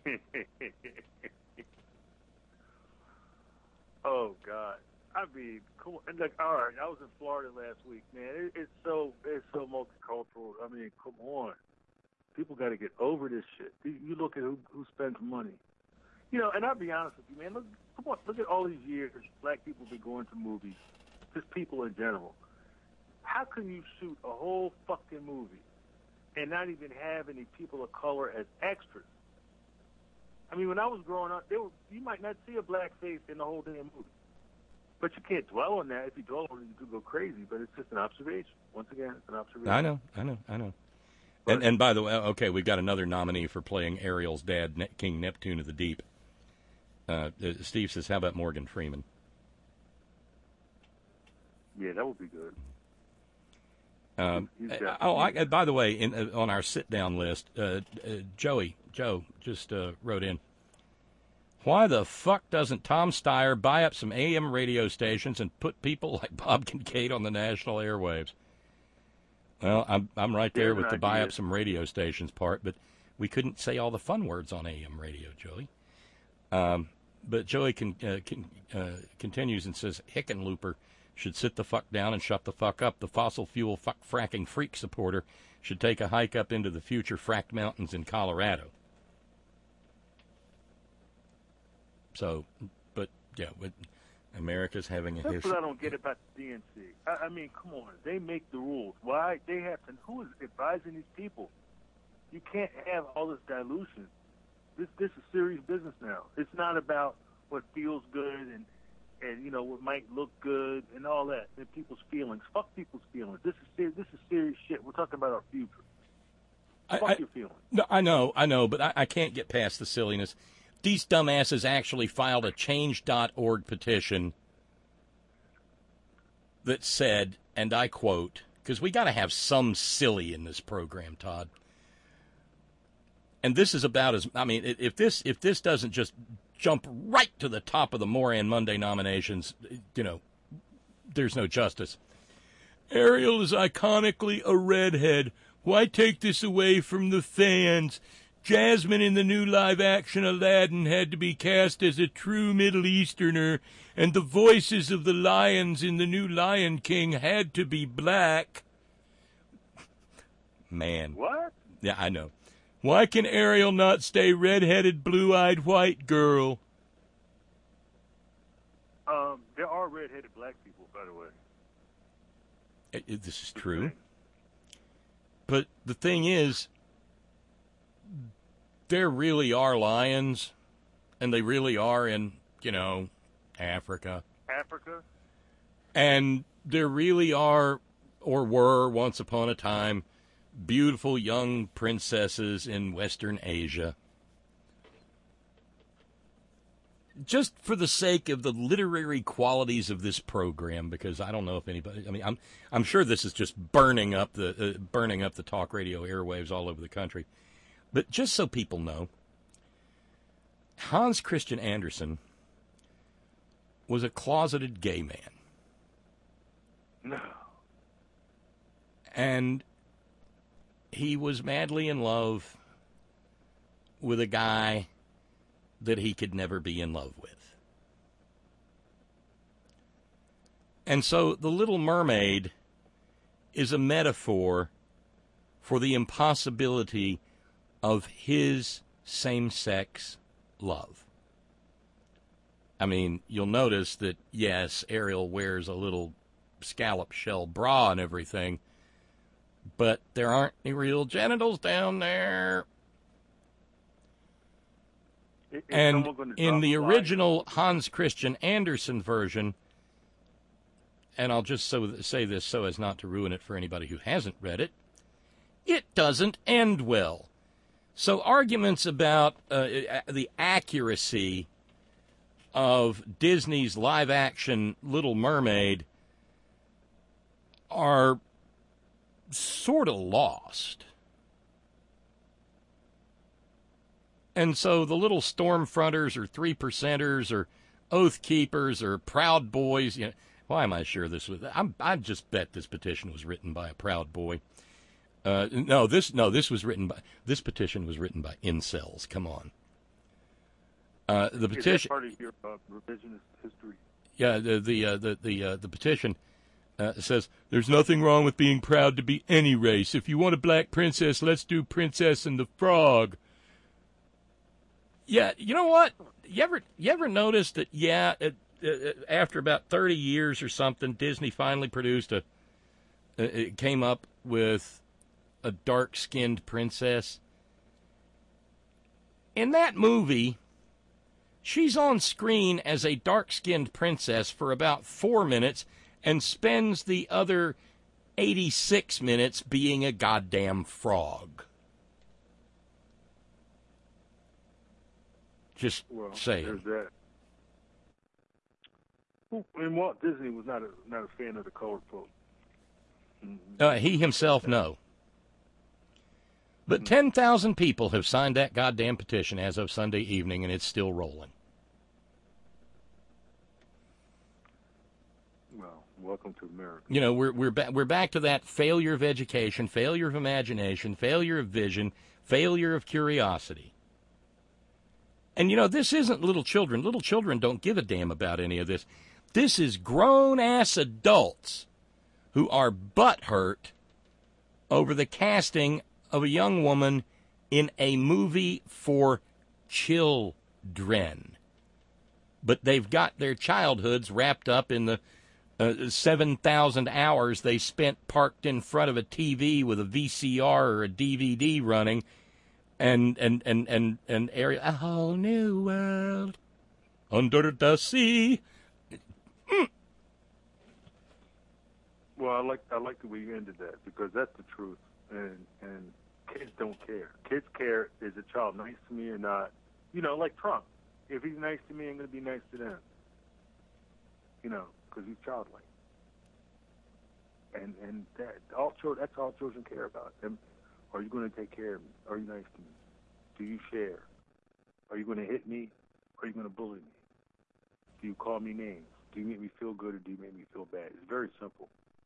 Oh, God. I mean, cool. And like, all right, I was in Florida last week, man. It's so multicultural. I mean, come on. People got to get over this shit. You look at who spends money. You know, and I'll be honest with you, man. Look at all these years black people been going to movies, just people in general. How can you shoot a whole fucking movie and not even have any people of color as extras? I mean, when I was growing up, you might not see a black face in the whole damn movie. But you can't dwell on that. If you dwell on it, you could go crazy. But it's just an observation. Once again, it's an observation. I know. And by the way, okay, we've got another nominee for playing Ariel's dad, King Neptune of the Deep. Steve says, how about Morgan Freeman? Yeah, that would be good. By the way, on our sit-down list, Joe just wrote in, why the fuck doesn't Tom Steyer buy up some AM radio stations and put people like Bob Kincaid on the national airwaves? Well, I'm right there with the buy up some radio stations part, but we couldn't say all the fun words on AM radio, Joey. But Joey continues and says, Hickenlooper should sit the fuck down and shut the fuck up. The fossil fuel fuck fracking freak supporter should take a hike up into the future fracked mountains in Colorado. So, but yeah, America's having a history. That's what I don't get about the DNC. I mean, come on, they make the rules. Why they have to? Who is advising these people? You can't have all this dilution. This is serious business now. It's not about what feels good and what might look good and all that, and people's feelings. Fuck people's feelings. This is serious shit. We're talking about our future. Fuck your feelings. No, I know, but I can't get past the silliness. These dumbasses actually filed a Change.org petition that said, and I quote, because we got to have some silly in this program, Todd. And this is about if this doesn't just jump right to the top of the Moran Monday nominations, there's no justice. Ariel is iconically a redhead. Why take this away from the fans? Jasmine in the new live-action Aladdin had to be cast as a true Middle Easterner, and the voices of the lions in the new Lion King had to be black. Man. What? Yeah, I know. Why can Ariel not stay red-headed, blue-eyed white girl? There are red-headed black people, by the way. This is true. But the thing is, there really are lions, and they really are in, Africa. Africa? And there really are, or were once upon a time, beautiful young princesses in Western Asia. Just for the sake of the literary qualities of this program, because I don't know if anybody. I mean, I'm sure this is just burning up the talk radio airwaves all over the country. But just so people know, Hans Christian Andersen was a closeted gay man. No. And he was madly in love with a guy that he could never be in love with. And so The Little Mermaid is a metaphor for the impossibility of his same-sex love. I mean, you'll notice that, yes, Ariel wears a little scallop shell bra and everything, but there aren't any real genitals down there. And someone gonna in drop the a lie? original Hans Christian Andersen version, and I'll just say this so as not to ruin it for anybody who hasn't read it, it doesn't end well. So arguments about the accuracy of Disney's live-action Little Mermaid are sort of lost. And so the little Stormfronters or 3%ers or Oath Keepers or Proud Boys, why am I sure this was? I just bet this petition was written by a Proud Boy. This petition was written by incels. Come on. The petition. Is that part of your revisionist history? Yeah, the petition says there's nothing wrong with being proud to be any race. If you want a black princess, let's do Princess and the Frog. Yeah, you know what? You ever notice that? Yeah, after about 30 years or something, Disney finally produced it came up with a dark-skinned princess. In that movie, she's on screen as a dark-skinned princess for about 4 minutes and spends the other 86 minutes being a goddamn frog. Just saying. There's that. And Walt Disney was not a fan of the colored folk. He himself, no. But 10,000 people have signed that goddamn petition as of Sunday evening, and it's still rolling. Well, welcome to America. We're back to that failure of education, failure of imagination, failure of vision, failure of curiosity. And, this isn't little children. Little children don't give a damn about any of this. This is grown-ass adults who are butthurt over the casting of a young woman in a movie for children. But they've got their childhoods wrapped up in the 7,000 hours they spent parked in front of a TV with a VCR or a DVD running, and area, a whole new world under the sea. Well, I like the way you ended that, because that's the truth, and kids don't care. Kids care, is a child nice to me or not? Like Trump. If he's nice to me, I'm going to be nice to them. Because he's childlike. And that's all children care about. Are you going to take care of me? Are you nice to me? Do you share? Are you going to hit me? Are you going to bully me? Do you call me names? Do you make me feel good or do you make me feel bad? It's very simple.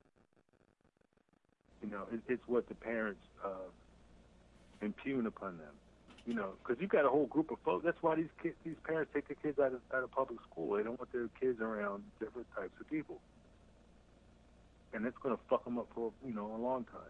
It's what the parents impugn upon them. Because you've got a whole group of folks. That's why these parents take their kids out of public school. They don't want their kids around different types of people. And it's going to fuck them up for, a long time.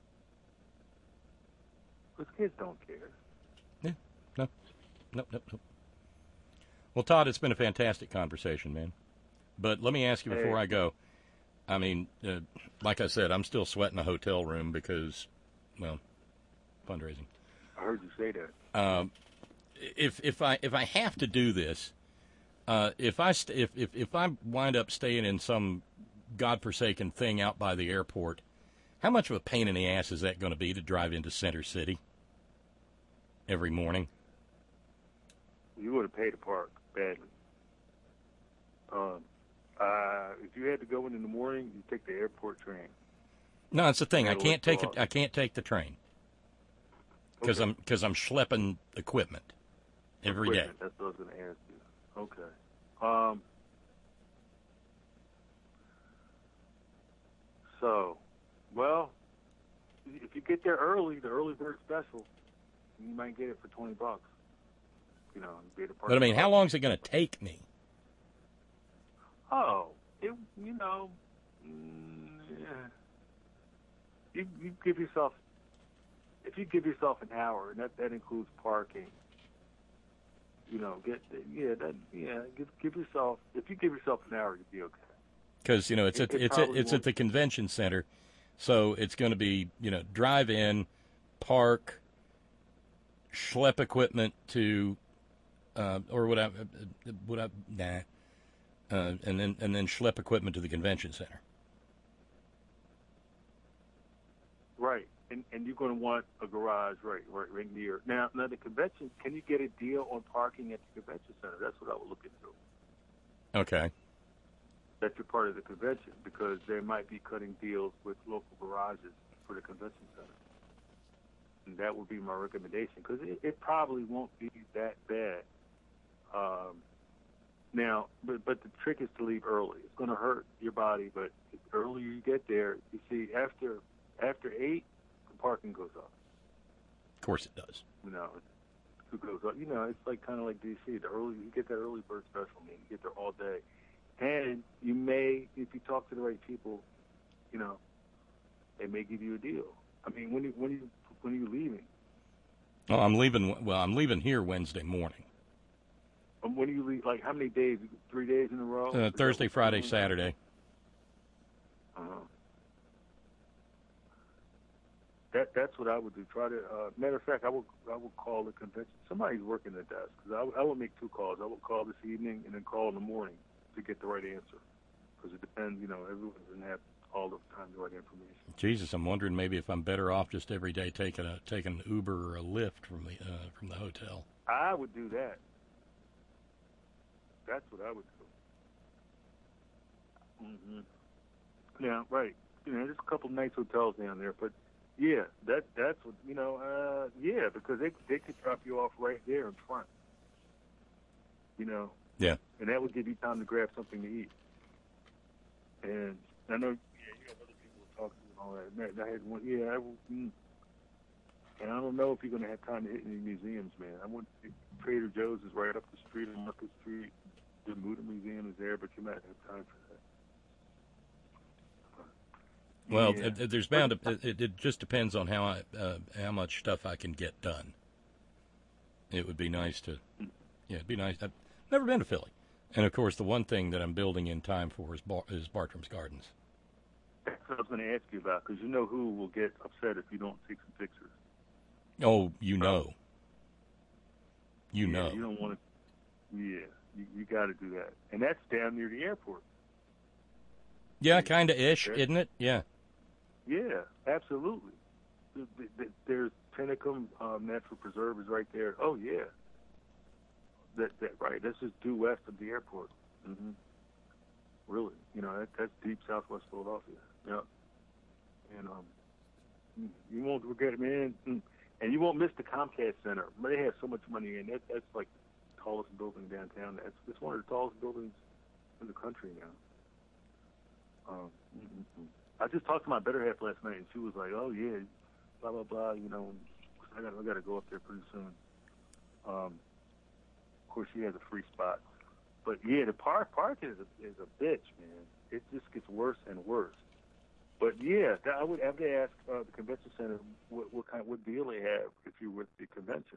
Because kids don't care. Yeah, no. Well, Todd, it's been a fantastic conversation, man. But let me ask you before I go. I mean, like I said, I'm still sweating a hotel room because, fundraising. I heard you say that. If I have to do this, if I wind up staying in some godforsaken thing out by the airport, how much of a pain in the ass is that going to be to drive into Center City every morning? You would have paid to park badly. If you had to go in the morning, you take the airport train. No, it's the thing. I can't take it. I can't take the train because I'm schlepping equipment every day. That's what I was going to ask you. Okay. If you get there early, the early bird special, you might get it for $20. But I mean, how long is it going to take me? Oh, you give yourself, if you give yourself an hour, and that includes parking. Give yourself. If you give yourself an hour, you'll be okay. Because it's at the convention center, so it's going to be drive in, park, schlep equipment to or would I? Nah. And then schlep equipment to the convention center. Right, and you're going to want a garage right near. Now the convention, can you get a deal on parking at the convention center? That's what I would look into. Okay. That you're part of the convention, because they might be cutting deals with local garages for the convention center. And that would be my recommendation, because it probably won't be that bad. Now, but the trick is to leave early. It's going to hurt your body, but the earlier you get there, you see, after 8, the parking goes up. Of course it does. You know, it goes up. You know, it's like kind of like D.C. The early you get that early bird special, man. You get there all day, and you may, if you talk to the right people, you know, they may give you a deal. I mean, when are you leaving? Oh, I'm leaving. Well, I'm leaving here Wednesday morning. When do you leave? Like, how many days? 3 days in a row? Thursday, Friday, Saturday. That's what I would do. Try to. Matter of fact, I will call the convention. Somebody's working the desk, because I would make 2 calls. I would call this evening and then call in the morning to get the right answer, because it depends. You know, everyone doesn't have all the time the right information. Jesus, I'm wondering maybe if I'm better off just every day taking an Uber or a Lyft from the hotel. I would do that. That's what I would do. Mm-hmm. Yeah, right. You know, there's a couple nice hotels down there, but yeah, that's what, you know. Yeah, because they could drop you off right there in front. You know. Yeah. And that would give you time to grab something to eat. And I know, yeah, you have other people to talk to and all that. I had one. Yeah, and I don't know if you're going to have time to hit any museums, man. Trader Joe's is right up the street on Market Street. The Muda Museum is there, but you might have time for that. Well, Yeah. there's bound to. It just depends on how much stuff I can get done. It would be nice to. Yeah, it'd be nice. I've never been to Philly, and of course, the one thing that I'm building in time for is Bartram's Gardens. That's what I was going to ask you about, because you know who will get upset if you don't take some pictures. Oh, you know. You know. You don't want to. Yeah. You got to do that, and that's down near the airport. Yeah, kind of ish, isn't it? Yeah. Yeah, absolutely. There's Tennicum Natural Preserve is right there. Oh yeah. That right. That's just due west of the airport. Mm-hmm. Really, you know, that's deep Southwest Philadelphia. Yeah. And you won't regret it, man. And you won't miss the Comcast Center. They have so much money, and that's like tallest building downtown. It's one of the tallest buildings in the country now. I just talked to my better half last night, and she was like, "Oh yeah, blah blah blah." You know, I got to go up there pretty soon. Of course, she has a free spot, but yeah, the park is a bitch, man. It just gets worse and worse. But yeah, I would have to ask the convention center what deal they have if you're with the convention.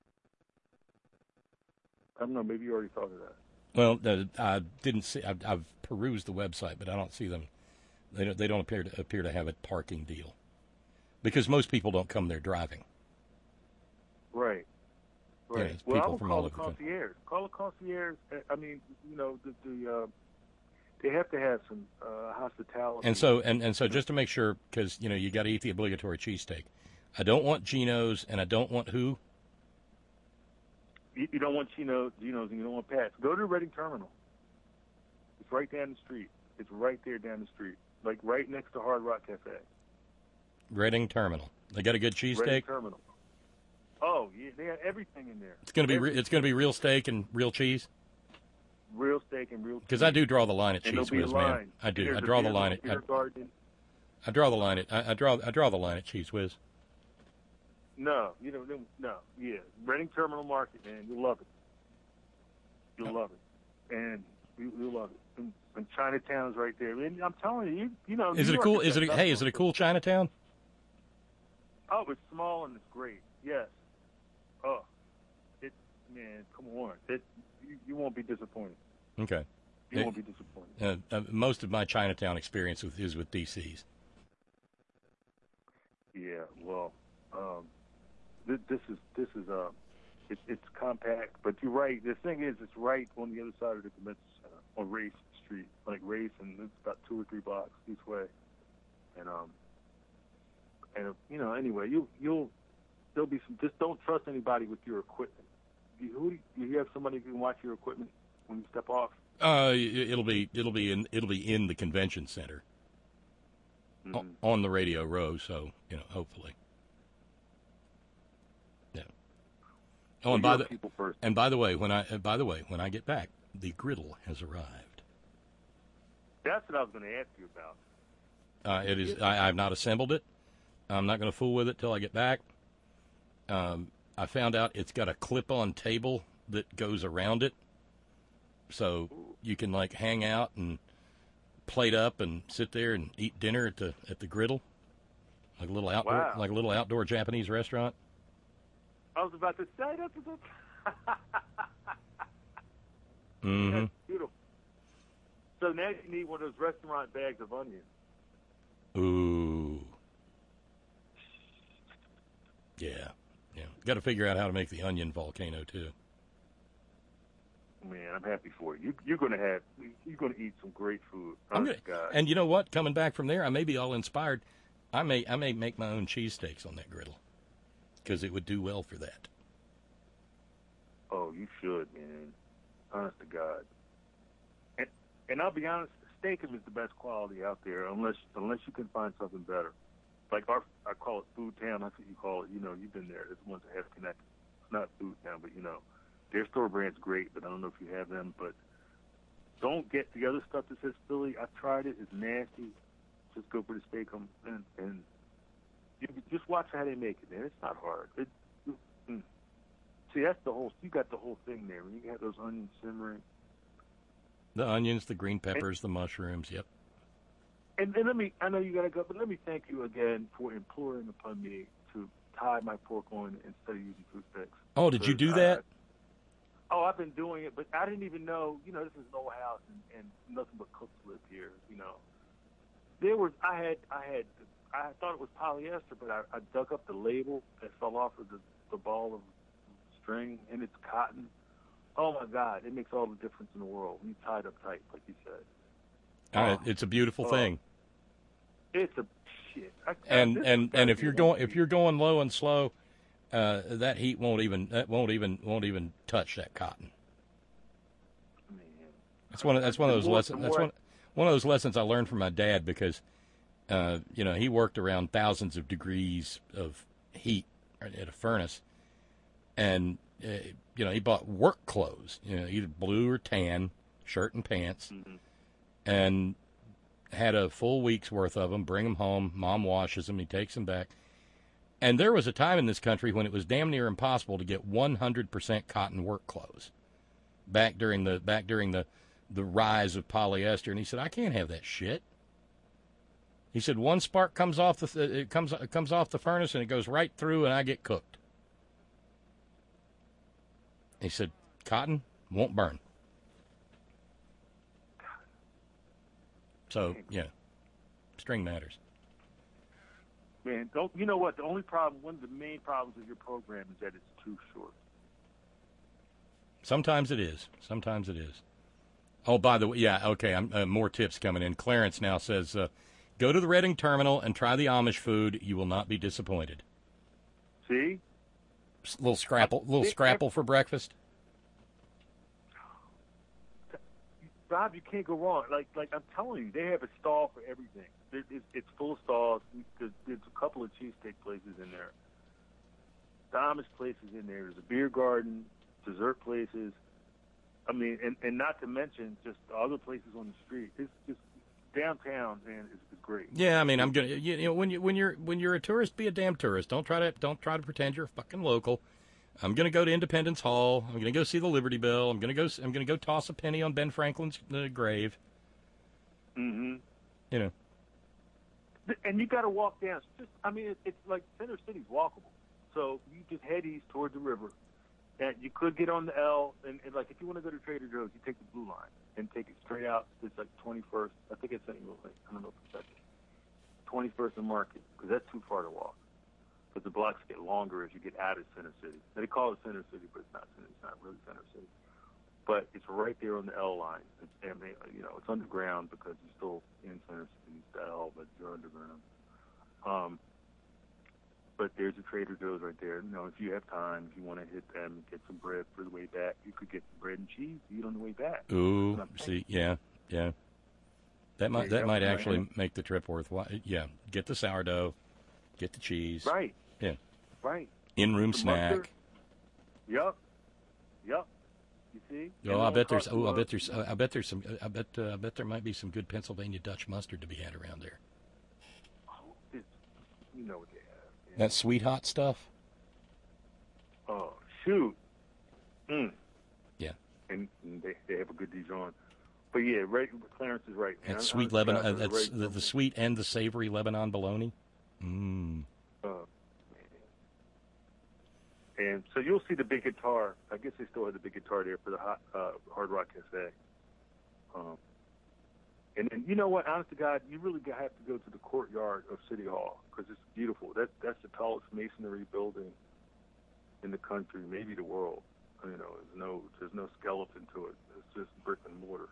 I don't know. Maybe you already thought of that. Well, I didn't see. I've perused the website, but I don't see them. They don't appear to have a parking deal, because most people don't come there driving. Right. Yeah, it's Well, I people would from call all the over the country. concierge. Call a concierge. I mean, you know, they have to have some hospitality. And so just to make sure, because you know you got to eat the obligatory cheesesteak. I don't want Geno's, and I don't want who. You don't want Geno's, and you don't want Pat's. Go to the Reading Terminal. It's right down the street. It's right there down the street, like right next to Hard Rock Cafe. Reading Terminal. They got a good Reading cheesesteak. Terminal. Oh yeah, they have everything in there. It's gonna be real steak and real cheese. Real steak and real cheese. Because I do draw the line at And Cheese there'll be a Whiz, man. line. I do. There's I a draw the beer- line at. beer garden. I draw the line at. I draw the line at Cheese Whiz. No, you don't. No, yeah, Reading Terminal Market, man, you'll love it. You'll love it, and you'll love it. And Chinatown's right there. And I'm telling you, you know. Is New it a York cool? has Is got it? Hey, is it a cool Chinatown? Oh, it's small and it's great. Yes. Oh, man, come on. You won't be disappointed. Okay. You won't be disappointed. Most of my Chinatown experience is with DC's. Yeah. Well, this is It's compact, but you're right. The thing is, it's right on the other side of the convention center on Race Street, like Race, and it's about 2 or 3 blocks each way. And anyway, there'll be some. Just don't trust anybody with your equipment. Do you have somebody who can watch your equipment when you step off? It'll be in the convention center, on the Radio Row. So hopefully. Yeah. Oh, and by the way, when I get back, the griddle has arrived. That's what I was going to ask you about. It is. I've not assembled it. I'm not going to fool with it till I get back. I found out it's got a clip-on table that goes around it, so you can like hang out and plate up and sit there and eat dinner at the griddle, like a little outdoor Japanese restaurant. I was about to say that's Mm-hmm. That's beautiful. So now you need one of those restaurant bags of onions. Ooh. Yeah. Got to figure out how to make the onion volcano too. Man, I'm happy for you. You're gonna eat some great food. And you know what? Coming back from there, I may be all inspired. I may make my own cheesesteaks on that griddle because it would do well for that. Oh, you should, man. Honest to God. And I'll be honest, steakum is the best quality out there, unless you can find something better. Like I call it Food Town. That's what you call it. You've been there. It's the ones that have connected. It's not Food Town, but their store brand's great. But I don't know if you have them. But don't get the other stuff that says Philly. I've tried it. It's nasty. Just go for the steakum and you just watch how they make it, man. It's not hard. See, that's the whole. You got the whole thing there. When you have those onions simmering. The onions, the green peppers, the mushrooms. Yep. And I know you got to go, but let me thank you again for imploring upon me to tie my pork on instead of using food sticks. Oh, did you do that? I've been doing it, but I didn't even know, this is an old house and nothing but cooks live here, I thought it was polyester, but I dug up the label that fell off of the ball of string, and it's cotton. Oh, my God, it makes all the difference in the world when you tie it up tight, like you said. It's a beautiful thing. It's a shit. And if you're going low and slow, that heat won't even touch that cotton. Man. That's one of those lessons. That's one of those lessons I learned from my dad because, he worked around thousands of degrees of heat at a furnace, and he bought work clothes, either blue or tan, shirt and pants. Mm-hmm. And had a full week's worth of them, bring them home, Mom washes them, he takes them back. And there was a time in this country when it was damn near impossible to get 100% cotton work clothes back during the rise of polyester. And he said, I can't have that shit. He said, one spark comes off the furnace and it goes right through and I get cooked. He said, cotton won't burn. So, string matters. Man, you know what? One of the main problems with your program is that it's too short. Sometimes it is. Oh, by the way, okay, more tips coming in. Clarence now says, go to the Reading Terminal and try the Amish food. You will not be disappointed. See? Little scrapple for breakfast. Bob, you can't go wrong. Like I'm telling you, they have a stall for everything. It's full of stalls. There's a couple of cheesesteak places in there. The Amish places in there. There's a beer garden, dessert places. I mean, and not to mention just the other places on the street. It's just downtown, man. It's great. Yeah, I mean, I'm gonna when you're a tourist, be a damn tourist. Don't try to pretend you're fucking local. I'm going to go to Independence Hall. I'm going to go see the Liberty Bell. I'm going to go toss a penny on Ben Franklin's grave. Mm-hmm. And you got to walk down. It's like Center City's walkable. So you just head east toward the river. And you could get on the L. And like if you want to go to Trader Joe's, you take the blue line and take it straight out. It's like 21st. I think it's anyway. I don't know if it's that. 21st and Market because that's too far to walk. because the blocks get longer as you get out of Center City. Now, they call it Center City, but it's not really Center City. But it's right there on the L line. It's underground because you're still in Center City, it's the L, but you're underground. But there's a Trader Joe's right there. If you have time, if you want to hit them and get some bread for the way back, you could get some bread and cheese to eat on the way back. Ooh, see, yeah. That might actually make the trip worthwhile. Yeah, get the sourdough, get the cheese. Right. Yeah. Right. In-room snack. Yup. You see? Oh, I bet there might be some good Pennsylvania Dutch mustard to be had around there. You know what they have. Yeah. That sweet hot stuff. Oh shoot. Yeah. And they have a good Dijon. But yeah, right. Clarence is right. Man. That sweet Lebanon. That's the sweet and the savory Lebanon bologna. And so you'll see the big guitar. I guess they still have the big guitar there for the Hard Rock Cafe. And then, you know what, honest to God, you really have to go to the courtyard of City Hall because it's beautiful. That's the tallest masonry building in the country, maybe the world. There's no skeleton to it. It's just brick and mortar.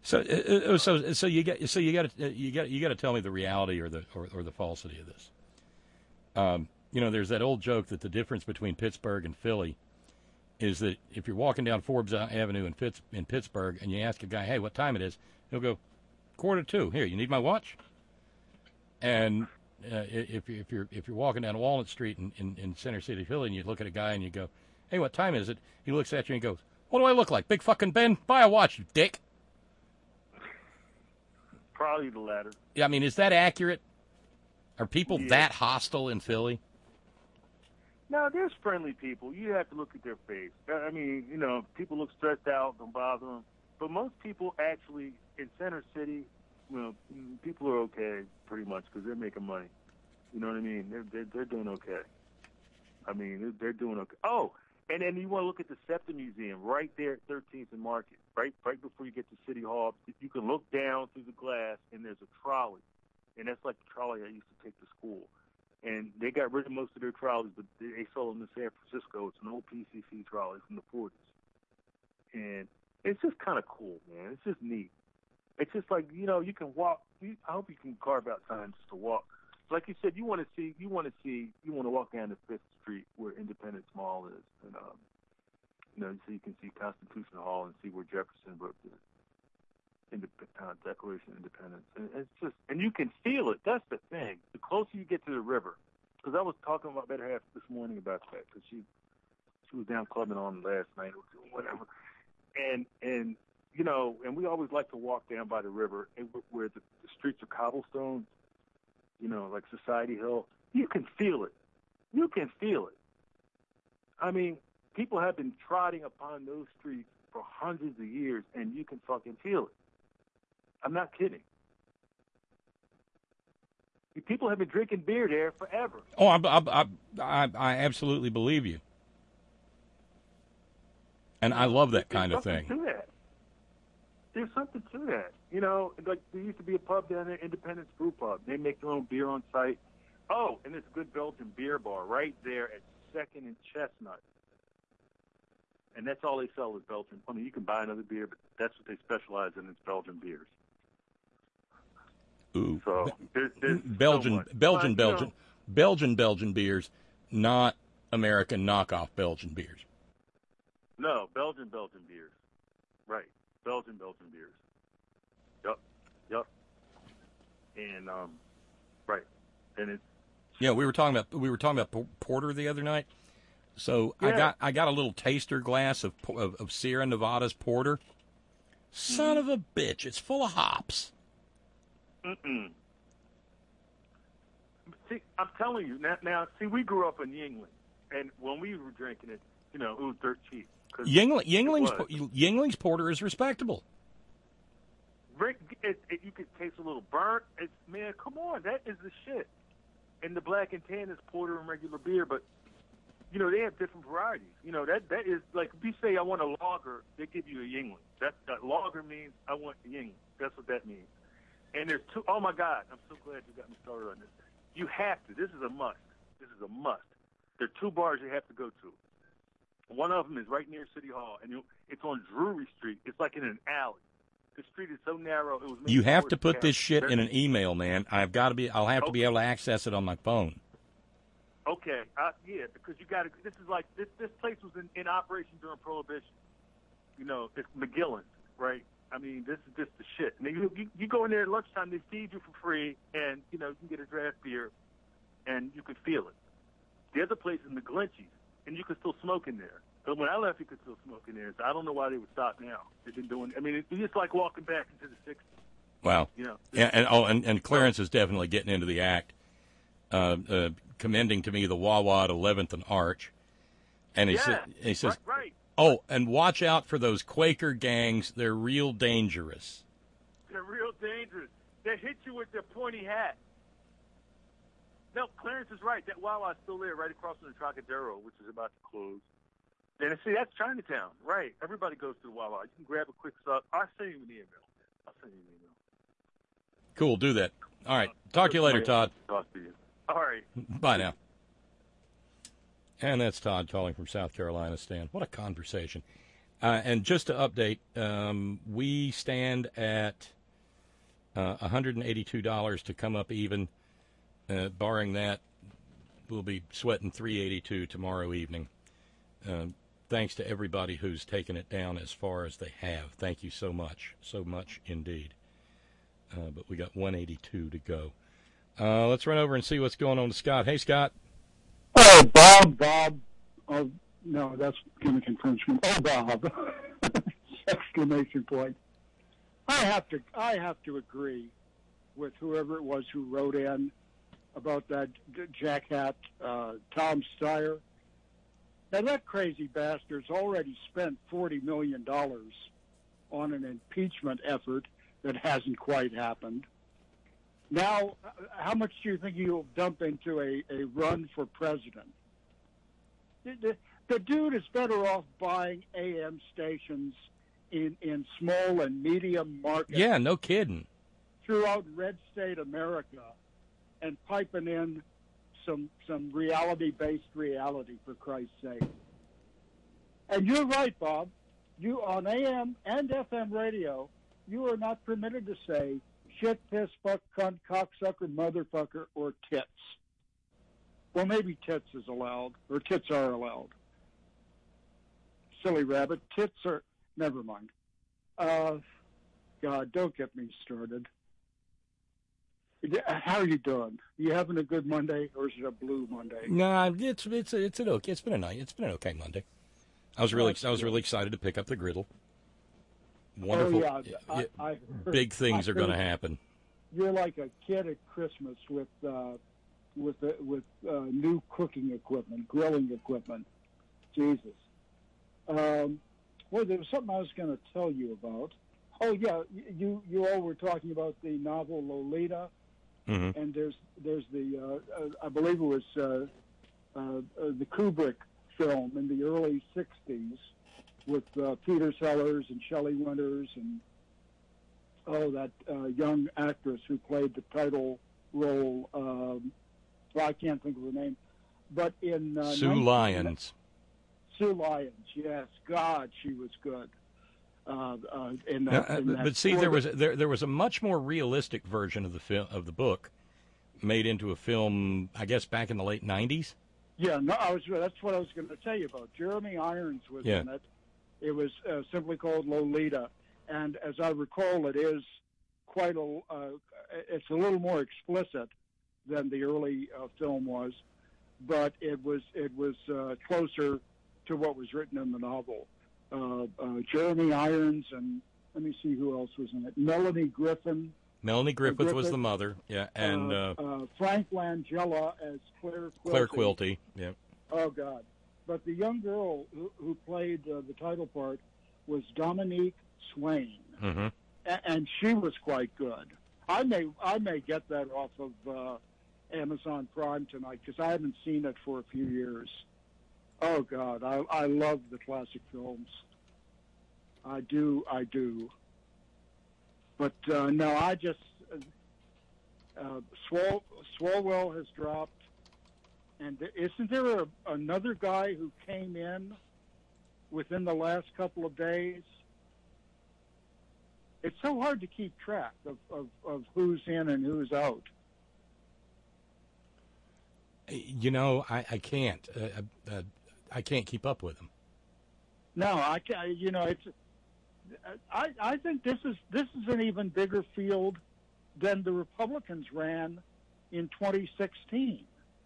So you got to tell me the reality or the falsity of this. There's that old joke that the difference between Pittsburgh and Philly is that if you're walking down Forbes Avenue in Pittsburgh and you ask a guy, "Hey, what time it is?" He'll go, 1:45. Here, you need my watch? And if you're walking down Walnut Street in Center City, Philly, and you look at a guy and you go, "Hey, what time is it?" He looks at you and goes, "What do I look like, Big fucking Ben? Buy a watch, you dick." Probably the latter. Yeah, I mean, is that accurate? Are people that hostile in Philly? No, there's friendly people. You have to look at their face. I mean, people look stressed out, don't bother them. But most people actually in Center City, people are okay pretty much because they're making money. You know what I mean? They're doing okay. I mean, they're doing okay. Oh, and then you want to look at the SEPTA Museum right there at 13th and Market, right before you get to City Hall. You can look down through the glass, and there's a trolley, and that's like the trolley I used to take to school. And they got rid of most of their trolleys, but they sold them in San Francisco. It's an old PCC trolley from the 40s. And it's just kind of cool, man. It's just neat. It's just like, you can walk. I hope you can carve out time just to walk. Like you said, you want to walk down to 5th Street where Independence Mall is. And, so you can see Constitution Hall and see where Jefferson wrote the Declaration of Independence. And it's just, and you can feel it. That's the thing. The closer you get to the river, because I was talking about better half this morning about that, because she was down clubbing on last night or whatever. And and we always like to walk down by the river where the streets are cobblestone, like Society Hill. You can feel it. You can feel it. I mean, people have been trotting upon those streets for hundreds of years, and you can fucking feel it. I'm not kidding. People have been drinking beer there forever. Oh, I absolutely believe you. And I love that kind of thing. There's something to that. Like there used to be a pub down there, Independence Brew Pub. They make their own beer on site. Oh, and there's a good Belgian beer bar right there at 2nd and Chestnut. And that's all they sell is Belgian. I mean, you can buy another beer, but that's what they specialize in is Belgian beers. Ooh, so there's Belgian beers, not American knockoff Belgian beers. No, Belgian beers. Right. Belgian beers. Yep. And right. And it's we were talking about porter the other night. So yeah. I got a little taster glass of Sierra Nevada's porter. Son of a bitch, it's full of hops. See, I'm telling you now. See, we grew up in Yuengling, and when we were drinking it, it was dirt cheap. Yuengling's porter is respectable. You could taste a little burnt. Man, come on, that is the shit. And the Black and Tan is porter and regular beer, but they have different varieties. That is like if you say I want a lager, they give you a Yuengling. That lager means I want a Yuengling. That's what that means. And there's two. Oh my God, I'm so glad you got me started on this. You have to. This is a must. There are 2 bars you have to go to. One of them is right near City Hall, and it's on Drury Street. It's like in an alley. The street is so narrow. It was You have to put this shit in an email, man. I'll have to be able to access it on my phone. Okay, yeah, because you got to. This is like this place was in operation during Prohibition. You know, it's McGillen, right? I mean, this is just the shit. And you go in there at lunchtime, they feed you for free, and you know you can get a draft beer, and you can feel it. The other place is McGlinchey's, and you can still smoke in there. But when I left, you could still smoke in there. So I don't know why they would stop now. They've been doing. I mean, it's just like walking back into the '60s. Wow. You know. And Clarence is definitely getting into the act. Commending to me the Wawa at 11th and Arch, and he says, right. Oh, and watch out for those Quaker gangs. They're real dangerous. They're real dangerous. They hit you with their pointy hat. No, Clarence is right. That Wawa's still there, right across from the Trocadero, which is about to close. And see, that's Chinatown, right? Everybody goes to the Wawa. You can grab a quick sub. I'll send you an email. Cool, do that. All right. Talk to you later, Todd. Talk to you. All right. Bye now. And that's Todd calling from South Carolina, Stan. What a conversation. And just to update, we stand at $182 to come up even. Barring that, we'll be sweating $382 tomorrow evening. Thanks to everybody who's taken it down as far as they have. Thank you so much indeed. But we got $182 to go. Let's run over and see what's going on with Scott. Hey, Scott. Oh, Bob. Oh, no, that's gimmick infringement. Oh, Bob. Exclamation point. I have to agree with whoever it was who wrote in about that jackhat Tom Steyer. Now, that crazy bastard's already spent $40 million on an impeachment effort that hasn't quite happened. Now, how much do you think he'll dump into a run for president? The dude is better off buying AM stations in small and medium markets. Yeah, no kidding. Throughout red state America and piping in some reality-based reality, for Christ's sake. And you're right, Bob. You, on AM and FM radio, you are not permitted to say shit, piss, fuck, cunt, cocksucker, motherfucker, or tits. Well, maybe tits is allowed, or tits are allowed. Silly rabbit. Tits are... Never mind. God, don't get me started. How are you doing? You having a good Monday, or is it a blue Monday? No, it's an okay. It's been an okay Monday. I was really excited to pick up the griddle. Wonderful. Oh, yeah. I big things are going to happen. You're like a kid at Christmas with new cooking equipment, grilling equipment. Jesus. Well, there was something I was going to tell you about. Oh yeah, you all were talking about the novel Lolita, and there's the I believe it was the Kubrick film in the early '60s with Peter Sellers and Shelley Winters and that young actress who played the title role. Well, I can't think of her name, but in Sue Lyons. Sue Lyons, yes, God, she was good. But see, there was a much more realistic version of the book made into a film, I guess, back in the late '90s. Yeah, no, that's what I was going to tell you about. Jeremy Irons was in it. It was simply called Lolita, and as I recall, it is quite it's a little more explicit than the early film was, but it was closer to what was written in the novel. Jeremy Irons, and let me see who else was in it. Melanie Griffith. Melanie Griffith was the mother, yeah, and Frank Langella as Claire Quilty. Claire Quilty, yeah. Oh God! But the young girl who played the title part was Dominique Swain, and she was quite good. I may get that off of Amazon Prime tonight because I haven't seen it for a few years. Oh God, I love the classic films. I do. But no, I just Swalwell has dropped. And isn't there another guy who came in within the last couple of days? It's so hard to keep track of who's in and who's out. You know, I can't. I can't keep up with them. No, I can't. You know, it's. I think this is an even bigger field than the Republicans ran in 2016.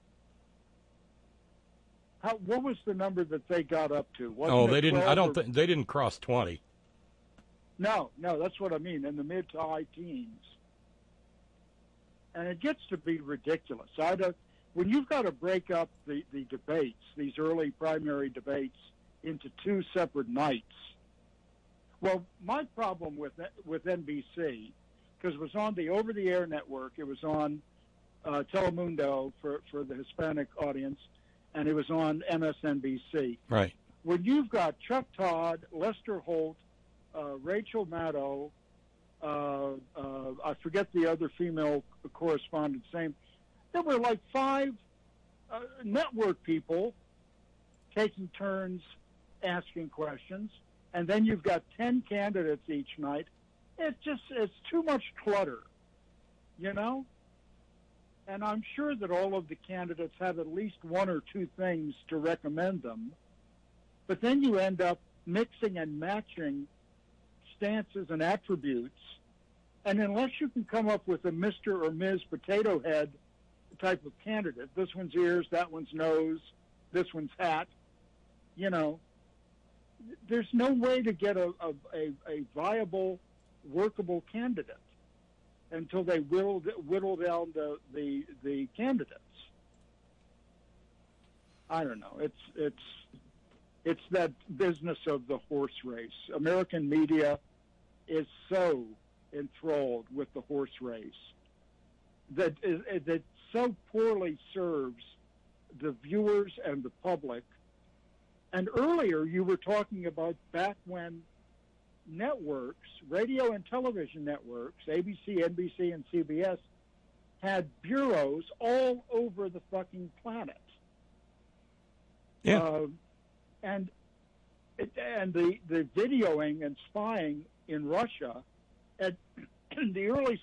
What was the number that they got up to? Wasn't they it didn't. 12 I don't or- think they didn't cross 20. No, that's what I mean, in the mid to high teens. And it gets to be ridiculous. When you've got to break up the debates, these early primary debates, into two separate nights. Well, my problem with NBC, because it was on the over-the-air network, it was on Telemundo for the Hispanic audience, and it was on MSNBC. Right. When you've got Chuck Todd, Lester Holt, Rachel Maddow, I forget the other female correspondent's name. There were like 5 network people taking turns asking questions, and then you've got 10 candidates each night. It's too much clutter, you know? And I'm sure that all of the candidates have at least 1 or 2 things to recommend them, but then you end up mixing and matching stances and attributes, and unless you can come up with a Mr. or Ms. Potato Head type of candidate, this one's ears, that one's nose, this one's hat, you know, there's no way to get a viable, workable candidate until they whittle down the candidates. I don't know. It's that business of the horse race. American media is so enthralled with the horse race that so poorly serves the viewers and the public. And earlier you were talking about back when networks, radio and television networks, ABC, NBC, and CBS, had bureaus all over the fucking planet. Yeah. And the videoing and spying in Russia at the early,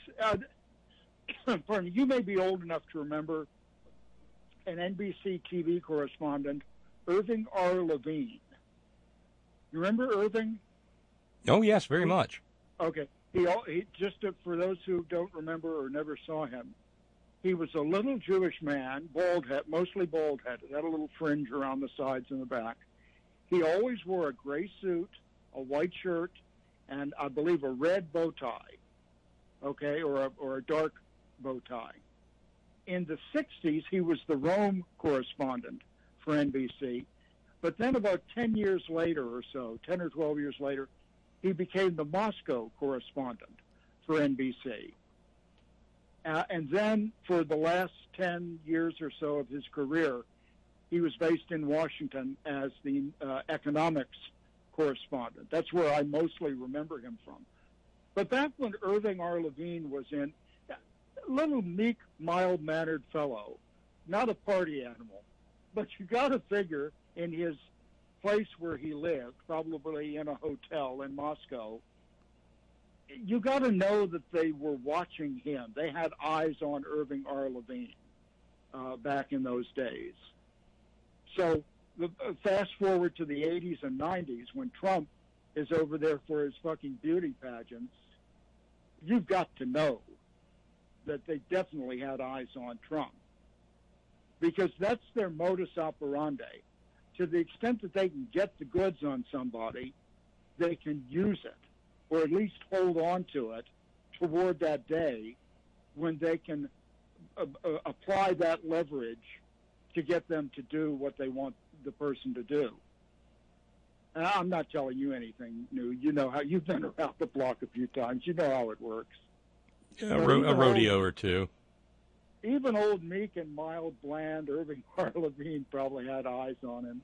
pardon me, you may be old enough to remember an NBC TV correspondent, Irving R. Levine. You remember Irving? Oh yes, very much. Okay. He just for those who don't remember or never saw him, he was a little Jewish man, mostly bald-headed, had a little fringe around the sides and the back. He always wore a gray suit, a white shirt, and I believe a red bow tie, okay, or a dark bow tie. In the 60s, he was the Rome correspondent for NBC, but then about 10 years later or so, 10 or 12 years later, he became the Moscow correspondent for NBC. And then for the last 10 years or so of his career, he was based in Washington as the economics correspondent. That's where I mostly remember him from. But back when Irving R. Levine was in, a little meek, mild-mannered fellow, not a party animal, but you got to figure in his place where he lived, probably in a hotel in Moscow, you got to know that they were watching him. They had eyes on Irving R. Levine back in those days. So fast forward to the 80s and 90s when Trump is over there for his fucking beauty pageants, you've got to know that they definitely had eyes on Trump, because that's their modus operandi. To the extent that they can get the goods on somebody, they can use it, or at least hold on to it toward that day when they can apply that leverage to get them to do what they want the person to do. And I'm not telling you anything new. You know how you've been around the block a few times. You know how it works. Yeah, a rodeo or two. Even old, meek and mild, bland Irving R. Levine probably had eyes on him.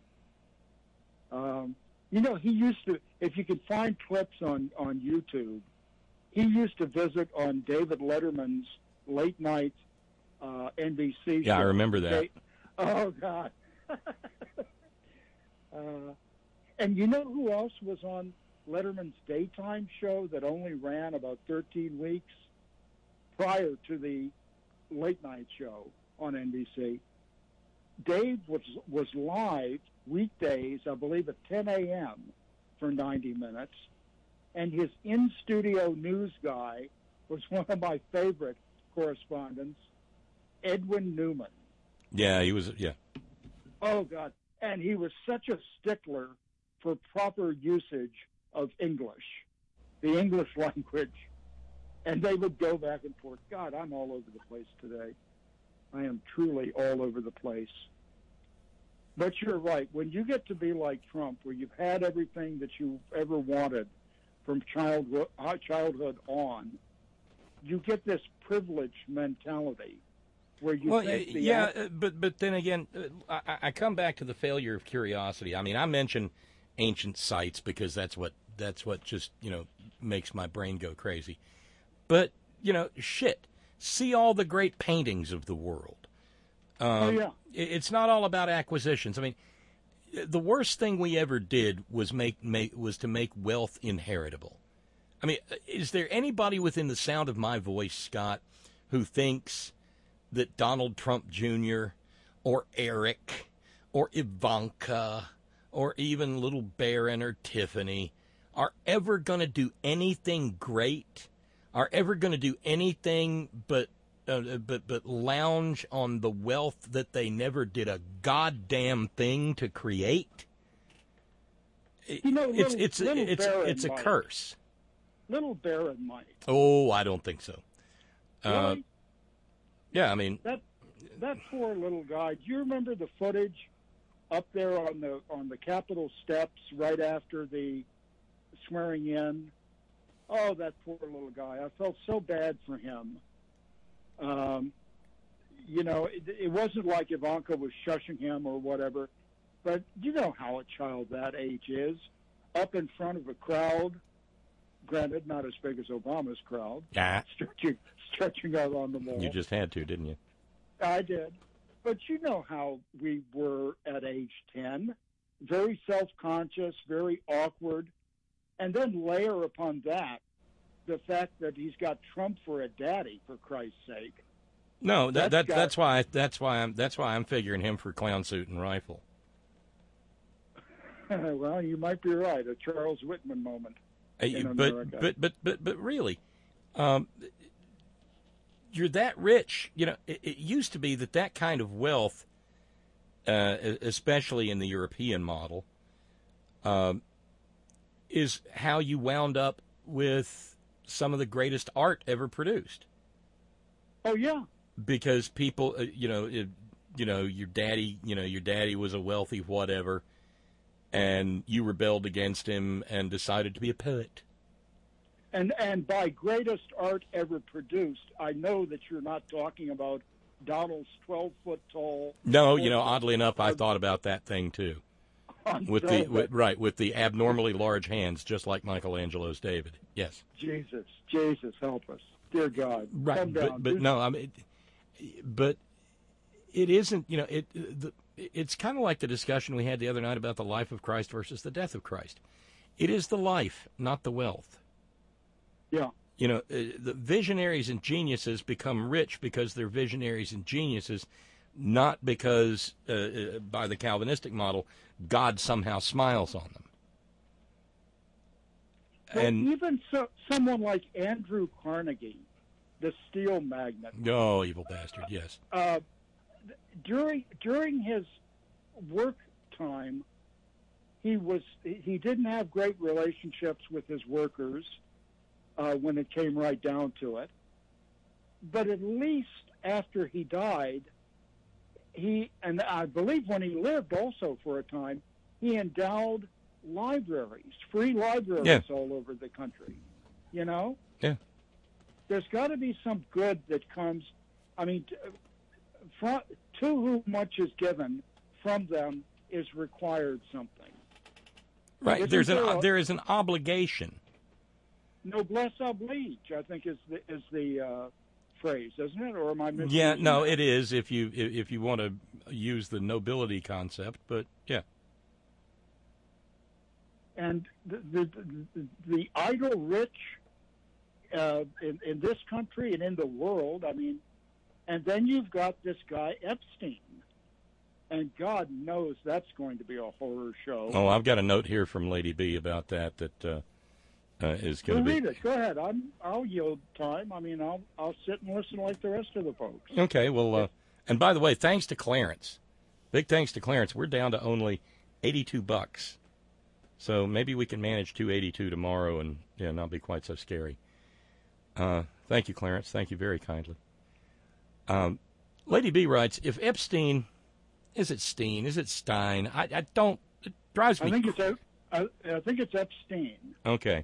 You know, he used to, if you could find clips on YouTube, he used to visit on David Letterman's late night NBC show. Yeah, I remember that. Oh, God. And you know who else was on Letterman's daytime show that only ran about 13 weeks prior to the late night show on NBC? Dave was live weekdays, I believe, at 10 a.m. for 90 minutes. And his in-studio news guy was one of my favorite correspondents, Edwin Newman. Yeah, he was, yeah. Oh, God. And he was such a stickler for proper usage of English, the English language. And they would go back and forth. God, I'm all over the place today. I am truly all over the place. But you're right. When you get to be like Trump, where you've had everything that you've ever wanted from childhood on, you get this privileged mentality where you think but then again, I come back to the failure of curiosity. I mean, I mention ancient sites because that's what just, makes my brain go crazy. But, see all the great paintings of the world. It's not all about acquisitions. I mean, the worst thing we ever did was to make wealth inheritable. I mean, is there anybody within the sound of my voice, Scott, who thinks that Donald Trump Jr. or Eric or Ivanka or even little Barron or Tiffany are ever going to do anything great, are ever going to do anything but lounge on the wealth that they never did a goddamn thing to create? It's a curse. Little Barron might. Oh, I don't think so. Really? Yeah, I mean that poor little guy. Do you remember the footage up there on the Capitol steps right after the swearing in? Oh, that poor little guy. I felt so bad for him. It wasn't like Ivanka was shushing him or whatever, but you know how a child that age is, up in front of a crowd, granted not as big as Obama's crowd, stretching out on the mall. You just had to, didn't you? I did. But you know how we were at age 10, very self-conscious, very awkward, and then layer upon that the fact that he's got Trump for a daddy, for Christ's sake. No, that's why I'm figuring him for clown suit and rifle. Well, you might be right. A Charles Whitman moment. But really, you're that rich. It used to be that kind of wealth, especially in the European model, is how you wound up with some of the greatest art ever produced. Oh yeah, because people, your daddy was a wealthy whatever, and you rebelled against him and decided to be a poet. And by greatest art ever produced, I know that you're not talking about Donald's 12-foot tall. No, oddly enough, I thought about that thing too. With the abnormally large hands, just like Michelangelo's David. Yes. Jesus, help us, dear God. Right, come down. but no, I mean, but it isn't. It's kind of like the discussion we had the other night about the life of Christ versus the death of Christ. It is the life, not the wealth. Yeah. The visionaries and geniuses become rich because they're visionaries and geniuses, not because, by the Calvinistic model, God somehow smiles on them. But and even someone like Andrew Carnegie, the steel magnate. Oh, evil bastard! Yes. During his work time, he didn't have great relationships with his workers when it came right down to it. But at least after he died, and I believe when he lived also for a time, he endowed libraries, free libraries all over the country. Yeah. There's got to be some good that comes. I mean, to whom much is given, from them is required something. Right. There is an obligation. Noblesse oblige, I think, is the phrase, isn't it? Or am I missing? Yeah, no, it is if you want to use the nobility concept, but yeah. And the idle rich in this country and in the world, I mean, and then you've got this guy Epstein, and God knows that's going to be a horror show. Oh, I've got a note here from Lady B about that is going to be. Read it. Go ahead. I'll yield time. I mean, I'll sit and listen like the rest of the folks. Okay. Well, and by the way, thanks to Clarence, big thanks to Clarence, we're down to only $82. So maybe we can manage $282 tomorrow, and not be quite so scary. Thank you, Clarence. Thank you very kindly. Lady B writes, if Epstein, is it Steen? Is it Stein? I don't. It drives me. I think it's Epstein. Okay.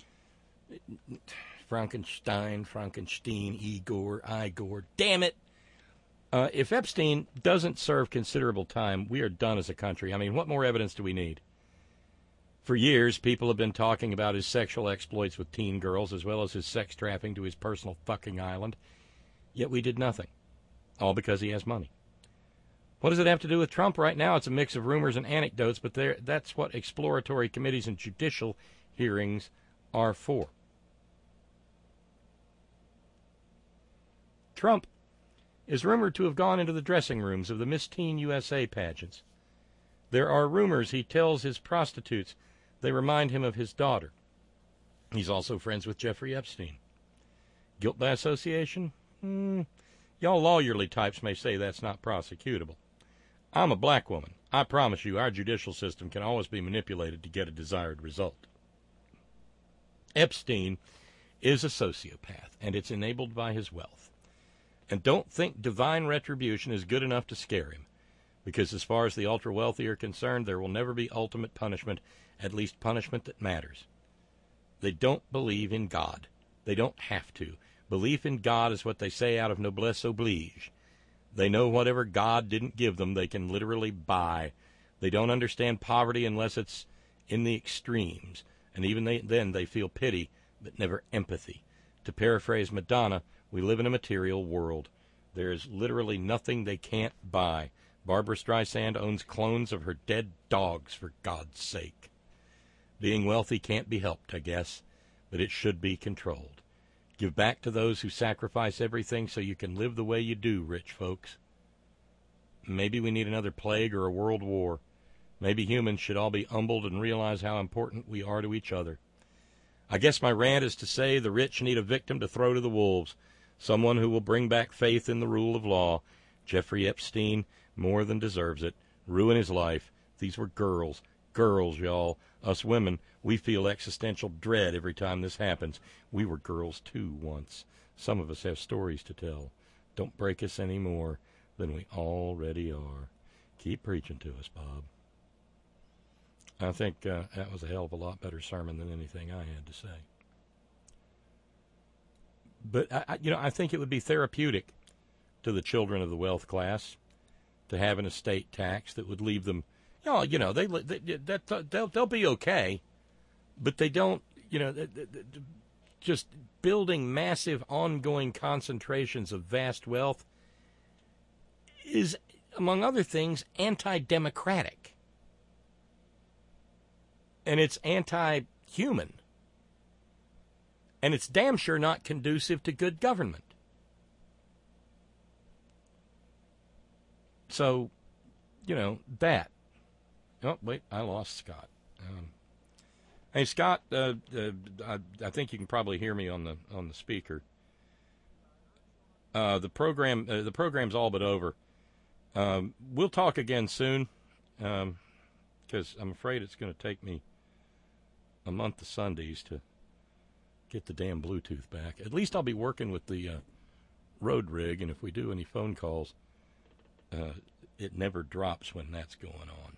Frankenstein, Igor. Damn it. If Epstein doesn't serve considerable time, we are done as a country. I mean, what more evidence do we need? For years, people have been talking about his sexual exploits with teen girls, as well as his sex trafficking to his personal fucking island. Yet we did nothing. All because he has money. What does it have to do with Trump right now? It's a mix of rumors and anecdotes, but that's what exploratory committees and judicial hearings are for. Trump is rumored to have gone into the dressing rooms of the Miss Teen USA pageants. There are rumors he tells his prostitutes they remind him of his daughter. He's also friends with Jeffrey Epstein. Guilt by association? Y'all lawyerly types may say that's not prosecutable. I'm a black woman. I promise you our judicial system can always be manipulated to get a desired result. Epstein is a sociopath, and it's enabled by his wealth. And don't think divine retribution is good enough to scare him, because as far as the ultra-wealthy are concerned, there will never be ultimate punishment, at least punishment that matters. They don't believe in God. They don't have to. Belief in God is what they say out of noblesse oblige. They know whatever God didn't give them, they can literally buy. They don't understand poverty unless it's in the extremes, and even then they feel pity, but never empathy. To paraphrase Madonna, we live in a material world. There is literally nothing they can't buy. Barbra Streisand owns clones of her dead dogs, for God's sake. Being wealthy can't be helped, I guess, but it should be controlled. Give back to those who sacrifice everything so you can live the way you do, rich folks. Maybe we need another plague or a world war. Maybe humans should all be humbled and realize how important we are to each other. I guess my rant is to say the rich need a victim to throw to the wolves, someone who will bring back faith in the rule of law. Jeffrey Epstein more than deserves it. Ruin his life. These were girls. Girls, y'all. Us women, we feel existential dread every time this happens. We were girls, too, once. Some of us have stories to tell. Don't break us any more than we already are. Keep preaching to us, Bob. I think that was a hell of a lot better sermon than anything I had to say. But, I think it would be therapeutic to the children of the wealth class to have an estate tax that would leave them, they'll be okay, but they don't, just building massive ongoing concentrations of vast wealth is, among other things, anti-democratic. And it's anti-human. And it's damn sure not conducive to good government. So, that. Oh, wait, I lost Scott. Hey, Scott, I think you can probably hear me on the speaker. The program's all but over. We'll talk again soon, because I'm afraid it's going to take me a month of Sundays to get the damn Bluetooth back. At least I'll be working with the Rode rig, and if we do any phone calls, it never drops when that's going on.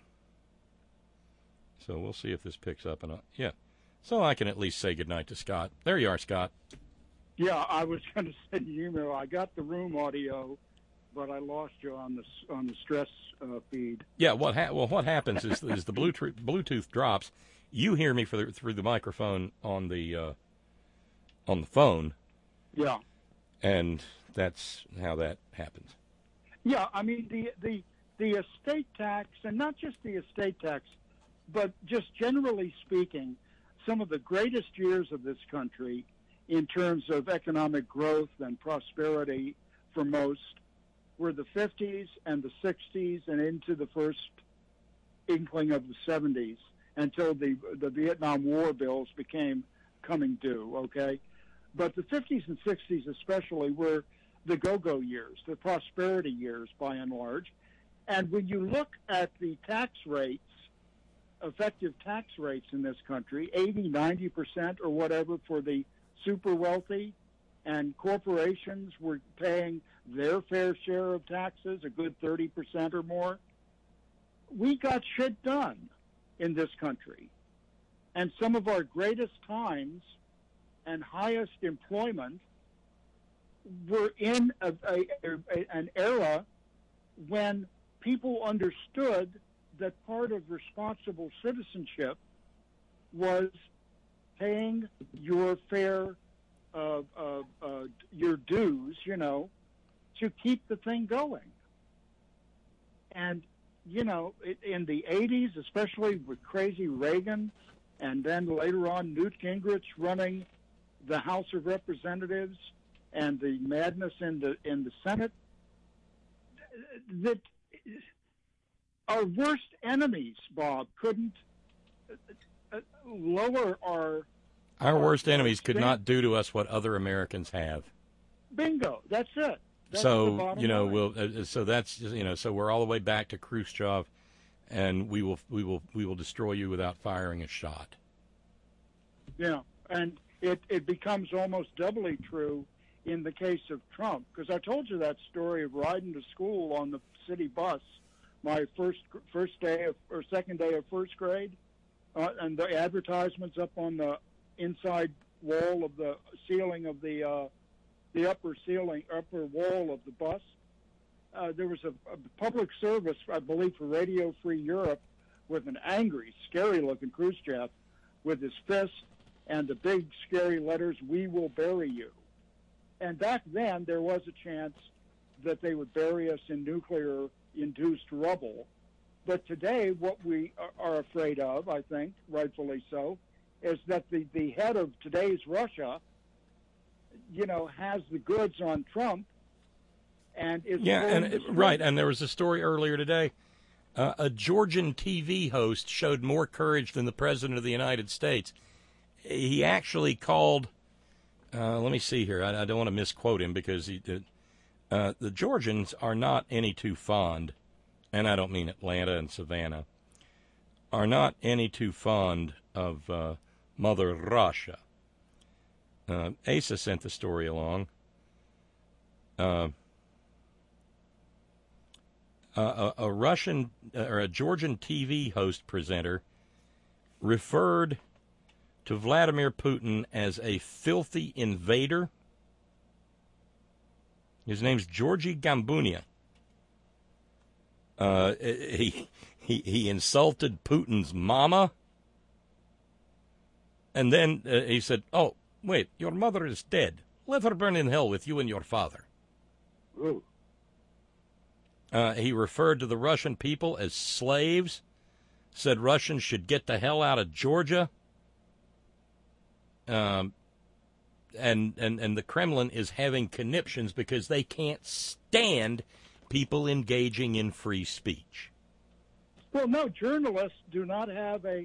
So we'll see if this picks up. Yeah. So I can at least say goodnight to Scott. There you are, Scott. Yeah, I was going to send you an email. I got the room audio, but I lost you on the stress feed. Yeah, what happens is the Bluetooth drops. You hear me through the microphone on the phone. Yeah. And that's how that happens. Yeah, I mean the estate tax, and not just the estate tax, but just generally speaking, some of the greatest years of this country in terms of economic growth and prosperity for most were the 50s and the 60s and into the first inkling of the 70s until the Vietnam War bills became coming due, okay? But the 50s and 60s especially were the go-go years, the prosperity years by and large. And when you look at the tax rates, effective tax rates in this country, 80, 90% or whatever for the super wealthy, and corporations were paying their fair share of taxes, a good 30% or more. We got shit done in this country. And some of our greatest times and highest employment were in an era when people understood that part of responsible citizenship was paying your fair, your dues, to keep the thing going. And, in the 80s, especially with crazy Reagan, and then later on Newt Gingrich running the House of Representatives and the madness in the Senate, that our worst enemies, Bob, couldn't lower our worst enemies could not do to us what other Americans have. Bingo, that's it. That's so so that's so we're all the way back to Khrushchev, and we will destroy you without firing a shot. Yeah, and it becomes almost doubly true in the case of Trump, because I told you that story of riding to school on the city bus, my first day or second day of first grade, and the advertisements up on the inside wall of the ceiling of the upper wall of the bus. There was a public service, I believe, for Radio Free Europe, with an angry, scary-looking Khrushchev with his fist and the big, scary letters, "We will bury you." And back then, there was a chance that they would bury us in nuclear-induced rubble. But today, what we are afraid of, I think, rightfully so, is that the head of today's Russia, has the goods on Trump, and is right. And there was a story earlier today. A Georgian TV host showed more courage than the President of the United States. He actually called. Let me see here. I don't want to misquote him because the Georgians are not any too fond, and I don't mean Atlanta and Savannah, are not any too fond of Mother Russia. Asa sent the story along. A Russian or a Georgian TV host presenter referred to Vladimir Putin as a filthy invader. His name's Georgy Gambunia. He insulted Putin's mama, and then he said, "Oh, wait, your mother is dead. Let her burn in hell with you and your father." Ooh. He referred to the Russian people as slaves, said Russians should get the hell out of Georgia. And the Kremlin is having conniptions because they can't stand people engaging in free speech. Well, no, journalists do not have the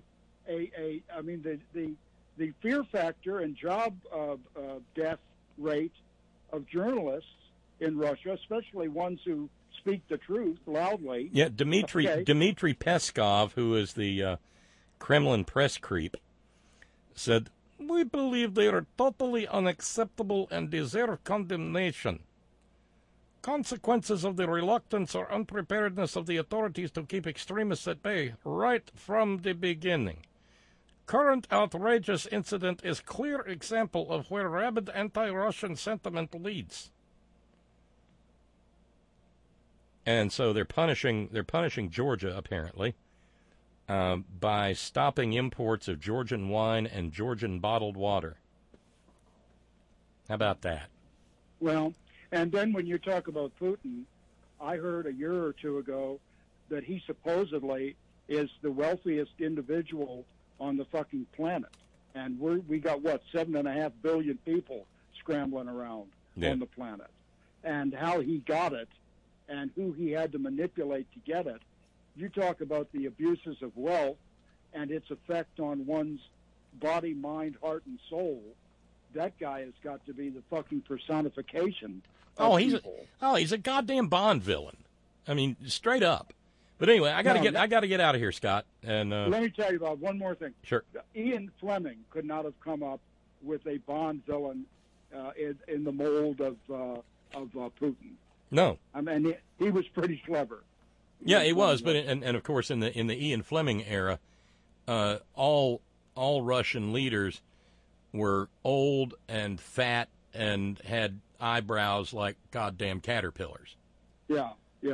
fear factor and job death rate of journalists in Russia, especially ones who speak the truth loudly. Yeah, Dmitry Peskov, who is the Kremlin press creep, said, "We believe they are totally unacceptable and deserve condemnation. Consequences of the reluctance or unpreparedness of the authorities to keep extremists at bay right from the beginning. Current outrageous incident is clear example of where rabid anti-Russian sentiment leads." And so they're punishing Georgia apparently by stopping imports of Georgian wine and Georgian bottled water. How about that? Well, And then when you talk about Putin, I heard a year or two ago that he supposedly is the wealthiest individual on the fucking planet. And we got, 7.5 billion people scrambling around on the planet. And how he got it and who he had to manipulate to get it. You talk about the abuses of wealth and its effect on one's body, mind, heart, and soul. That guy has got to be the fucking personification of people. He's a goddamn Bond villain. I mean, straight up. But anyway, I got to get out of here, Scott. And let me tell you about one more thing. Sure. Ian Fleming could not have come up with a Bond villain in the mold of Putin. No. I mean, he was pretty clever. Yeah, he was. But and of course, in the Ian Fleming era, all Russian leaders were old and fat and had eyebrows like goddamn caterpillars. Yeah.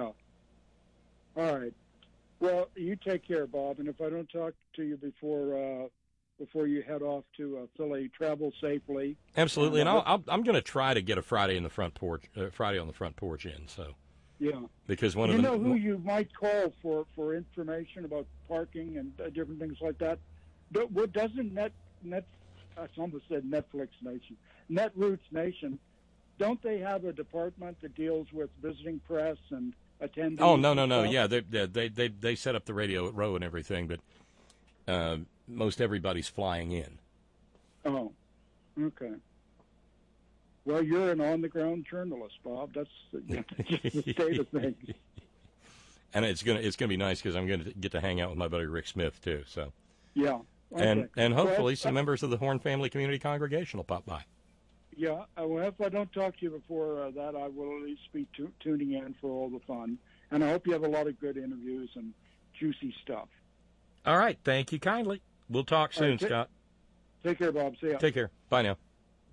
All right. Well, you take care, Bob. And if I don't talk to you before you head off to Philly, travel safely. Absolutely. And I'm going to try to get a Friday on the front porch in. So. Yeah. Because one of the who you might call for information about parking and different things like that. What doesn't I almost said Netflix Nation, Netroots Nation, don't they have a department that deals with visiting press and attendees? Oh, no. Yeah, they set up the radio row and everything, but most everybody's flying in. Oh, okay. Well, you're an on-the-ground journalist, Bob. That's just the state of things. And it's gonna be nice because I'm going to get to hang out with my buddy Rick Smith too. So. Yeah. Okay. And hopefully some members of the Horn Family Community Congregation will pop by. Yeah, well, if I don't talk to you before that, I will at least be tuning in for all the fun. And I hope you have a lot of good interviews and juicy stuff. All right. Thank you kindly. We'll talk soon, Scott. Take care, Bob. See ya. Take care. Bye now.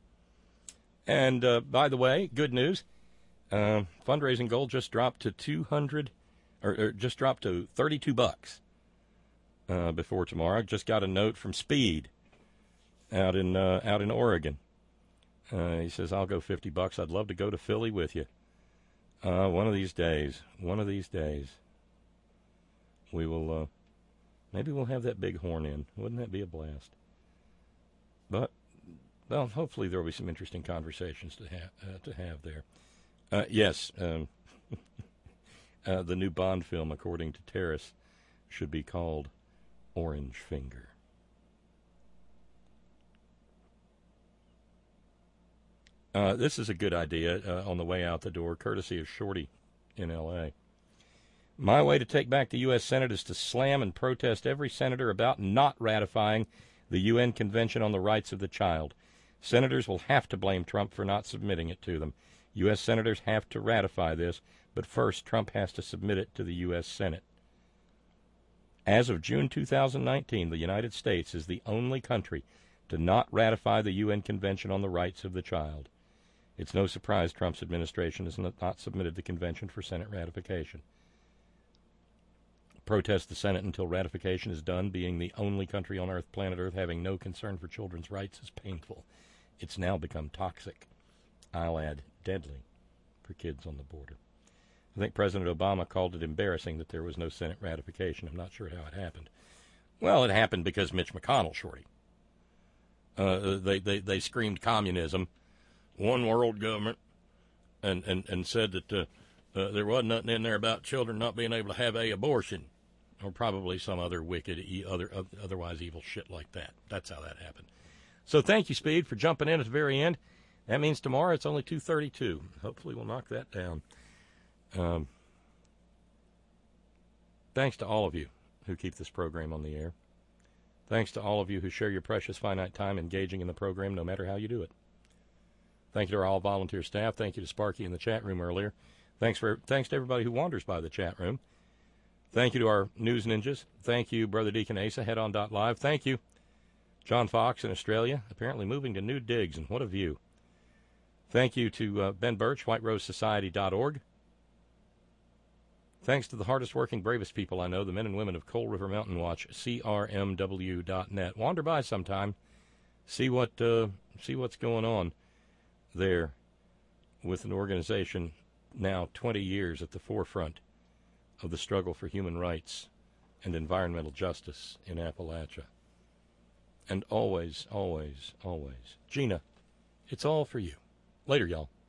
And by the way, good news. Fundraising goal just dropped to just dropped to $32 before tomorrow. Just got a note from Speed out in Oregon. He says, I'll go $50. I'd love to go to Philly with you. One of these days, we will, maybe we'll have that big horn in. Wouldn't that be a blast? But, well, hopefully there will be some interesting conversations to have there. Yes, the new Bond film, according to Terrace, should be called Orange Finger. This is a good idea on the way out the door, courtesy of Shorty in L.A. My way to take back the U.S. Senate is to slam and protest every senator about not ratifying the UN Convention on the Rights of the Child. Senators will have to blame Trump for not submitting it to them. U.S. senators have to ratify this, but first Trump has to submit it to the U.S. Senate. As of June 2019, the United States is the only country to not ratify the UN Convention on the Rights of the Child. It's no surprise Trump's administration has not submitted the convention for Senate ratification. Protest the Senate until ratification is done. Being the only country on planet Earth having no concern for children's rights is painful. It's now become toxic. I'll add deadly for kids on the border. I think President Obama called it embarrassing that there was no Senate ratification. I'm not sure how it happened. Well, it happened because Mitch McConnell, Shorty. They screamed communism, one world government, and said that there wasn't nothing in there about children not being able to have an abortion, or probably some other wicked, otherwise evil shit like that. That's how that happened. So thank you, Speed, for jumping in at the very end. That means tomorrow it's only 2:32. Hopefully we'll knock that down. Thanks to all of you who keep this program on the air. Thanks to all of you who share your precious finite time engaging in the program, no matter how you do it. Thank you to our all-volunteer staff. Thank you to Sparky in the chat room earlier. Thanks to everybody who wanders by the chat room. Thank you to our news ninjas. Thank you, Brother Deacon Asa, headon.live. Thank you, John Fox in Australia, apparently moving to new digs, and what a view. Thank you to Ben Birch, whiterosesociety.org. Thanks to the hardest working, bravest people I know, the men and women of Coal River Mountain Watch, crmw.net. Wander by sometime, see what's going on there with an organization now 20 years at the forefront of the struggle for human rights and environmental justice in Appalachia. And always, always, always, Gina, it's all for you. Later, y'all.